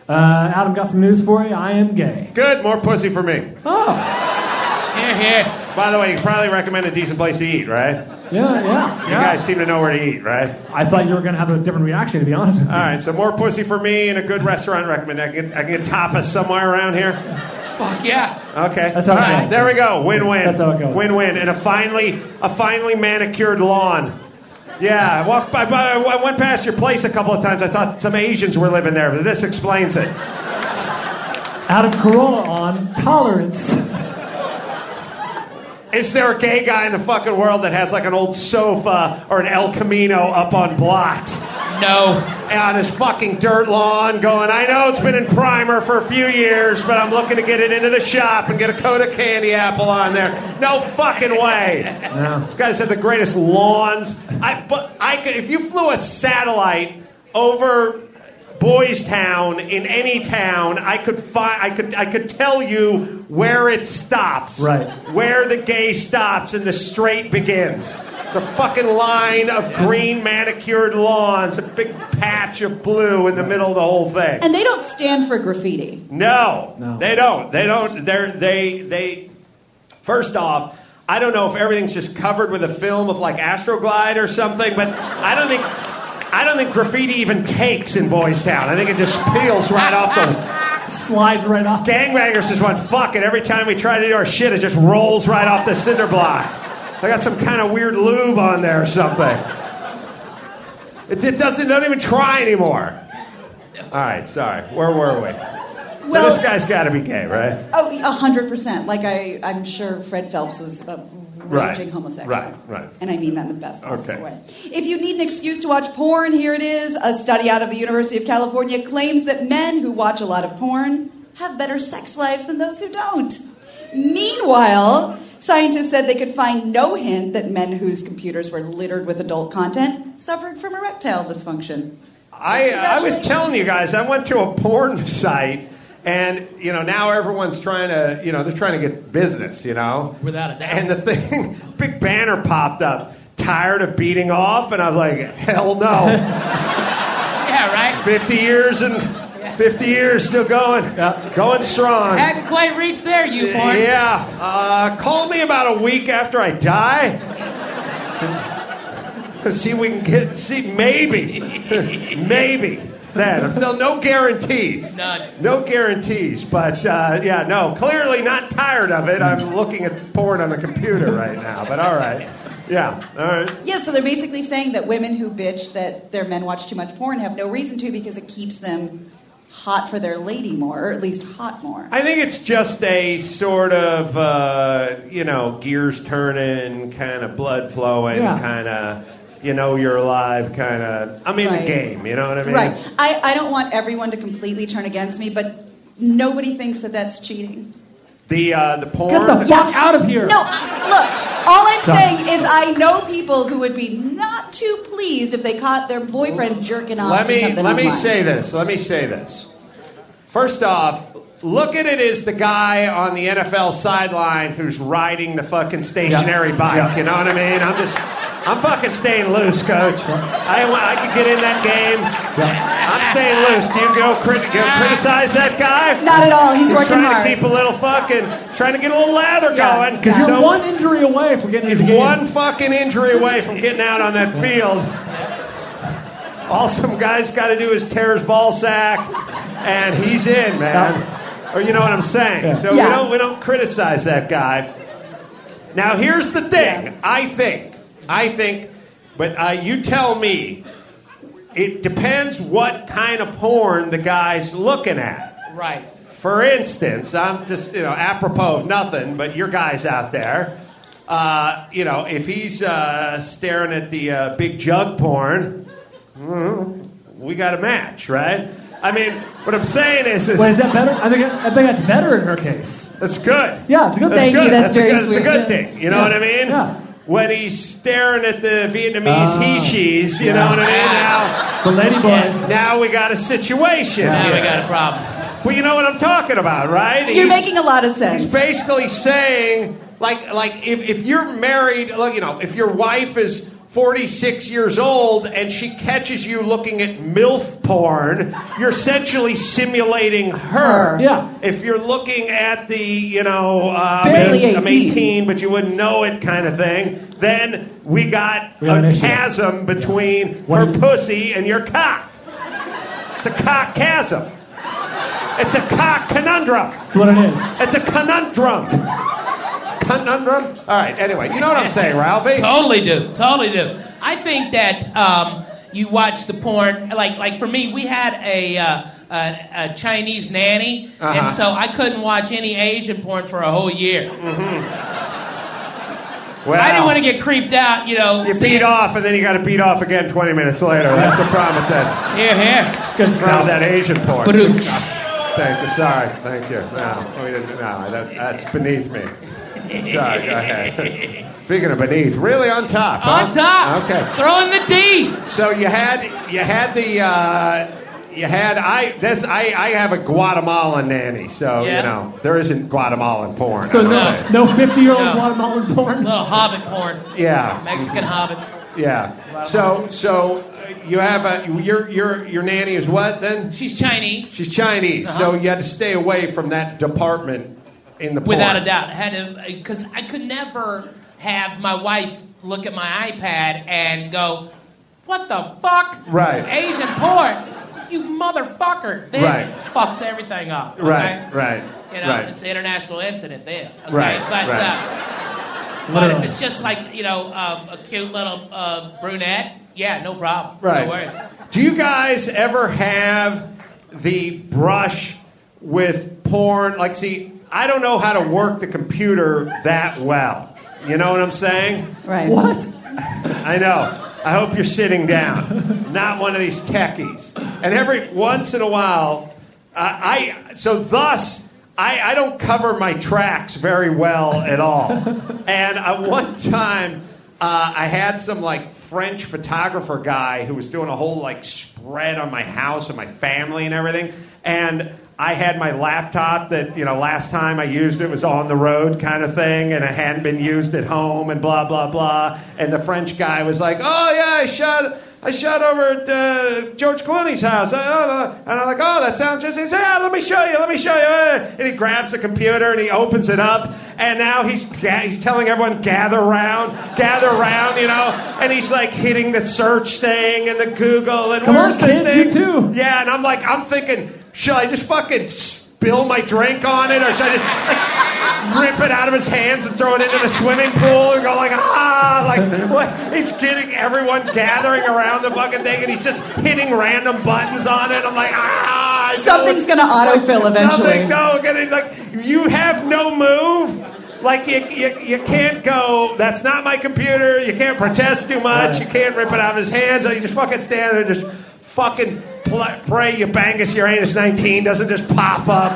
Speaker 9: Uh, Adam, got some news for you. I am gay.
Speaker 4: Good, more pussy for me.
Speaker 9: Oh.
Speaker 19: Here, here.
Speaker 4: By the way, you probably recommend a decent place to eat, right?
Speaker 9: Yeah, yeah.
Speaker 4: You
Speaker 9: yeah.
Speaker 4: guys seem to know where to eat, right?
Speaker 9: I thought you were going to have a different reaction, to be honest with you.
Speaker 4: All right, so more pussy for me and a good restaurant recommend. I can get, I can get tapas somewhere around here.
Speaker 19: Fuck yeah.
Speaker 4: Okay.
Speaker 9: That's how it
Speaker 4: All right,
Speaker 9: goes.
Speaker 4: there we go. Win-win.
Speaker 9: That's how it goes.
Speaker 4: Win-win. And a finely, a finely manicured lawn. Yeah, I walked by, by, I went past your place a couple of times. I thought some Asians were living there, but this explains it.
Speaker 9: Adam Carolla on Tolerance.
Speaker 4: Is there a gay guy in the fucking world that has like an old sofa or an El Camino up on blocks?
Speaker 19: No.
Speaker 4: On his fucking dirt lawn going, I know it's been in primer for a few years, but I'm looking to get it into the shop and get a coat of candy apple on there. No fucking way.
Speaker 9: No.
Speaker 4: This guy's had the greatest lawns. I, but I could, if you flew a satellite over Boys Town in any town, I could find, I could, I could tell you where it stops.
Speaker 9: Right.
Speaker 4: Where the gay stops and the straight begins. It's a fucking line of green manicured lawns, a big patch of blue in the middle of the whole thing.
Speaker 20: And they don't stand for graffiti.
Speaker 4: No,
Speaker 9: No.
Speaker 4: they don't. They don't. They're they they. First off, I don't know if everything's just covered with a film of like Astroglide or something, but I don't think I don't think graffiti even takes in Boys Town. I think it just peels right off the.
Speaker 9: Slides right off.
Speaker 4: Gangbangers just went fuck it. Every time we try to do our shit, it just rolls right off the cinder block. They got some kind of weird lube on there or something. It, it doesn't don't even try anymore. All right, sorry. Where were we?
Speaker 20: Well-
Speaker 4: so this guy's got to be gay, right?
Speaker 20: Oh, a hundred percent. Like I, I'm sure Fred Phelps was a
Speaker 4: Right.
Speaker 20: raging homosexual.
Speaker 4: Right, right.
Speaker 20: And I mean that in the best possible
Speaker 4: Okay.
Speaker 20: way. If you need an excuse to watch porn, here it is. A study out of the University of California claims that men who watch a lot of porn have better sex lives than those who don't. Meanwhile, scientists said they could find no hint that men whose computers were littered with adult content suffered from erectile dysfunction.
Speaker 4: I, I was telling you guys, I went to a porn site, and you know now everyone's trying to, you know, they're trying to get business, you know.
Speaker 19: Without a doubt.
Speaker 4: And the thing, big banner popped up. Tired of beating off, and I was like, hell no.
Speaker 19: Yeah, right?
Speaker 4: Fifty years and fifty years still going, going strong.
Speaker 19: Hadn't quite reached there, you porn.
Speaker 4: Yeah. Uh, call me about a week after I die. See, we can get, see, maybe, maybe then. I'm still, no guarantees.
Speaker 19: None.
Speaker 4: No guarantees. But, uh, yeah, no, clearly not tired of it. I'm looking at porn on the computer right now, but all right. Yeah, all right.
Speaker 20: Yeah, so they're basically saying that women who bitch that their men watch too much porn have no reason to because it keeps them hot for their lady more, or at least hot more.
Speaker 4: I think it's just a sort of, uh, you know, gears turning, kind of blood flowing,
Speaker 20: Yeah.
Speaker 4: kind of, you know, you're alive, kind of. I'm in
Speaker 20: Right.
Speaker 4: the game, you know what I mean?
Speaker 20: Right. I, I don't want everyone to completely turn against me, but nobody thinks that that's cheating.
Speaker 4: The uh, the porn.
Speaker 9: Get the fuck out of here.
Speaker 20: No, look, all I'm
Speaker 9: Sorry.
Speaker 20: saying is I know people who would be not too pleased if they caught their boyfriend jerking off
Speaker 4: Let
Speaker 20: to
Speaker 4: me
Speaker 20: something
Speaker 4: let me
Speaker 20: online.
Speaker 4: say this. Let me say this. First off, look at it as the guy on the N F L sideline who's riding the fucking stationary
Speaker 9: Yeah.
Speaker 4: bike.
Speaker 9: Yeah.
Speaker 4: You know what I mean? I'm just, I'm fucking staying loose, coach. I, I could get in that game. I'm staying loose. Do you go, crit, go criticize that guy?
Speaker 20: Not at all. He's working
Speaker 4: trying
Speaker 20: hard.
Speaker 4: to keep a little fucking, trying to get a little lather going.
Speaker 9: Because you're
Speaker 4: So-
Speaker 9: one injury away from getting
Speaker 4: He's
Speaker 9: into the game.
Speaker 4: one fucking injury away from getting out on that field. All some guy's got to do is tear his ball sack, and he's in, man. Or you know what I'm saying?
Speaker 9: Yeah.
Speaker 4: So
Speaker 20: Yeah.
Speaker 4: we don't we don't criticize that guy. Now here's the thing. I think, I think, but uh, you tell me. It depends what kind of porn the guy's looking at.
Speaker 19: Right.
Speaker 4: For instance, I'm just, you know, apropos of nothing, but your guy's out there. Uh, you know, if he's uh, staring at the uh, big jug porn, mm, we got a match, right? I mean, what I'm saying is... is
Speaker 9: Wait, is that better? I think I think that's better in her case.
Speaker 4: That's good.
Speaker 9: Yeah, it's a good
Speaker 4: That's
Speaker 9: thing.
Speaker 4: good.
Speaker 20: That's
Speaker 4: a
Speaker 20: very
Speaker 4: good, It's a
Speaker 20: sweet.
Speaker 4: good thing. You know
Speaker 9: Yeah.
Speaker 4: what I mean?
Speaker 9: Yeah.
Speaker 4: When he's staring at the Vietnamese
Speaker 9: Ah.
Speaker 4: he-she's, you
Speaker 9: Yeah.
Speaker 4: know what I mean? Now,
Speaker 9: The lady boys.
Speaker 4: now we got a situation.
Speaker 19: Now we
Speaker 4: here.
Speaker 19: got a problem.
Speaker 4: Well, you know what I'm talking about, right?
Speaker 20: You're
Speaker 4: He's-
Speaker 20: making a lot of sense.
Speaker 4: He's basically saying, like, like if, if you're married, look, you know, if your wife is forty-six years old and she catches you looking at MILF porn, you're essentially simulating her.
Speaker 21: Yeah.
Speaker 4: If you're looking at the, you know, uh,
Speaker 21: Barely
Speaker 4: I'm
Speaker 21: eighteen.
Speaker 4: eighteen, but you wouldn't know it kind of thing, then we got
Speaker 21: We got an
Speaker 4: a
Speaker 21: issue.
Speaker 4: chasm between
Speaker 21: What
Speaker 4: her
Speaker 21: do you-
Speaker 4: pussy and your cock. It's a cock chasm. It's a cock conundrum.
Speaker 21: That's what it is.
Speaker 4: It's a conundrum. Conundrum? All right, anyway, you know what I'm saying, Ralphie?
Speaker 19: Totally do. Totally do. I think that um, you watch the porn, like like for me, we had a, uh, a, a Chinese nanny,
Speaker 4: Uh-huh.
Speaker 19: and so I couldn't watch any Asian porn for a whole year.
Speaker 4: Well,
Speaker 19: I didn't want to get creeped out, you know.
Speaker 4: You beat off, and then you got to beat off again twenty minutes later. That's the problem with that.
Speaker 19: Here, here.
Speaker 4: Good stuff. That Asian porn.
Speaker 19: Ba-doom.
Speaker 4: Thank you. Sorry. Thank you. No, we didn't, no that, that's beneath me. Sorry. Go ahead. Speaking of beneath, really on top.
Speaker 19: On
Speaker 4: huh?
Speaker 19: top.
Speaker 4: Okay.
Speaker 19: Throw in the D.
Speaker 4: So you had you had the uh, you had I this I, I have a Guatemalan nanny, so
Speaker 19: Yeah.
Speaker 4: you know there isn't Guatemalan porn.
Speaker 21: So
Speaker 4: I'm
Speaker 21: no,
Speaker 4: afraid.
Speaker 21: no fifty-year-old
Speaker 19: No.
Speaker 21: Guatemalan porn?
Speaker 19: Little hobbit porn.
Speaker 4: Yeah.
Speaker 19: Mexican hobbits.
Speaker 4: Yeah. So so uh, you have a your your your nanny is what then?
Speaker 19: She's Chinese.
Speaker 4: She's Chinese.
Speaker 19: Uh-huh.
Speaker 4: So you had to stay away from that department in the porn.
Speaker 19: Without a doubt. I had to, because I could never have my wife look at my iPad and go, what the fuck?
Speaker 4: Right.
Speaker 19: Asian porn? You motherfucker. Then
Speaker 4: Right.
Speaker 19: it fucks everything up. Okay?
Speaker 4: Right. Right.
Speaker 19: You know,
Speaker 4: right.
Speaker 19: it's an international incident there. Okay?
Speaker 4: Right,
Speaker 19: But,
Speaker 4: right.
Speaker 19: Uh, but if it's just like, you know, uh, a cute little uh, brunette, yeah, no problem.
Speaker 4: Right.
Speaker 19: No worries.
Speaker 4: Do you guys ever have the brush with porn? Like, see, I don't know how to work the computer that well. You know what I'm saying?
Speaker 20: Right.
Speaker 21: What?
Speaker 4: I know. I hope you're sitting down. Not one of these techies. And every once in a while, uh, I so thus I, I don't cover my tracks very well at all. And uh, one time uh, I had some like French photographer guy who was doing a whole like spread on my house and my family and everything. And I had my laptop that, you know, last time I used it was on the road kind of thing, and it hadn't been used at home and blah, blah, blah. And the French guy was like, oh, yeah, I shot I shot over at uh, George Clooney's house. Uh, uh, and I'm like, oh, that sounds just... He said, yeah, let me show you, let me show you. And he grabs the computer and he opens it up, and now he's ga- he's telling everyone, gather round, gather round, you know. And he's like hitting the search thing and the Google and
Speaker 21: Come on,
Speaker 4: where's the
Speaker 21: kids,
Speaker 4: thing?
Speaker 21: you too.
Speaker 4: Yeah, and I'm like, I'm thinking... Should I just fucking spill my drink on it, or should I just like, rip it out of his hands and throw it into the swimming pool and go like, ah, like what? He's getting everyone gathering around the fucking thing, and he's just hitting random buttons on it. I'm like, ah, I know
Speaker 20: Something's
Speaker 4: it's-
Speaker 20: gonna autofill eventually.
Speaker 4: Nothing, no, gonna, like you have no move. Like, you, you, you can't go, that's not my computer, you can't protest too much, you can't rip it out of his hands, you just fucking stand there and just fucking pl- pray your Bangus Uranus nineteen doesn't just pop up.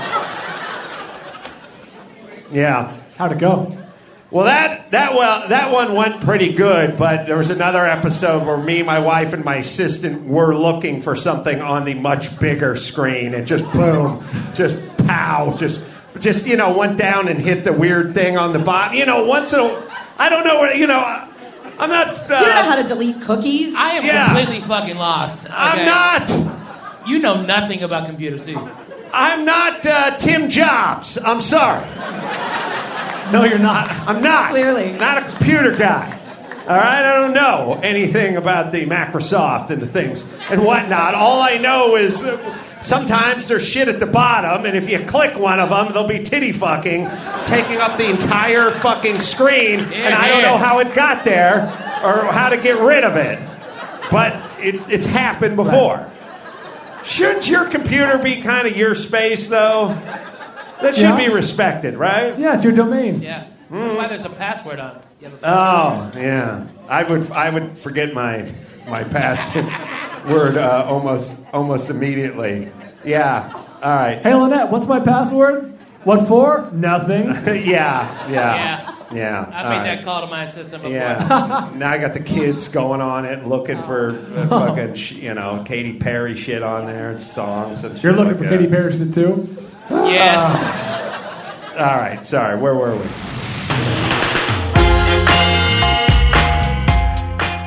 Speaker 4: Yeah.
Speaker 21: How'd it go?
Speaker 4: Well, that that well that one went pretty good, but there was another episode where me, my wife, and my assistant were looking for something on the much bigger screen, and just boom, just pow, just just you know went down and hit the weird thing on the bottom. You know, once in a, I don't know where you know. I'm not. Uh,
Speaker 20: You don't know how to delete cookies?
Speaker 19: I am
Speaker 4: Yeah.
Speaker 19: completely fucking lost. Okay?
Speaker 4: I'm not.
Speaker 19: You know nothing about computers, do you?
Speaker 4: I'm not uh, Tim Jobs. I'm sorry.
Speaker 21: No, you're not.
Speaker 4: I'm not.
Speaker 20: Clearly.
Speaker 4: Not a computer guy. All right? I don't know anything about the Microsoft and the things and whatnot. All I know is uh, sometimes there's shit at the bottom, and if you click one of them, there'll be titty fucking taking up the entire fucking screen, and I don't know how it got there or how to get rid of it. But it's, it's happened before. Shouldn't your computer be kind of your space, though? That should
Speaker 21: Yeah.
Speaker 4: be respected, right?
Speaker 21: Yeah, it's your domain.
Speaker 19: Yeah. That's why there's a password on it. You have a
Speaker 4: Oh, yeah. I would I would forget my my password uh, almost almost immediately. Yeah. All right.
Speaker 21: Hey, Lynette, what's my password? What for? Nothing.
Speaker 4: yeah. Yeah.
Speaker 19: Yeah.
Speaker 4: Yeah.
Speaker 19: I've
Speaker 4: all
Speaker 19: made
Speaker 4: right.
Speaker 19: that call to my assistant before.
Speaker 4: Yeah. Now I got the kids going on it, looking for uh, fucking, sh- you know, Katy Perry shit on there and songs and shit.
Speaker 21: You're looking
Speaker 4: like
Speaker 21: for
Speaker 4: that.
Speaker 21: Katy Perry shit too?
Speaker 19: Yes.
Speaker 4: All right. Sorry. Where were we?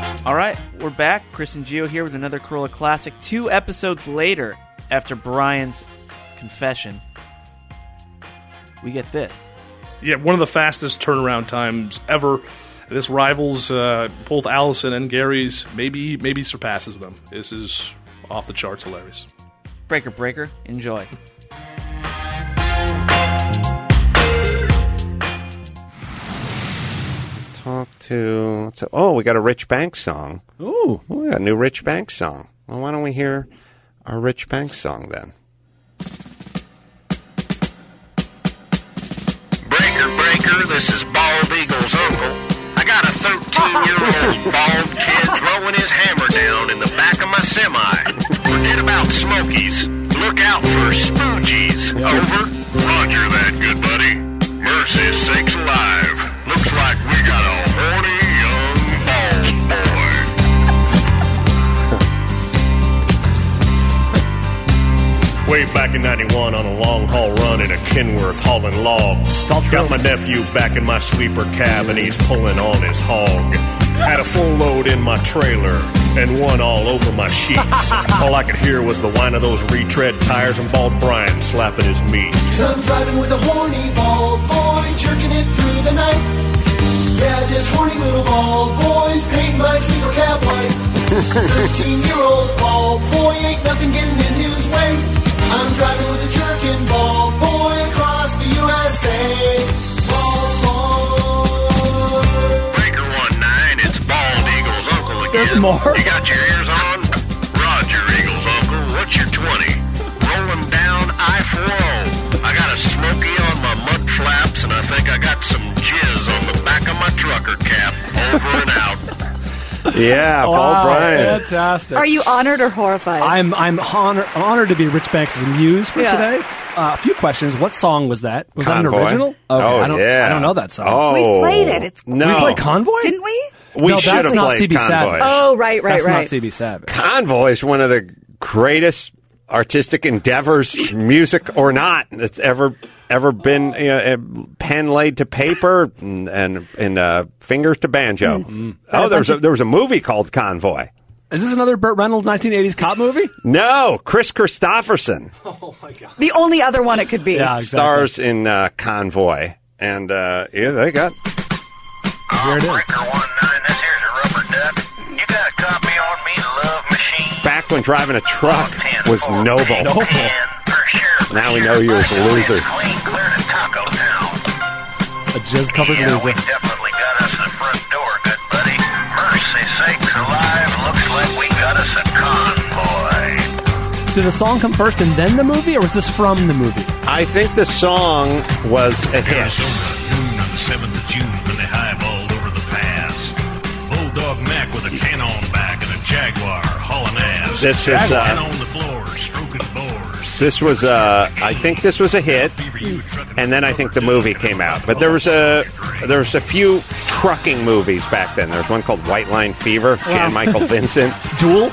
Speaker 2: we're back. Chris and Gio here with another Corolla Classic. Two episodes later, after Brian's confession, we get this.
Speaker 3: Yeah, one of the fastest turnaround times ever. This rivals uh, both Allison and Gary's, maybe maybe surpasses them. This is off the charts hilarious.
Speaker 2: Breaker, breaker, enjoy.
Speaker 4: Talk to, to. Oh, we got a Rich Banks song.
Speaker 9: Ooh.
Speaker 4: We got a new Rich Banks song. Well, why don't we hear our Rich Banks song then?
Speaker 8: Breaker, breaker, this is Bald Eagle's uncle. I got a thirteen-year-old bald kid throwing his hammer down in the back of my semi. Forget about Smokies. Look out for Spoogies. Over. Roger that, good buddy. Mercy sakes alive. Looks like we got a horny young bald boy. Way back in ninety-one on a long-haul run in a Kenworth hauling logs. Got my nephew back in my sweeper cab and he's pulling on his hog. Had a full load in my trailer and one all over my sheets. All I could hear was the whine of those retread tires and Bald Brian slapping his meat.
Speaker 15: Cause I'm driving with a horny bald boy, jerking it through the night. Yeah, this horny little bald boy's painting my sleeper cab white. thirteen-year-old bald boy, ain't nothing getting in his way. I'm driving with a jerkin' bald boy across the U S A. Bald boy.
Speaker 8: Breaker one nine, it's Bald Eagle's uncle again.
Speaker 9: There's more.
Speaker 8: You got your ears on? Roger, Eagle's uncle. What's your twenty? Rolling down I forty. I got a Smoky on my mud flaps, and I think I got some jizz on the back of my trucker cap. Over and out.
Speaker 4: Yeah, Paul
Speaker 9: Wow,
Speaker 4: Bryan.
Speaker 9: Fantastic.
Speaker 6: Are you honored or horrified?
Speaker 9: I'm I'm honor, honored to be Rich Banks' muse for
Speaker 6: Yeah.
Speaker 9: today. Uh, a few questions. What song was that? Was that
Speaker 4: Convoy.
Speaker 9: an original? Okay,
Speaker 4: Oh,
Speaker 9: I don't,
Speaker 4: yeah.
Speaker 9: I don't know that song.
Speaker 4: Oh.
Speaker 6: We played it. It's
Speaker 4: No.
Speaker 9: We played Convoy?
Speaker 6: Didn't we?
Speaker 4: We
Speaker 9: No,
Speaker 4: should
Speaker 9: that's
Speaker 4: have
Speaker 9: not
Speaker 4: played
Speaker 9: C B
Speaker 4: Convoy.
Speaker 9: Savage.
Speaker 6: Oh, right, right,
Speaker 9: That's
Speaker 6: right.
Speaker 9: not C B Savage.
Speaker 4: Convoy is one of the greatest artistic endeavors, music or not, that's ever ever been, you know, pen laid to paper and and, and uh, fingers to banjo.
Speaker 9: Mm-hmm.
Speaker 4: Oh, there was a, there was a movie called Convoy.
Speaker 9: Is this another Burt Reynolds nineteen eighties cop movie?
Speaker 4: No, Chris Christopherson
Speaker 9: Oh my god.
Speaker 6: The only other one it could be.
Speaker 9: Yeah, exactly.
Speaker 4: stars in uh, Convoy, and uh, yeah, they got.
Speaker 9: Here it is.
Speaker 8: Breaker one nine, this here's a rubber duck. You got a copy on me, Love Machine?
Speaker 4: Back when driving a truck was noble.
Speaker 9: Noble.
Speaker 4: Now we know you as a loser.
Speaker 8: Clean, clear to Taco Town.
Speaker 9: A jizz-covered
Speaker 8: Yeah, we
Speaker 9: loser.
Speaker 8: definitely got us the front door, good buddy. Mercy sakes alive, looks like we got us a convoy.
Speaker 9: Did the song come first and then the movie, or was this from the movie?
Speaker 4: I think the song was a hit.
Speaker 22: Arizona, noon on the seventh of June, when they highballed over the pass. Bulldog Mac with a can on back and a Jaguar hauling ass.
Speaker 4: This is, uh,
Speaker 22: Can on the floor, stroking bores.
Speaker 4: This was, uh, I think this was a hit, and then I think the movie came out. But there was a there was a few trucking movies back then. There was one called White Line Fever, Jan Michael Vincent.
Speaker 9: Duel?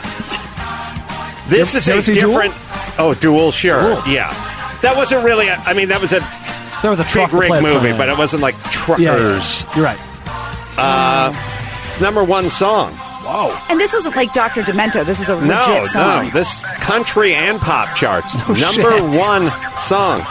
Speaker 4: This
Speaker 9: You
Speaker 4: is
Speaker 9: ever
Speaker 4: a
Speaker 9: see Duel?
Speaker 4: different. Oh, Duel, sure,
Speaker 9: Duel.
Speaker 4: yeah. That wasn't really. A, I mean, that was a
Speaker 9: There was a truck
Speaker 4: big rig
Speaker 9: that played
Speaker 4: movie,
Speaker 9: front
Speaker 4: but
Speaker 9: end.
Speaker 4: it wasn't like
Speaker 9: Yeah,
Speaker 4: truckers.
Speaker 9: yeah, you're right.
Speaker 4: Uh, it's number one song.
Speaker 9: Whoa.
Speaker 6: And this wasn't like Doctor Demento. This was a legit
Speaker 4: No,
Speaker 6: song.
Speaker 4: no, this country and pop charts.
Speaker 9: Oh,
Speaker 4: number
Speaker 9: shit.
Speaker 4: one song.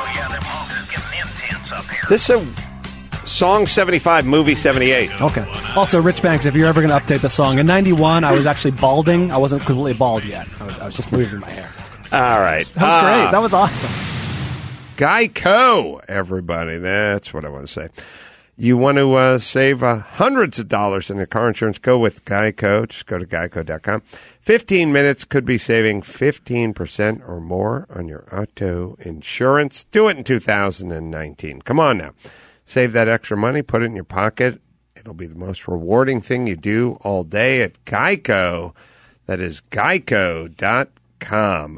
Speaker 4: This is a song seventy-five, movie seventy-eight.
Speaker 9: Okay. Also, Rich Banks, if you're ever going to update the song, in ninety-one, I was actually balding. I wasn't completely bald yet. I was, I was just losing my hair.
Speaker 4: All right.
Speaker 9: That was
Speaker 4: Ah,
Speaker 9: great. That was awesome.
Speaker 4: Geico, everybody. That's what I want to say. You want to uh, save uh, hundreds of dollars in your car insurance? Go with Geico. Just go to geico dot com. fifteen minutes could be saving fifteen percent or more on your auto insurance. Do it in two thousand nineteen. Come on now. Save that extra money. Put it in your pocket. It'll be the most rewarding thing you do all day at Geico. That is geico dot com.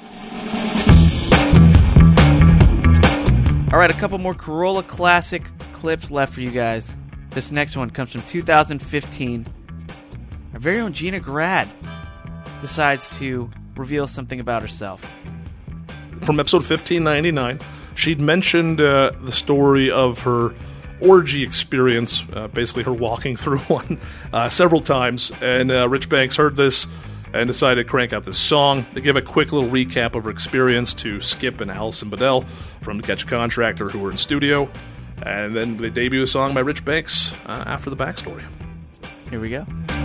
Speaker 2: All right, a couple more Corolla Classic clips left for you guys. This next one comes from two thousand fifteen. Our very own Gina Grad decides to reveal something about herself.
Speaker 3: From episode fifteen ninety-nine, she'd mentioned uh, the story of her orgy experience, uh, basically her walking through one uh, several times. And uh, Rich Banks heard this and decided to crank out this song. They give a quick little recap of her experience to Skip and Allison Bedell from To Catch a Contractor, who were in studio. And then they debut a song by Rich Banks uh, after the backstory.
Speaker 2: Here we go.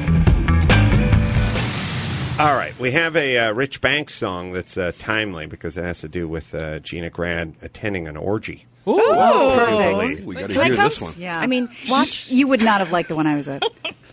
Speaker 4: All right, we have a uh, Rich Banks song that's uh, timely because it has to do with uh, Gina Grad attending an orgy.
Speaker 6: Ooh,
Speaker 4: perfect.
Speaker 16: We got to
Speaker 6: Can I
Speaker 16: hear
Speaker 6: come?
Speaker 16: this one.
Speaker 6: Yeah.
Speaker 10: I mean,
Speaker 6: watch. You would not have liked the one I was at.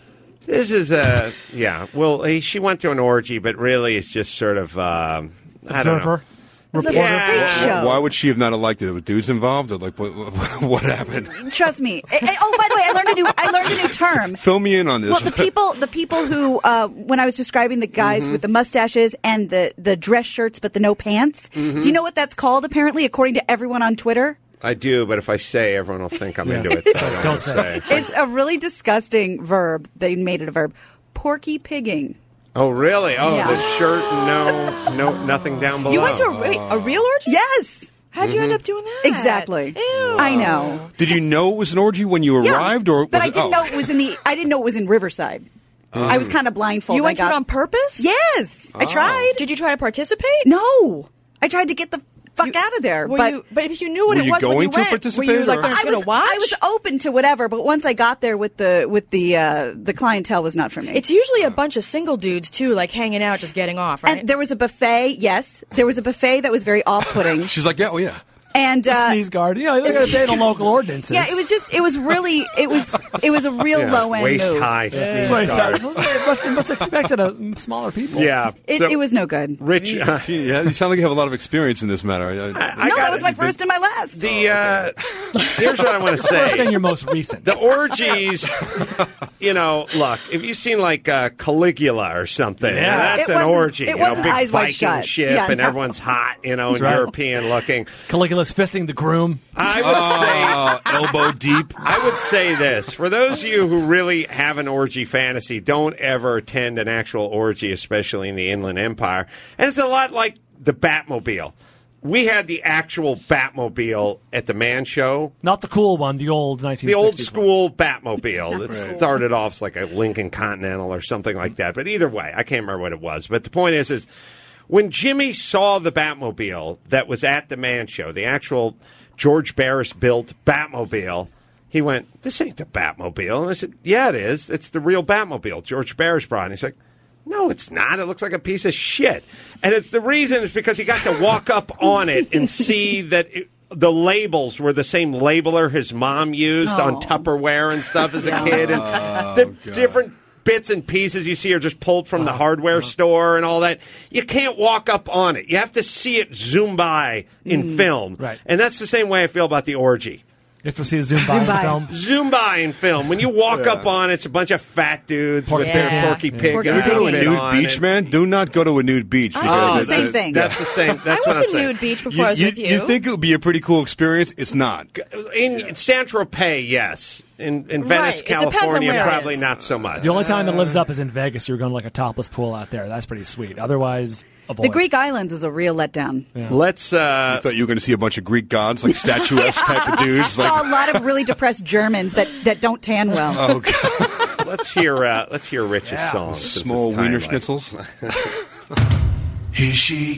Speaker 4: This is a yeah. Well, he, she went to an orgy, but really it's just sort of um, I don't know.
Speaker 9: Observer?
Speaker 6: Reporter?
Speaker 4: Yeah.
Speaker 6: Freak show.
Speaker 16: Why would she have not liked it? Were dudes involved, or like what? What, what happened?
Speaker 6: Trust me. Eh, eh, oh, by the way, I learned a new. I learned a new term.
Speaker 16: Fill me in on this.
Speaker 6: Well, the people, the people who, uh, when I was describing the guys
Speaker 4: Mm-hmm.
Speaker 6: with the mustaches and the the dress shirts but the no pants,
Speaker 4: Mm-hmm.
Speaker 6: do you know what that's called? Apparently, according to everyone on Twitter,
Speaker 4: I do, but if I say, everyone will think I'm
Speaker 9: Yeah.
Speaker 4: into it. So I don't,
Speaker 9: Don't
Speaker 4: say.
Speaker 9: say.
Speaker 6: it's a really disgusting verb. They made it a verb. Porky pigging.
Speaker 4: Oh, really? Oh,
Speaker 6: Yeah.
Speaker 4: the shirt, no, no, nothing down below.
Speaker 12: You went to a, re- a real orgy?
Speaker 6: Yes.
Speaker 12: How'd you end up doing that?
Speaker 6: Exactly.
Speaker 12: Ew.
Speaker 6: I know.
Speaker 16: Did you know it was an orgy when you
Speaker 6: Yeah,
Speaker 16: arrived, or
Speaker 6: but
Speaker 16: was
Speaker 6: I
Speaker 16: it,
Speaker 6: didn't
Speaker 16: oh.
Speaker 6: know it was in the. I didn't know it was in Riverside. I was kind of blindfolded.
Speaker 12: You went
Speaker 6: I
Speaker 12: to
Speaker 6: got,
Speaker 12: it on purpose?
Speaker 6: Yes, I
Speaker 16: Oh.
Speaker 6: tried.
Speaker 12: Did you try to participate?
Speaker 6: No, I tried to get the fuck out of there.
Speaker 12: Were
Speaker 6: but
Speaker 12: you, but if you knew what
Speaker 16: Were
Speaker 12: it
Speaker 16: you
Speaker 12: was when
Speaker 16: going
Speaker 12: you
Speaker 16: to
Speaker 12: went,
Speaker 16: participate,
Speaker 12: were you like
Speaker 16: or-
Speaker 12: going
Speaker 6: I
Speaker 12: to
Speaker 6: was,
Speaker 12: watch?
Speaker 6: I was open to whatever, but once I got there with the with the uh, the clientele was not for me.
Speaker 12: It's usually a bunch of single dudes too, like hanging out, just getting off, right?
Speaker 6: And there was a buffet. Yes, there was a buffet that was very off-putting.
Speaker 16: She's like, yeah, oh yeah.
Speaker 6: And uh,
Speaker 9: Sneeze guard. You know, you got to date the local ordinances.
Speaker 6: yeah, it was just it was really it was it was a real
Speaker 4: Yeah,
Speaker 6: low end
Speaker 4: waist
Speaker 6: move.
Speaker 4: high
Speaker 9: Yeah.
Speaker 4: sneeze
Speaker 9: That's what I
Speaker 4: guard.
Speaker 9: thought. It must, it must have expected a smaller people.
Speaker 4: Yeah,
Speaker 6: It,
Speaker 4: so,
Speaker 6: it was no good.
Speaker 4: Rich. Uh,
Speaker 16: Yeah, you sound like you have a lot of experience in this matter. I, I,
Speaker 4: I
Speaker 6: no,
Speaker 4: got
Speaker 6: that was
Speaker 4: it.
Speaker 6: my first and my last.
Speaker 4: The uh, here's what I want to
Speaker 9: First
Speaker 4: say.
Speaker 9: and your most recent.
Speaker 4: The orgies, you know, look, if you've seen like uh, Caligula or something,
Speaker 9: Yeah.
Speaker 4: now that's
Speaker 6: It
Speaker 4: an
Speaker 6: wasn't-
Speaker 4: orgy.
Speaker 6: it
Speaker 4: you know,
Speaker 6: wasn't
Speaker 4: big
Speaker 6: Eyes Wide
Speaker 4: Viking
Speaker 6: Shut.
Speaker 4: ship,
Speaker 6: Yeah,
Speaker 4: and
Speaker 6: no.
Speaker 4: everyone's hot, you know, and
Speaker 9: right.
Speaker 4: European looking.
Speaker 9: Caligula's fisting the groom.
Speaker 4: I would
Speaker 16: uh, elbow deep.
Speaker 4: say, I would say this for those of you who really have an orgy fantasy, don't ever attend an actual orgy, especially in the Inland Empire. And it's a lot like the Batmobile. We had the actual Batmobile at the Man Show.
Speaker 9: Not the cool one, the old nineteen
Speaker 4: The
Speaker 9: sixties
Speaker 4: old school Batmobile that started off as like a Lincoln Continental or something like that. But either way, I can't remember what it was. But the point is, is when Jimmy saw the Batmobile that was at the Man Show, the actual George Barris built Batmobile, he went, "This ain't the Batmobile." And I said, "Yeah, it is. It's the real Batmobile George Barris brought." And he's like, "No, it's not. It looks like a piece of shit." And it's the reason is because he got to walk up on it and see that it, the labels were the same labeler his mom used
Speaker 6: Oh.
Speaker 4: on Tupperware and stuff as a kid. And the different bits and pieces you see are just pulled from the hardware store and all that. You can't walk up on it. You have to see it zoom by in film.
Speaker 9: Right.
Speaker 4: And that's the same way I feel about the orgy.
Speaker 9: You have to see a zoom by in
Speaker 6: by.
Speaker 9: film.
Speaker 4: Zoom by in film. When you walk up on it, it's a bunch of fat dudes
Speaker 9: Porky
Speaker 4: with their
Speaker 12: Pig.
Speaker 4: Porky
Speaker 9: Yeah.
Speaker 4: Pig.
Speaker 6: Porky
Speaker 16: If you go to a
Speaker 4: outfit
Speaker 16: nude
Speaker 4: on
Speaker 16: beach,
Speaker 4: and-
Speaker 16: man, do not go to a nude beach.
Speaker 6: Oh,
Speaker 16: Because
Speaker 6: it's the same thing.
Speaker 4: That's the same. That's
Speaker 12: I
Speaker 4: what
Speaker 12: went
Speaker 4: I'm
Speaker 12: to
Speaker 4: saying.
Speaker 12: nude beach before
Speaker 16: You,
Speaker 12: I was
Speaker 16: you,
Speaker 12: with you.
Speaker 16: you think it would be a pretty cool experience? It's not.
Speaker 4: In San Tropez, yes. In, in
Speaker 12: Right.
Speaker 4: Venice,
Speaker 12: It depends on
Speaker 4: California,
Speaker 12: where it
Speaker 4: probably
Speaker 12: is.
Speaker 4: not so much.
Speaker 9: The only time it lives up is in Vegas. You're going to like a topless pool out there. That's pretty sweet. Otherwise, avoid.
Speaker 6: The Greek islands was a real letdown.
Speaker 4: Let's.
Speaker 16: I
Speaker 4: Uh,
Speaker 16: thought you were going to see a bunch of Greek gods, like statuesque type of dudes.
Speaker 6: Saw
Speaker 16: Like,
Speaker 6: a lot of really depressed Germans that, that don't tan well.
Speaker 16: oh, God.
Speaker 4: let's hear. Uh, let's hear Rich's song. since
Speaker 16: Small
Speaker 4: it's
Speaker 16: wiener
Speaker 4: timely.
Speaker 16: schnitzels.
Speaker 15: Here she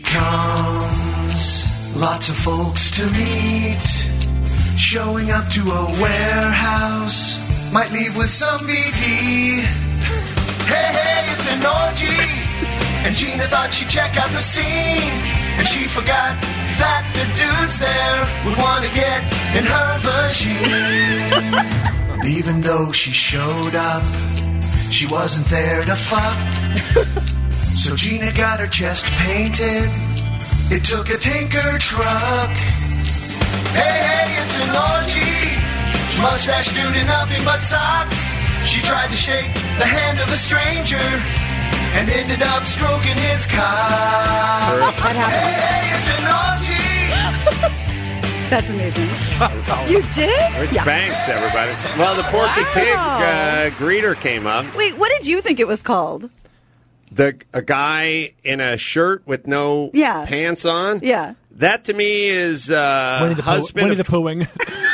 Speaker 15: comes, lots of folks to meet. Showing up to a warehouse, might leave with some V D. Hey, hey, it's an orgy. And Gina thought she'd check out the scene. And she forgot that the dudes there would want to get in her machine. Even though she showed up, she wasn't there to fuck. So Gina got her chest painted. It took a tanker truck. Hey, hey, it's an orgy. Mustache dude in nothing but socks. She tried to shake the hand of a stranger and ended up stroking his cock.
Speaker 6: What happened?
Speaker 15: Hey, hey, it's an orgy.
Speaker 6: That's amazing. You did?
Speaker 4: Rich
Speaker 6: Yeah.
Speaker 4: Banks, everybody. Well, the Porky
Speaker 6: Wow.
Speaker 4: Pig uh, greeter came up.
Speaker 6: Wait, what did you think it was called?
Speaker 4: The a guy in a shirt with no
Speaker 6: Yeah.
Speaker 4: pants on.
Speaker 6: Yeah.
Speaker 4: That to me is uh,
Speaker 9: Winnie the Pooh-
Speaker 4: husband.
Speaker 9: Winnie
Speaker 4: of-
Speaker 9: the Poohing.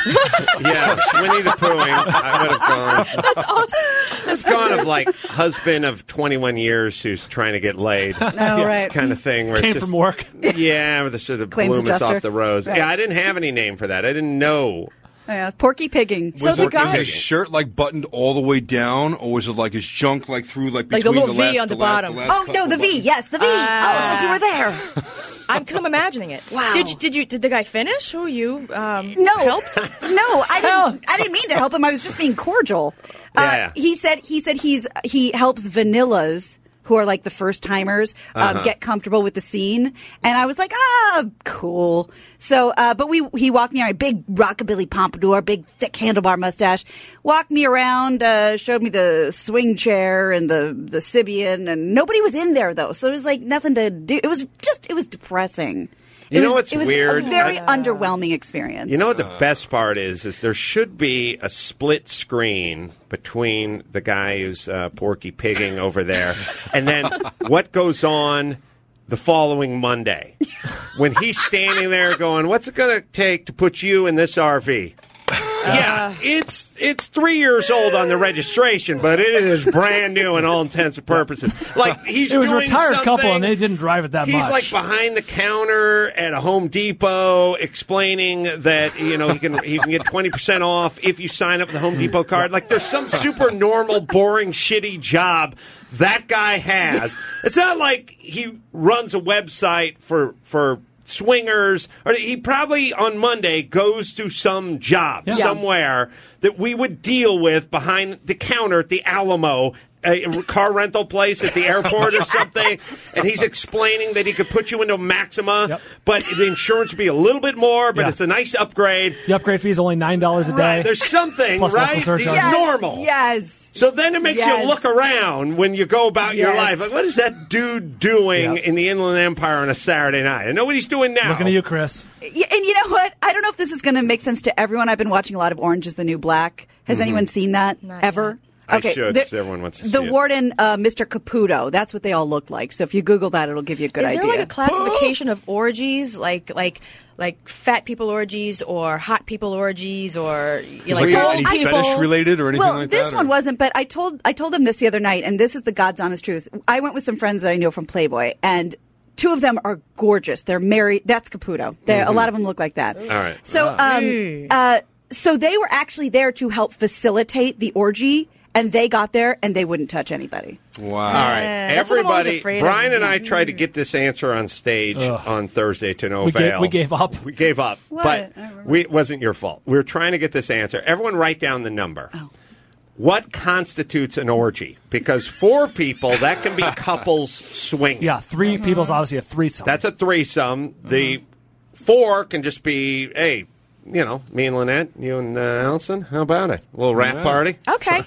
Speaker 4: yeah, Winnie the Poohing. I would have gone.
Speaker 10: That's awesome.
Speaker 4: It's gone of like husband of twenty-one years who's trying to get laid.
Speaker 6: Oh, right.
Speaker 4: Kind of thing. Where
Speaker 9: Came
Speaker 4: it's just,
Speaker 9: from work.
Speaker 4: Yeah, with the sort of
Speaker 6: Claims
Speaker 4: bloom us
Speaker 6: adjuster.
Speaker 4: off the rose.
Speaker 6: Right.
Speaker 4: Yeah, I didn't have any name for that. I didn't know.
Speaker 6: Yeah, Porky Pigging.
Speaker 5: Was, it, was his shirt like buttoned all the way down, or was it like his junk like through like
Speaker 11: Like the
Speaker 5: between
Speaker 11: little
Speaker 5: the last,
Speaker 11: V on the
Speaker 5: la-
Speaker 11: bottom.
Speaker 5: last
Speaker 11: Oh,
Speaker 5: couple
Speaker 11: no, the
Speaker 5: of
Speaker 11: V.
Speaker 5: buttons?
Speaker 11: Yes, the V.
Speaker 10: Uh,
Speaker 11: oh, it's like you were there. I'm, I'm imagining it.
Speaker 6: Wow.
Speaker 11: Did you, did you? Did the guy finish, or you um,
Speaker 6: No,
Speaker 11: helped?
Speaker 6: no, I didn't. I didn't mean to help him. I was just being cordial.
Speaker 4: Yeah.
Speaker 6: Uh, he said. He said he's he helps vanillas who are like the first timers um,
Speaker 4: Uh-huh.
Speaker 6: get comfortable with the scene, and I was like, ah, cool. So, uh, but we he walked me around, a big rockabilly pompadour, big thick handlebar mustache, walked me around, uh, showed me the swing chair and the the Sibian, and nobody was in there though, so it was like nothing to do. It was just it was depressing.
Speaker 4: You
Speaker 6: It
Speaker 4: know
Speaker 6: was-
Speaker 4: what's
Speaker 6: it was
Speaker 4: weird?
Speaker 6: A very
Speaker 4: I-
Speaker 6: underwhelming experience.
Speaker 4: You know what the best part is? Is there should be a split screen between the guy who's uh, Porky Pigging over there, and then what goes on the following Monday when he's standing there going, "What's it going to take to put you in this R V?" Yeah, it's it's three years old on the registration, but it is brand new in all intents and purposes. Like he's
Speaker 9: It was a
Speaker 4: doing
Speaker 9: retired couple,
Speaker 4: something-
Speaker 9: and they didn't drive it that
Speaker 4: He's
Speaker 9: much.
Speaker 4: like behind the counter at a Home Depot explaining that you know he can he can get twenty percent off if you sign up with the Home Depot card. Like there's some super normal, boring, shitty job that guy has. It's not like he runs a website for for swingers, or he probably on Monday goes to some job
Speaker 9: Yeah.
Speaker 4: somewhere that we would deal with behind the counter at the Alamo, a car rental place at the airport or something, and he's explaining that he could put you into a Maxima, but the insurance would be a little bit more, but
Speaker 9: Yeah.
Speaker 4: it's a nice upgrade.
Speaker 9: The upgrade fee is only nine dollars a day.
Speaker 4: Right, there's something,
Speaker 9: Plus local
Speaker 4: right? He's
Speaker 9: surcharges.
Speaker 4: normal.
Speaker 6: Yes.
Speaker 4: So then it makes
Speaker 6: Yes.
Speaker 4: you look around when you go about your
Speaker 6: Yes.
Speaker 4: life. Like, what is that dude doing in the Inland Empire on a Saturday night? I know what he's doing now.
Speaker 9: Looking at you, Chris.
Speaker 6: Yeah, and you know what? I don't know if this is going to make sense to everyone. I've been watching a lot of Orange is the New Black. Has
Speaker 4: Mhm.
Speaker 6: anyone seen that ever?
Speaker 4: I should,
Speaker 6: the-
Speaker 4: 'cause everyone wants to
Speaker 6: The
Speaker 4: see it.
Speaker 6: warden, uh, Mister Caputo. That's what they all look like. So if you Google that, it'll give you a good
Speaker 11: Is there
Speaker 6: idea.
Speaker 11: like a classification of orgies, like like like fat people orgies or hot people orgies or you
Speaker 5: Is
Speaker 11: like
Speaker 5: there
Speaker 11: old
Speaker 5: any
Speaker 11: people?
Speaker 5: fetish related or anything
Speaker 6: well,
Speaker 5: like
Speaker 6: this
Speaker 5: that? or-
Speaker 6: one wasn't, but I told I told them this the other night, and this is the God's honest truth. I went with some friends that I know from Playboy, and two of them are gorgeous. They're married. That's Caputo. They're A
Speaker 4: Mhm.
Speaker 6: lot of them look like that.
Speaker 4: All right.
Speaker 6: So, um, uh, so they were actually there to help facilitate the orgy, and they got there and they wouldn't touch anybody.
Speaker 5: Wow.
Speaker 4: All right,
Speaker 6: That's what I'm always
Speaker 4: everybody.
Speaker 6: afraid of.
Speaker 4: Brian and I tried to get this answer on stage
Speaker 9: Ugh.
Speaker 4: on Thursday to no
Speaker 9: We gave-
Speaker 4: avail.
Speaker 9: we gave up.
Speaker 4: We gave up,
Speaker 6: What?
Speaker 4: but we, it wasn't your fault. We were trying to get this answer. Everyone, write down the number.
Speaker 6: Oh.
Speaker 4: What constitutes an orgy? Because four people, that can be couples swinging.
Speaker 9: Yeah, 3
Speaker 6: Mm-hmm.
Speaker 9: people's obviously a threesome.
Speaker 4: That's a threesome. The four can just be, hey, you know, me and Lynette, you and uh, Allison. How about it? A little rap
Speaker 5: Yeah.
Speaker 4: party.
Speaker 11: Okay.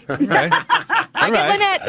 Speaker 5: All right.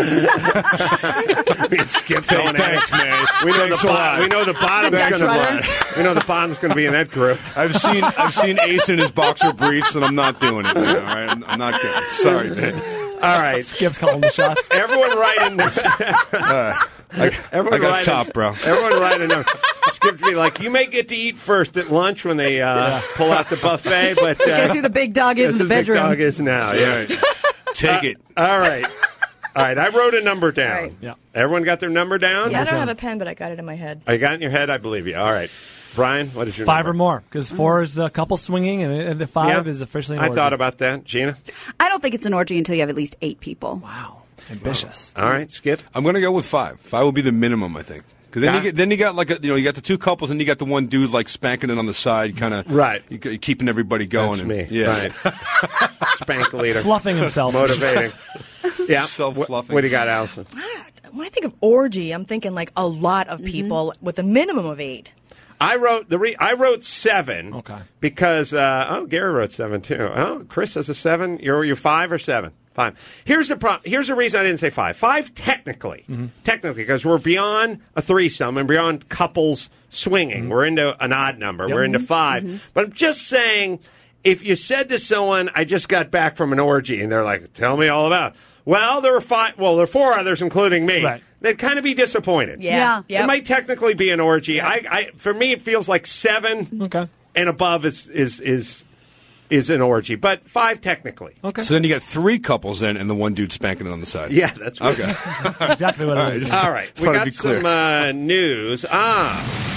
Speaker 4: Me and Skip going at it.
Speaker 5: Thanks, man.
Speaker 4: We know
Speaker 5: Thanks
Speaker 4: the
Speaker 5: a
Speaker 4: bo-
Speaker 5: lot.
Speaker 4: we know the bottom's
Speaker 5: Thanks
Speaker 4: going
Speaker 5: a
Speaker 4: to
Speaker 5: lot.
Speaker 4: we know the bottom's going to be in that group.
Speaker 5: I've seen I've seen Ace in his boxer briefs, and I'm not doing it. Man, all right? I'm, I'm not getting. Sorry, man.
Speaker 4: All right,
Speaker 9: Skip's calling the shots.
Speaker 4: everyone write in this.
Speaker 5: Uh, I,
Speaker 4: Everyone
Speaker 5: I got
Speaker 4: write
Speaker 5: top,
Speaker 4: in,
Speaker 5: bro.
Speaker 4: Everyone write a number. Skip to be like, you may get to eat first at lunch when they uh, pull out the buffet, but uh,
Speaker 6: Guess who the big dog is
Speaker 4: guess
Speaker 6: in the
Speaker 4: who big
Speaker 6: bedroom?
Speaker 4: dog is now. Yeah.
Speaker 5: Right. Take it.
Speaker 4: All right. All right. I wrote a number down.
Speaker 6: Right.
Speaker 9: Yeah.
Speaker 4: Everyone got their number down?
Speaker 11: Yeah, I don't have a pen, but I got it in my head.
Speaker 4: I got it in your head. I believe you. All right. Brian, what is your
Speaker 9: Five
Speaker 4: number?
Speaker 9: or more, because four is the couple swinging, and and the five
Speaker 4: Yeah.
Speaker 9: is officially an
Speaker 4: I
Speaker 9: orgy.
Speaker 4: thought about that. Gina?
Speaker 6: I don't think it's an orgy until you have at least eight people.
Speaker 9: Wow, ambitious.
Speaker 4: All right. Skip?
Speaker 5: I'm going to go with five. Five will be the minimum, I think. Because then
Speaker 4: Yeah.
Speaker 5: you get then you got like a, you know you got the two couples and you got the one dude like spanking it on the side, kind of
Speaker 4: Right.
Speaker 5: keeping everybody going.
Speaker 4: That's
Speaker 5: and,
Speaker 4: me.
Speaker 5: Yeah.
Speaker 4: Right. Spank leader.
Speaker 9: Fluffing himself.
Speaker 4: Motivating. Yeah.
Speaker 5: Self-fluffing.
Speaker 4: What do you got, Allison?
Speaker 11: When I think of orgy, I'm thinking like a lot of people with a minimum of eight.
Speaker 4: I wrote the re- I wrote seven.
Speaker 9: Okay.
Speaker 4: Because uh, oh, Gary wrote seven too. Oh, Chris has a seven. You're you five or seven? Five. Here's the pro- Here's the reason I didn't say five. Five technically, technically, because we're beyond a threesome and beyond couples swinging. We're into an odd number. We're into 5 But I'm just saying, if you said to someone, "I just got back from an orgy," and they're like, "Tell me all about it." Well, there were five. Well, there were four others, including me.
Speaker 9: Right.
Speaker 4: they'd kind of be disappointed.
Speaker 6: Yeah. Yeah.
Speaker 4: It
Speaker 6: Yep.
Speaker 4: might technically be an orgy. I, I, for me, it feels like seven
Speaker 9: Okay.
Speaker 4: and above is is is is an orgy, but five technically.
Speaker 9: Okay.
Speaker 5: So then you got three couples then, and the one dude spanking it on the side.
Speaker 4: Yeah, that's right.
Speaker 5: Okay.
Speaker 9: exactly what
Speaker 5: All
Speaker 9: it
Speaker 5: right,
Speaker 9: is.
Speaker 5: just-
Speaker 4: All right, we
Speaker 5: wanted to
Speaker 4: got
Speaker 5: be clear.
Speaker 4: some uh, news. Ah.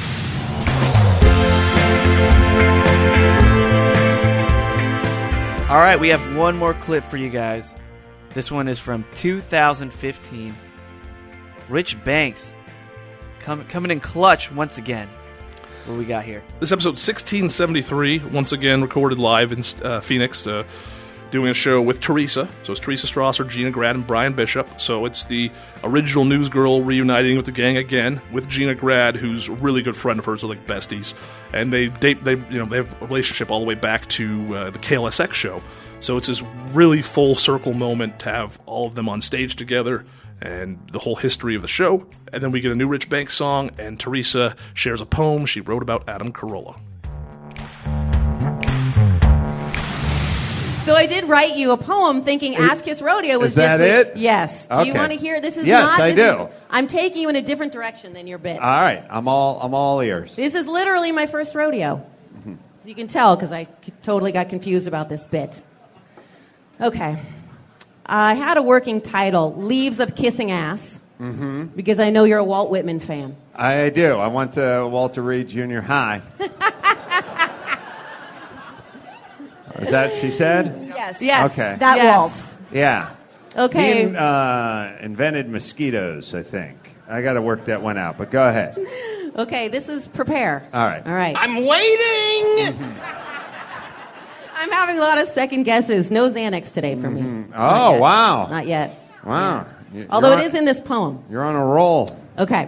Speaker 2: All right, we have one more clip for you guys. This one is from two thousand fifteen. Rich Banks com- coming in clutch once again. What we got here?
Speaker 3: This episode sixteen seventy-three, once again recorded live in uh, Phoenix, uh, doing a show with Teresa. So it's Teresa Strasser, Gina Grad, and Brian Bishop. So it's the original news girl reuniting with the gang again with Gina Grad, who's a really good friend of hers, they're like besties, and they date. They you know they have a relationship all the way back to uh, the K L S X show. So it's this really full circle moment to have all of them on stage together and the whole history of the show. And then we get a new Rich Banks song, and Teresa shares a poem she wrote about Adam Carolla.
Speaker 7: So I did write you a poem thinking Ask Kiss Rodeo was
Speaker 4: is that
Speaker 7: just
Speaker 4: it?
Speaker 7: Yes. Do you
Speaker 4: Okay.
Speaker 7: want to hear? This is
Speaker 4: Yes,
Speaker 7: not.
Speaker 4: I
Speaker 7: this
Speaker 4: do.
Speaker 7: Is, I'm taking you in a different direction than your bit.
Speaker 4: All right, I'm all I'm all ears.
Speaker 7: This is literally my first rodeo. So you can tell because I c- totally got confused about this bit. Okay. I had a working title, Leaves of Kissing Ass,
Speaker 4: Mm-hmm.
Speaker 7: because I know you're a Walt Whitman fan.
Speaker 4: I do. I went to Walter Reed Junior High. Is that what she said?
Speaker 6: Yes.
Speaker 7: Yes.
Speaker 4: Okay.
Speaker 6: That
Speaker 7: Yes.
Speaker 6: Walt.
Speaker 4: Yeah.
Speaker 7: Okay.
Speaker 4: He in- uh, invented mosquitoes, I think. I got to work that one out, but go ahead.
Speaker 7: Okay, this is Prepare.
Speaker 4: All right.
Speaker 7: All right.
Speaker 8: I'm waiting.
Speaker 7: I'm having a lot of second guesses. No Xanax today for me.
Speaker 4: Oh,
Speaker 7: Not yet.
Speaker 4: wow.
Speaker 7: Not yet.
Speaker 4: Wow. You-
Speaker 7: Although
Speaker 4: you're
Speaker 7: it
Speaker 4: on-
Speaker 7: is in this poem.
Speaker 4: You're on a roll.
Speaker 7: Okay.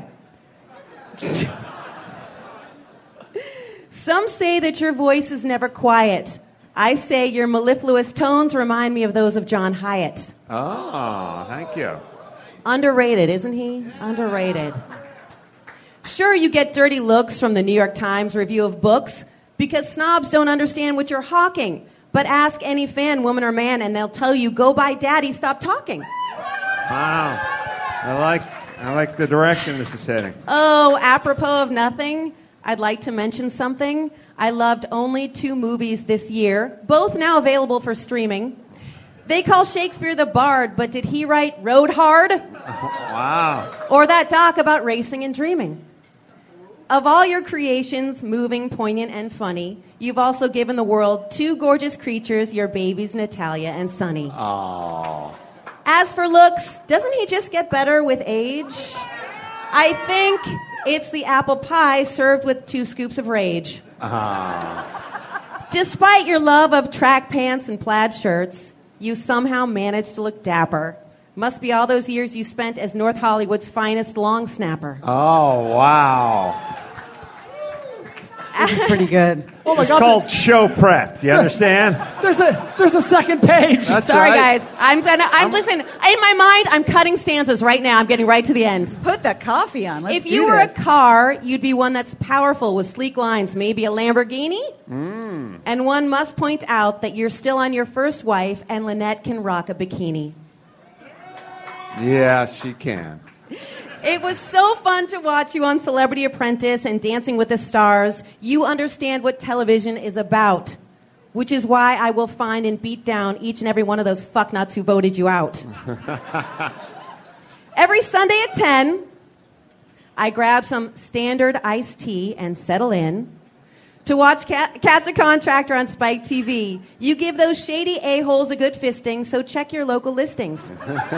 Speaker 7: Some say that your voice is never quiet. I say your mellifluous tones remind me of those of John Hyatt.
Speaker 4: Oh, thank you.
Speaker 7: Underrated, isn't he? Underrated. Sure, you get dirty looks from the New York Times review of books because snobs don't understand what you're hawking. But ask any fan, woman or man, and they'll tell you, go by daddy, stop talking.
Speaker 4: Wow. I like I like the direction this is heading.
Speaker 7: Oh, apropos of nothing, I'd like to mention something. I loved only two movies this year, both now available for streaming. They call Shakespeare the Bard, but did he write Rode Hard?
Speaker 4: Wow.
Speaker 7: Or that doc about racing and dreaming? Of all your creations, moving, poignant, and funny, you've also given the world two gorgeous creatures, your babies Natalia and Sonny.
Speaker 4: Oh.
Speaker 7: As for looks, doesn't he just get better with age? I think it's the apple pie served with two scoops of rage.
Speaker 4: Ah.
Speaker 7: Despite your love of track pants and plaid shirts, you somehow managed to look dapper. Must be all those years you spent as North Hollywood's finest long snapper.
Speaker 4: Oh, wow.
Speaker 6: This is pretty good.
Speaker 9: Oh my
Speaker 4: It's
Speaker 9: God.
Speaker 4: called show prep. Do you understand?
Speaker 9: There's a there's a second page.
Speaker 4: That's
Speaker 7: Sorry,
Speaker 4: right.
Speaker 7: guys. I'm, I'm, I'm listen. In my mind, I'm cutting stanzas right now. I'm getting right to the end.
Speaker 6: Put the coffee on. Let's
Speaker 7: if
Speaker 6: do
Speaker 7: you were
Speaker 6: this.
Speaker 7: a car, you'd be one that's powerful with sleek lines, maybe a Lamborghini.
Speaker 4: Mm.
Speaker 7: And one must point out that you're still on your first wife, and Lynette can rock a bikini.
Speaker 4: Yeah, she can.
Speaker 7: It was so fun to watch you on Celebrity Apprentice and Dancing with the Stars. You understand what television is about, which is why I will find and beat down each and every one of those fucknuts who voted you out. Every Sunday at ten, I grab some standard iced tea and settle in to watch Cat- Catch a Contractor on Spike T V. You give those shady a-holes a good fisting, so check your local listings.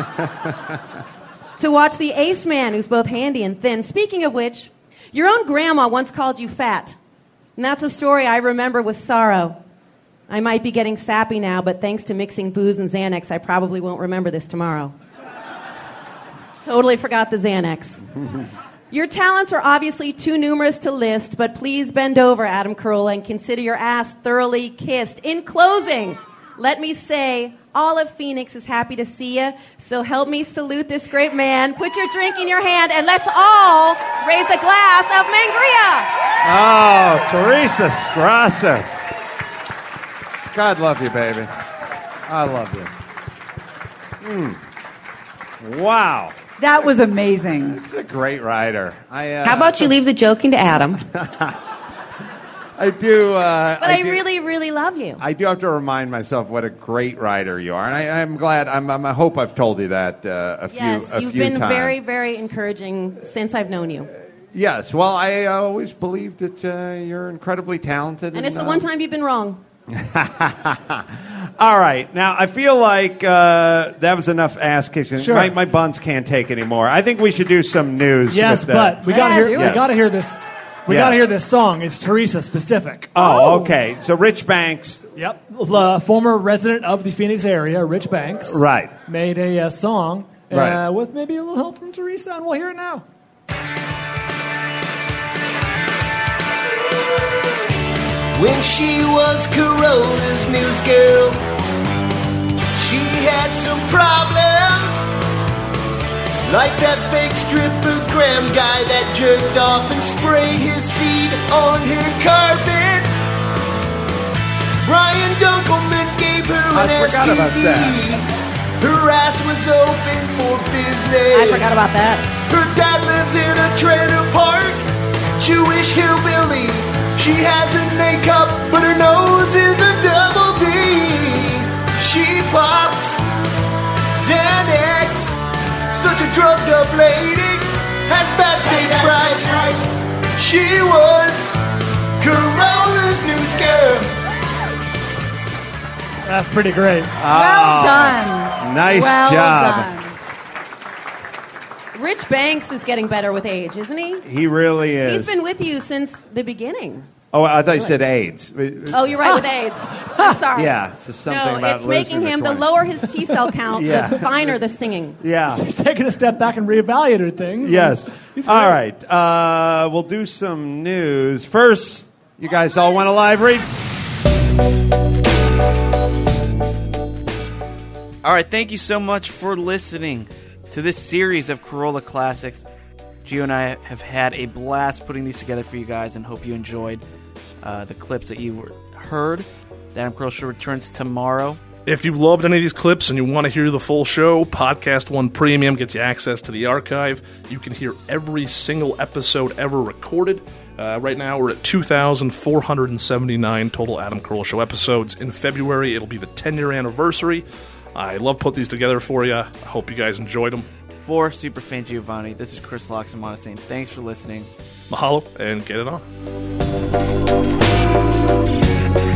Speaker 7: To watch the Ace Man, who's both handy and thin. Speaking of which, your own grandma once called you fat. And that's a story I remember with sorrow. I might be getting sappy now, but thanks to mixing booze and Xanax, I probably won't remember this tomorrow. Totally forgot the Xanax. Your talents are obviously too numerous to list, but please bend over, Adam Carolla, and consider your ass thoroughly kissed. In closing, let me say, all of Phoenix is happy to see you, so help me salute this great man. Put your drink in your hand, and let's all raise a glass of Mangria.
Speaker 4: Oh, Teresa Strasser. God love you, baby. I love you. Mm. Wow.
Speaker 6: That was amazing.
Speaker 4: He's a great writer. I, uh,
Speaker 13: How about you leave the joking to Adam?
Speaker 4: I do. Uh,
Speaker 7: But I,
Speaker 4: do,
Speaker 7: really, really love you.
Speaker 4: I do have to remind myself what a great writer you are, and I, I'm glad. I'm, I'm, I hope I've told you that uh, a few.
Speaker 7: Yes,
Speaker 4: a
Speaker 7: you've
Speaker 4: few
Speaker 7: been
Speaker 4: times.
Speaker 7: very, very encouraging since I've known you.
Speaker 4: Yes. Well, I uh, always believed that uh, you're incredibly talented.
Speaker 7: And it's the
Speaker 4: uh,
Speaker 7: one time you've been wrong.
Speaker 4: All right. Now, I feel like uh, that was enough ass kicking.
Speaker 9: Sure.
Speaker 4: My, my buns can't take anymore. I think we should do some news.
Speaker 9: Yes,
Speaker 4: with that.
Speaker 9: but we gotta hear.
Speaker 4: Yes.
Speaker 9: We gotta hear this. We
Speaker 4: Yes.
Speaker 9: gotta hear this song. It's Teresa specific.
Speaker 4: Oh, okay. So Rich Banks.
Speaker 9: Yep. Uh, former resident of the Phoenix area, Rich Banks.
Speaker 4: Right.
Speaker 9: Made a uh, song uh,
Speaker 4: Right.
Speaker 9: with maybe a little help from Teresa, and we'll hear it now.
Speaker 15: When she was Corona's news girl, she had some problems. Like that fake stripper Graham guy that jerked off and sprayed his seed on her carpet. Brian Dunkelman gave her
Speaker 4: I
Speaker 15: an
Speaker 4: forgot
Speaker 15: S T D.
Speaker 4: about that.
Speaker 15: Her ass was open for business.
Speaker 7: I forgot about that.
Speaker 15: Her dad lives in a trailer park. Jewish hillbilly. She has a A cup, but her nose is a double D. She pops Xanax. Such a drugged up lady. Has bad stage fright. She was Corona's news girl.
Speaker 9: That's pretty great.
Speaker 6: Well done.
Speaker 4: Nice
Speaker 6: well
Speaker 4: job.
Speaker 6: Done.
Speaker 7: Rich Banks is getting better with age, isn't he?
Speaker 4: He really is.
Speaker 7: He's been with you since the beginning.
Speaker 4: Oh, I thought you said AIDS.
Speaker 7: Oh, you're right, with AIDS. I'm sorry.
Speaker 4: Yeah, it's just something
Speaker 7: no,
Speaker 4: about
Speaker 7: it's
Speaker 4: losing
Speaker 7: making him, the
Speaker 4: twenties.
Speaker 7: lower his T cell count,
Speaker 4: Yeah.
Speaker 7: the finer the singing.
Speaker 4: Yeah.
Speaker 9: He's taking a step back and reevaluated things.
Speaker 4: Yes.
Speaker 9: He's
Speaker 4: All
Speaker 9: great.
Speaker 4: right. Uh, we'll do some news. First, you guys all want a live read?
Speaker 2: All right, thank you so much for listening to this series of Corolla Classics. Gio and I have had a blast putting these together for you guys and hope you enjoyed uh, the clips that you heard. The Adam Carolla Show returns tomorrow.
Speaker 3: If you loved any of these clips and you want to hear the full show, Podcast One Premium gets you access to the archive. You can hear every single episode ever recorded. Uh, right now, we're at two thousand four hundred seventy-nine total Adam Carolla Show episodes. In February, it'll be the ten-year anniversary. I love putting these together for you. I hope you guys enjoyed them.
Speaker 2: For Superfan Giovanni, this is Chris Loxamana saying thanks for listening.
Speaker 3: Mahalo, and get it on.